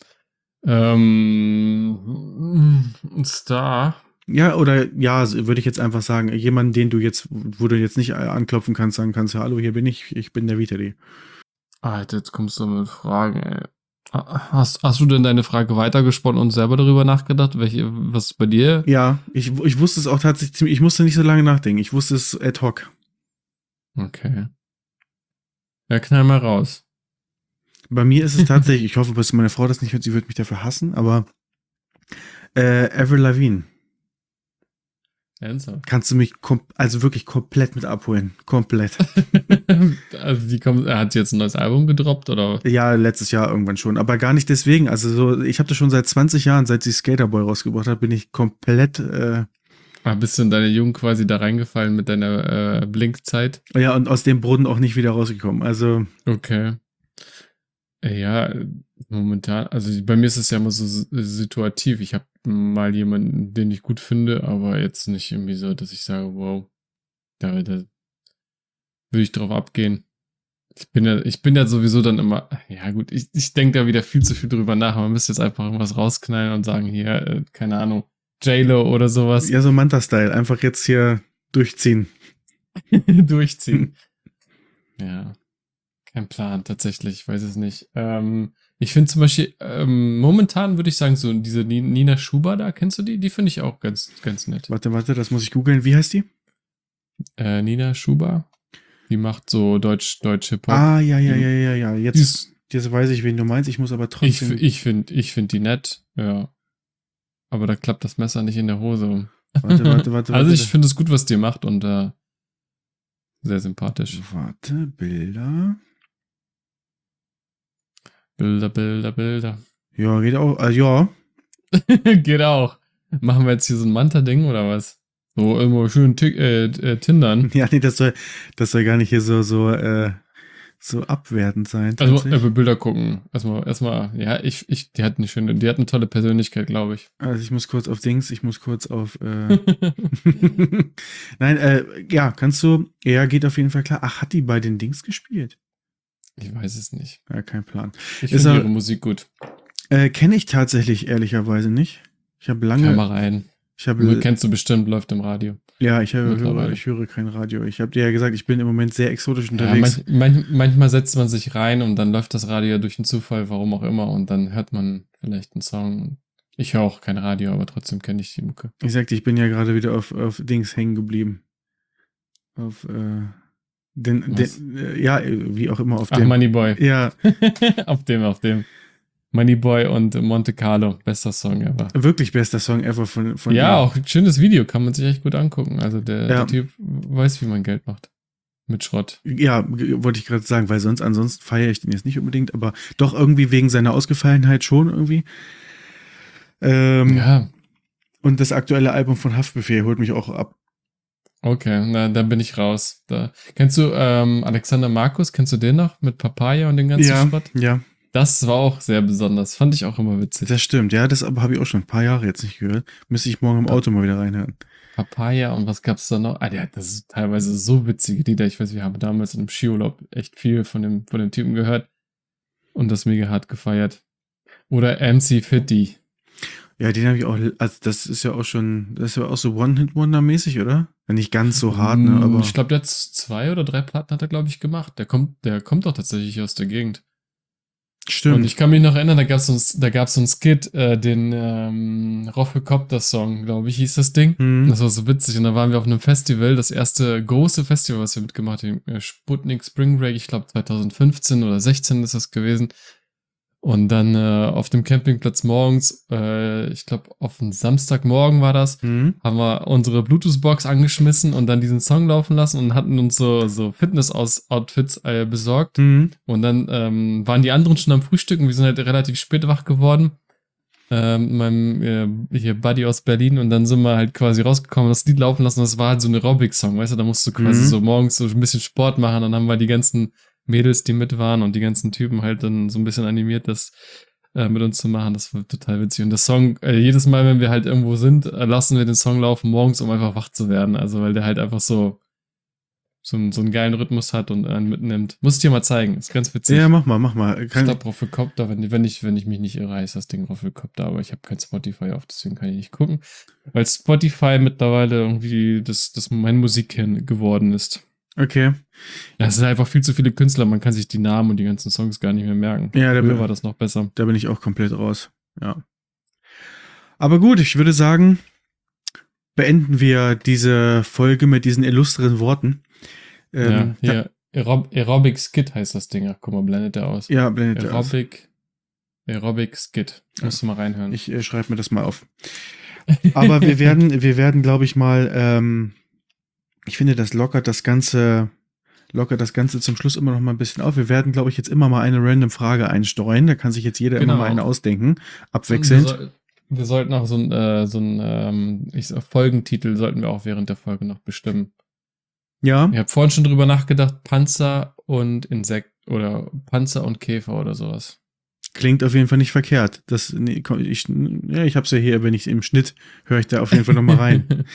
Ähm, ein Star. Ja, oder ja, so würde ich jetzt einfach sagen, jemanden, den du jetzt, wo du jetzt nicht äh, anklopfen kannst, sagen kannst, ja, hallo, hier bin ich, ich bin der Vitali. Alter, jetzt kommst du mit Fragen, ey. Hast, hast du denn deine Frage weitergesponnen und selber darüber nachgedacht, welche, was bei dir? Ja, ich, ich wusste es auch tatsächlich ziemlich, ich musste nicht so lange nachdenken, ich wusste es ad hoc. Okay. Ja, knall mal raus. Bei mir ist es tatsächlich, ich hoffe, dass meine Frau das nicht hört, sie wird mich dafür hassen, aber äh, Avril Lavigne. Ernsthaft? Kannst du mich kom- also wirklich komplett mit abholen. Komplett. Also die kommt, hat sie jetzt ein neues Album gedroppt, oder? Ja, letztes Jahr irgendwann schon, aber gar nicht deswegen. Also so, ich habe das schon seit zwanzig Jahren, seit sie Skaterboy rausgebracht hat, bin ich komplett, äh, Ah, bist du in deine Jugend quasi da reingefallen mit deiner äh, Blinkzeit? ja, und aus dem Brunnen auch nicht wieder rausgekommen. Also, Okay. Ja, momentan, also bei mir ist es ja immer so s- situativ. Ich habe mal jemanden, den ich gut finde, aber jetzt nicht irgendwie so, dass ich sage, wow, da, da würde ich drauf abgehen. Ich bin ja, ich bin ja sowieso dann immer, ja gut, ich, ich denke da wieder viel zu viel drüber nach. Man müsste jetzt einfach irgendwas rausknallen und sagen, hier, äh, keine Ahnung, J-Lo oder sowas. ja, so Manta-Style, einfach jetzt hier durchziehen. Durchziehen. Ja, kein Plan, tatsächlich, ich weiß es nicht. Ähm, ich finde zum Beispiel, ähm, momentan würde ich sagen, so diese Ni- Nina Schuber da, kennst du die? Die finde ich auch ganz, ganz nett. Warte, warte, das muss ich googeln. Wie heißt die? Äh, Nina Schuber, die macht so Deutsch, Deutsch Hip-Hop. Ah, ja, ja, Die- ja, ja, ja. Die Jetzt, ist- jetzt weiß ich, wen du meinst. Ich muss aber Ich, trotzdem. ich finde ich find die nett, ja. Aber da klappt das Messer nicht in der Hose. Warte, warte, warte, Also warte. ich finde es gut, was die macht und äh, sehr sympathisch. Warte, Bilder. Bilder, Bilder, Bilder. Ja, geht auch. Äh, ja. Geht auch. Machen wir jetzt hier so ein Manta-Ding oder was? So irgendwo schön Ti- äh, äh, Tindern. Ja, nee, das soll, das soll gar nicht hier so, so, äh, so abwertend sein. Also tatsächlich. äh, Bilder gucken. Erstmal, erstmal, ja, ich, ich, die hat eine schöne, die hat eine tolle Persönlichkeit, glaube ich. Also ich muss kurz auf Dings, ich muss kurz auf. Äh Nein, äh, ja, kannst du. Ja, geht auf jeden Fall klar. Ach, hat die bei den Dings gespielt? Ich weiß es nicht. Ja, kein Plan. Ich Ist finde er- ihre Musik gut. Äh, Kenne ich tatsächlich ehrlicherweise nicht. Ich habe Hör lange. mal rein. Ich habe. Du kennst du bestimmt, läuft im Radio. Ja, ich höre, mittlerweile. ich höre kein Radio. Ich habe dir ja gesagt, ich bin im Moment sehr exotisch Ja, unterwegs. manch, manch, manchmal setzt man sich rein und dann läuft das Radio durch einen Zufall, warum auch immer, und dann hört man vielleicht einen Song. Ich höre auch kein Radio, aber trotzdem kenne ich die Mucke. Ich sagte, ich bin ja gerade wieder auf, auf Dings hängen geblieben. Auf, äh, den, Was? den äh, ja, wie auch immer auf Ach, dem. Moneyboy. Ja, auf dem, auf dem. Moneyboy und Monte Carlo. Bester Song ever. wirklich bester Song ever von, von Ja, ihm. auch ein schönes Video, kann man sich echt gut angucken. Also der, Ja. der Typ weiß, wie man Geld macht. Mit Schrott. Ja, g- wollte ich gerade sagen, weil sonst ansonsten feiere ich den jetzt nicht unbedingt, aber doch irgendwie wegen seiner Ausgefallenheit schon irgendwie. Ähm, Ja, Und das aktuelle Album von Haftbefehl holt mich auch ab. Okay, na, da bin ich raus. Da. Kennst du ähm, Alexander Markus? Kennst du den noch? Mit Papaya und dem ganzen Ja, Schrott? ja, Das war auch sehr besonders. Fand ich auch immer witzig. das stimmt. Ja, das aber habe ich auch schon ein paar Jahre jetzt nicht gehört. Müsste ich morgen im Pa- Auto mal wieder reinhören. Papaya und was gab's da noch? Ah, der hat das ist teilweise so witzige Lieder. Ich weiß, wir haben damals in einem Skiurlaub echt viel von dem, von dem Typen gehört und das mega hart gefeiert. Oder M C fifty. Ja, den habe ich auch, also das ist ja auch schon, das ist ja auch so One-Hit-Wonder-mäßig, oder? Nicht ganz so hart, ne, aber. Ich glaube, der hat zwei oder drei Platten hat er, glaube ich, gemacht. Der kommt, der kommt doch tatsächlich aus der Gegend. Stimmt. Und ich kann mich noch erinnern, da gab es so, ein- da gab's so einen Skit, äh, den ähm, Roffe-Copter-Song, glaube ich, hieß das Ding. Mhm. Das war so witzig. Und da waren wir auf einem Festival, das erste große Festival, was wir mitgemacht haben, äh, Sputnik Spring Break, ich glaube zwanzig fünfzehn oder sechzehn ist das gewesen. Und dann äh, auf dem Campingplatz morgens, äh, ich glaube auf einen Samstagmorgen war das, Mhm. haben wir unsere Bluetooth-Box angeschmissen und dann diesen Song laufen lassen und hatten uns so, so Fitness-Outfits äh, besorgt. Mhm. Und dann ähm, waren die anderen schon am Frühstück und wir sind halt relativ spät wach geworden. Ähm, mit meinem äh, hier Buddy aus Berlin und dann sind wir halt quasi rausgekommen, das Lied laufen lassen. Das war halt so ein Aerobic-Song, weißt du, da musst du quasi Mhm. so morgens so ein bisschen Sport machen. Dann haben wir die ganzen Mädels, die mit waren und die ganzen Typen halt dann so ein bisschen animiert, das äh, mit uns zu machen. Das war total witzig. Und der Song, äh, jedes Mal, wenn wir halt irgendwo sind, äh, lassen wir den Song laufen morgens, um einfach wach zu werden. Also, weil der halt einfach so so, einen- so einen geilen Rhythmus hat und einen mitnimmt. Muss ich dir mal zeigen. Ist ganz witzig. Ja, mach mal, mach mal. Ich Kann, glaube, Roffelcopter, wenn, wenn, ich, wenn ich mich nicht irre, heißt das Ding Roffelcopter, aber ich habe kein Spotify auf, deswegen kann ich nicht gucken. Weil Spotify mittlerweile irgendwie das, das mein Musikkern geworden ist. okay. Ja, es sind einfach viel zu viele Künstler, man kann sich die Namen und die ganzen Songs gar nicht mehr merken. Ja, da Früher bin, war das noch besser. da bin ich auch komplett raus. Ja. Aber gut, ich würde sagen, beenden wir diese Folge mit diesen illustren Worten. Ähm, ja, hier, Aerob Aerobic Skit heißt das Ding. Ach, guck mal, blendet der aus. da, ja, blendet er aus. Aerobic, Aerobic Skit. Musst du mal reinhören. Ich äh, schreibe mir das mal auf. Aber wir werden, wir werden, glaube ich mal, ähm, ich finde, das lockert das Ganze, lockert das Ganze zum Schluss immer noch mal ein bisschen auf. Wir werden, glaube ich, jetzt immer mal eine random Frage einstreuen. Da kann sich jetzt jeder Genau. immer mal eine ausdenken, Wir, abwechselnd. soll, wir sollten auch so ein, äh, so ein ähm, ich sag, Folgentitel sollten wir auch während der Folge noch bestimmen. Ja, Ich habe vorhin schon drüber nachgedacht, Panzer und Insekt oder Panzer und Käfer oder sowas. klingt auf jeden Fall nicht verkehrt. Das, nee, komm, ich, ja, ich hab's ja hier, wenn ich im Schnitt höre ich da auf jeden Fall noch mal rein.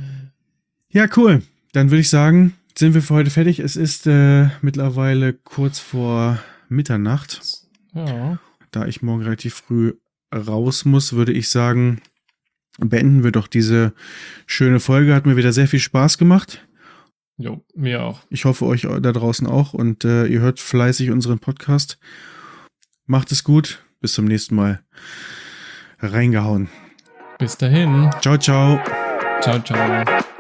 Ja, cool. Dann würde ich sagen, sind wir für heute fertig. Es ist äh, mittlerweile kurz vor Mitternacht. Ja. Da ich morgen relativ früh raus muss, würde ich sagen, beenden wir doch diese schöne Folge. Hat mir wieder sehr viel Spaß gemacht. Jo, mir auch. Ich hoffe, euch da draußen auch. Und äh, ihr hört fleißig unseren Podcast. Macht es gut. Bis zum nächsten Mal. Reingehauen. Bis dahin. Ciao, ciao. Ciao, ciao.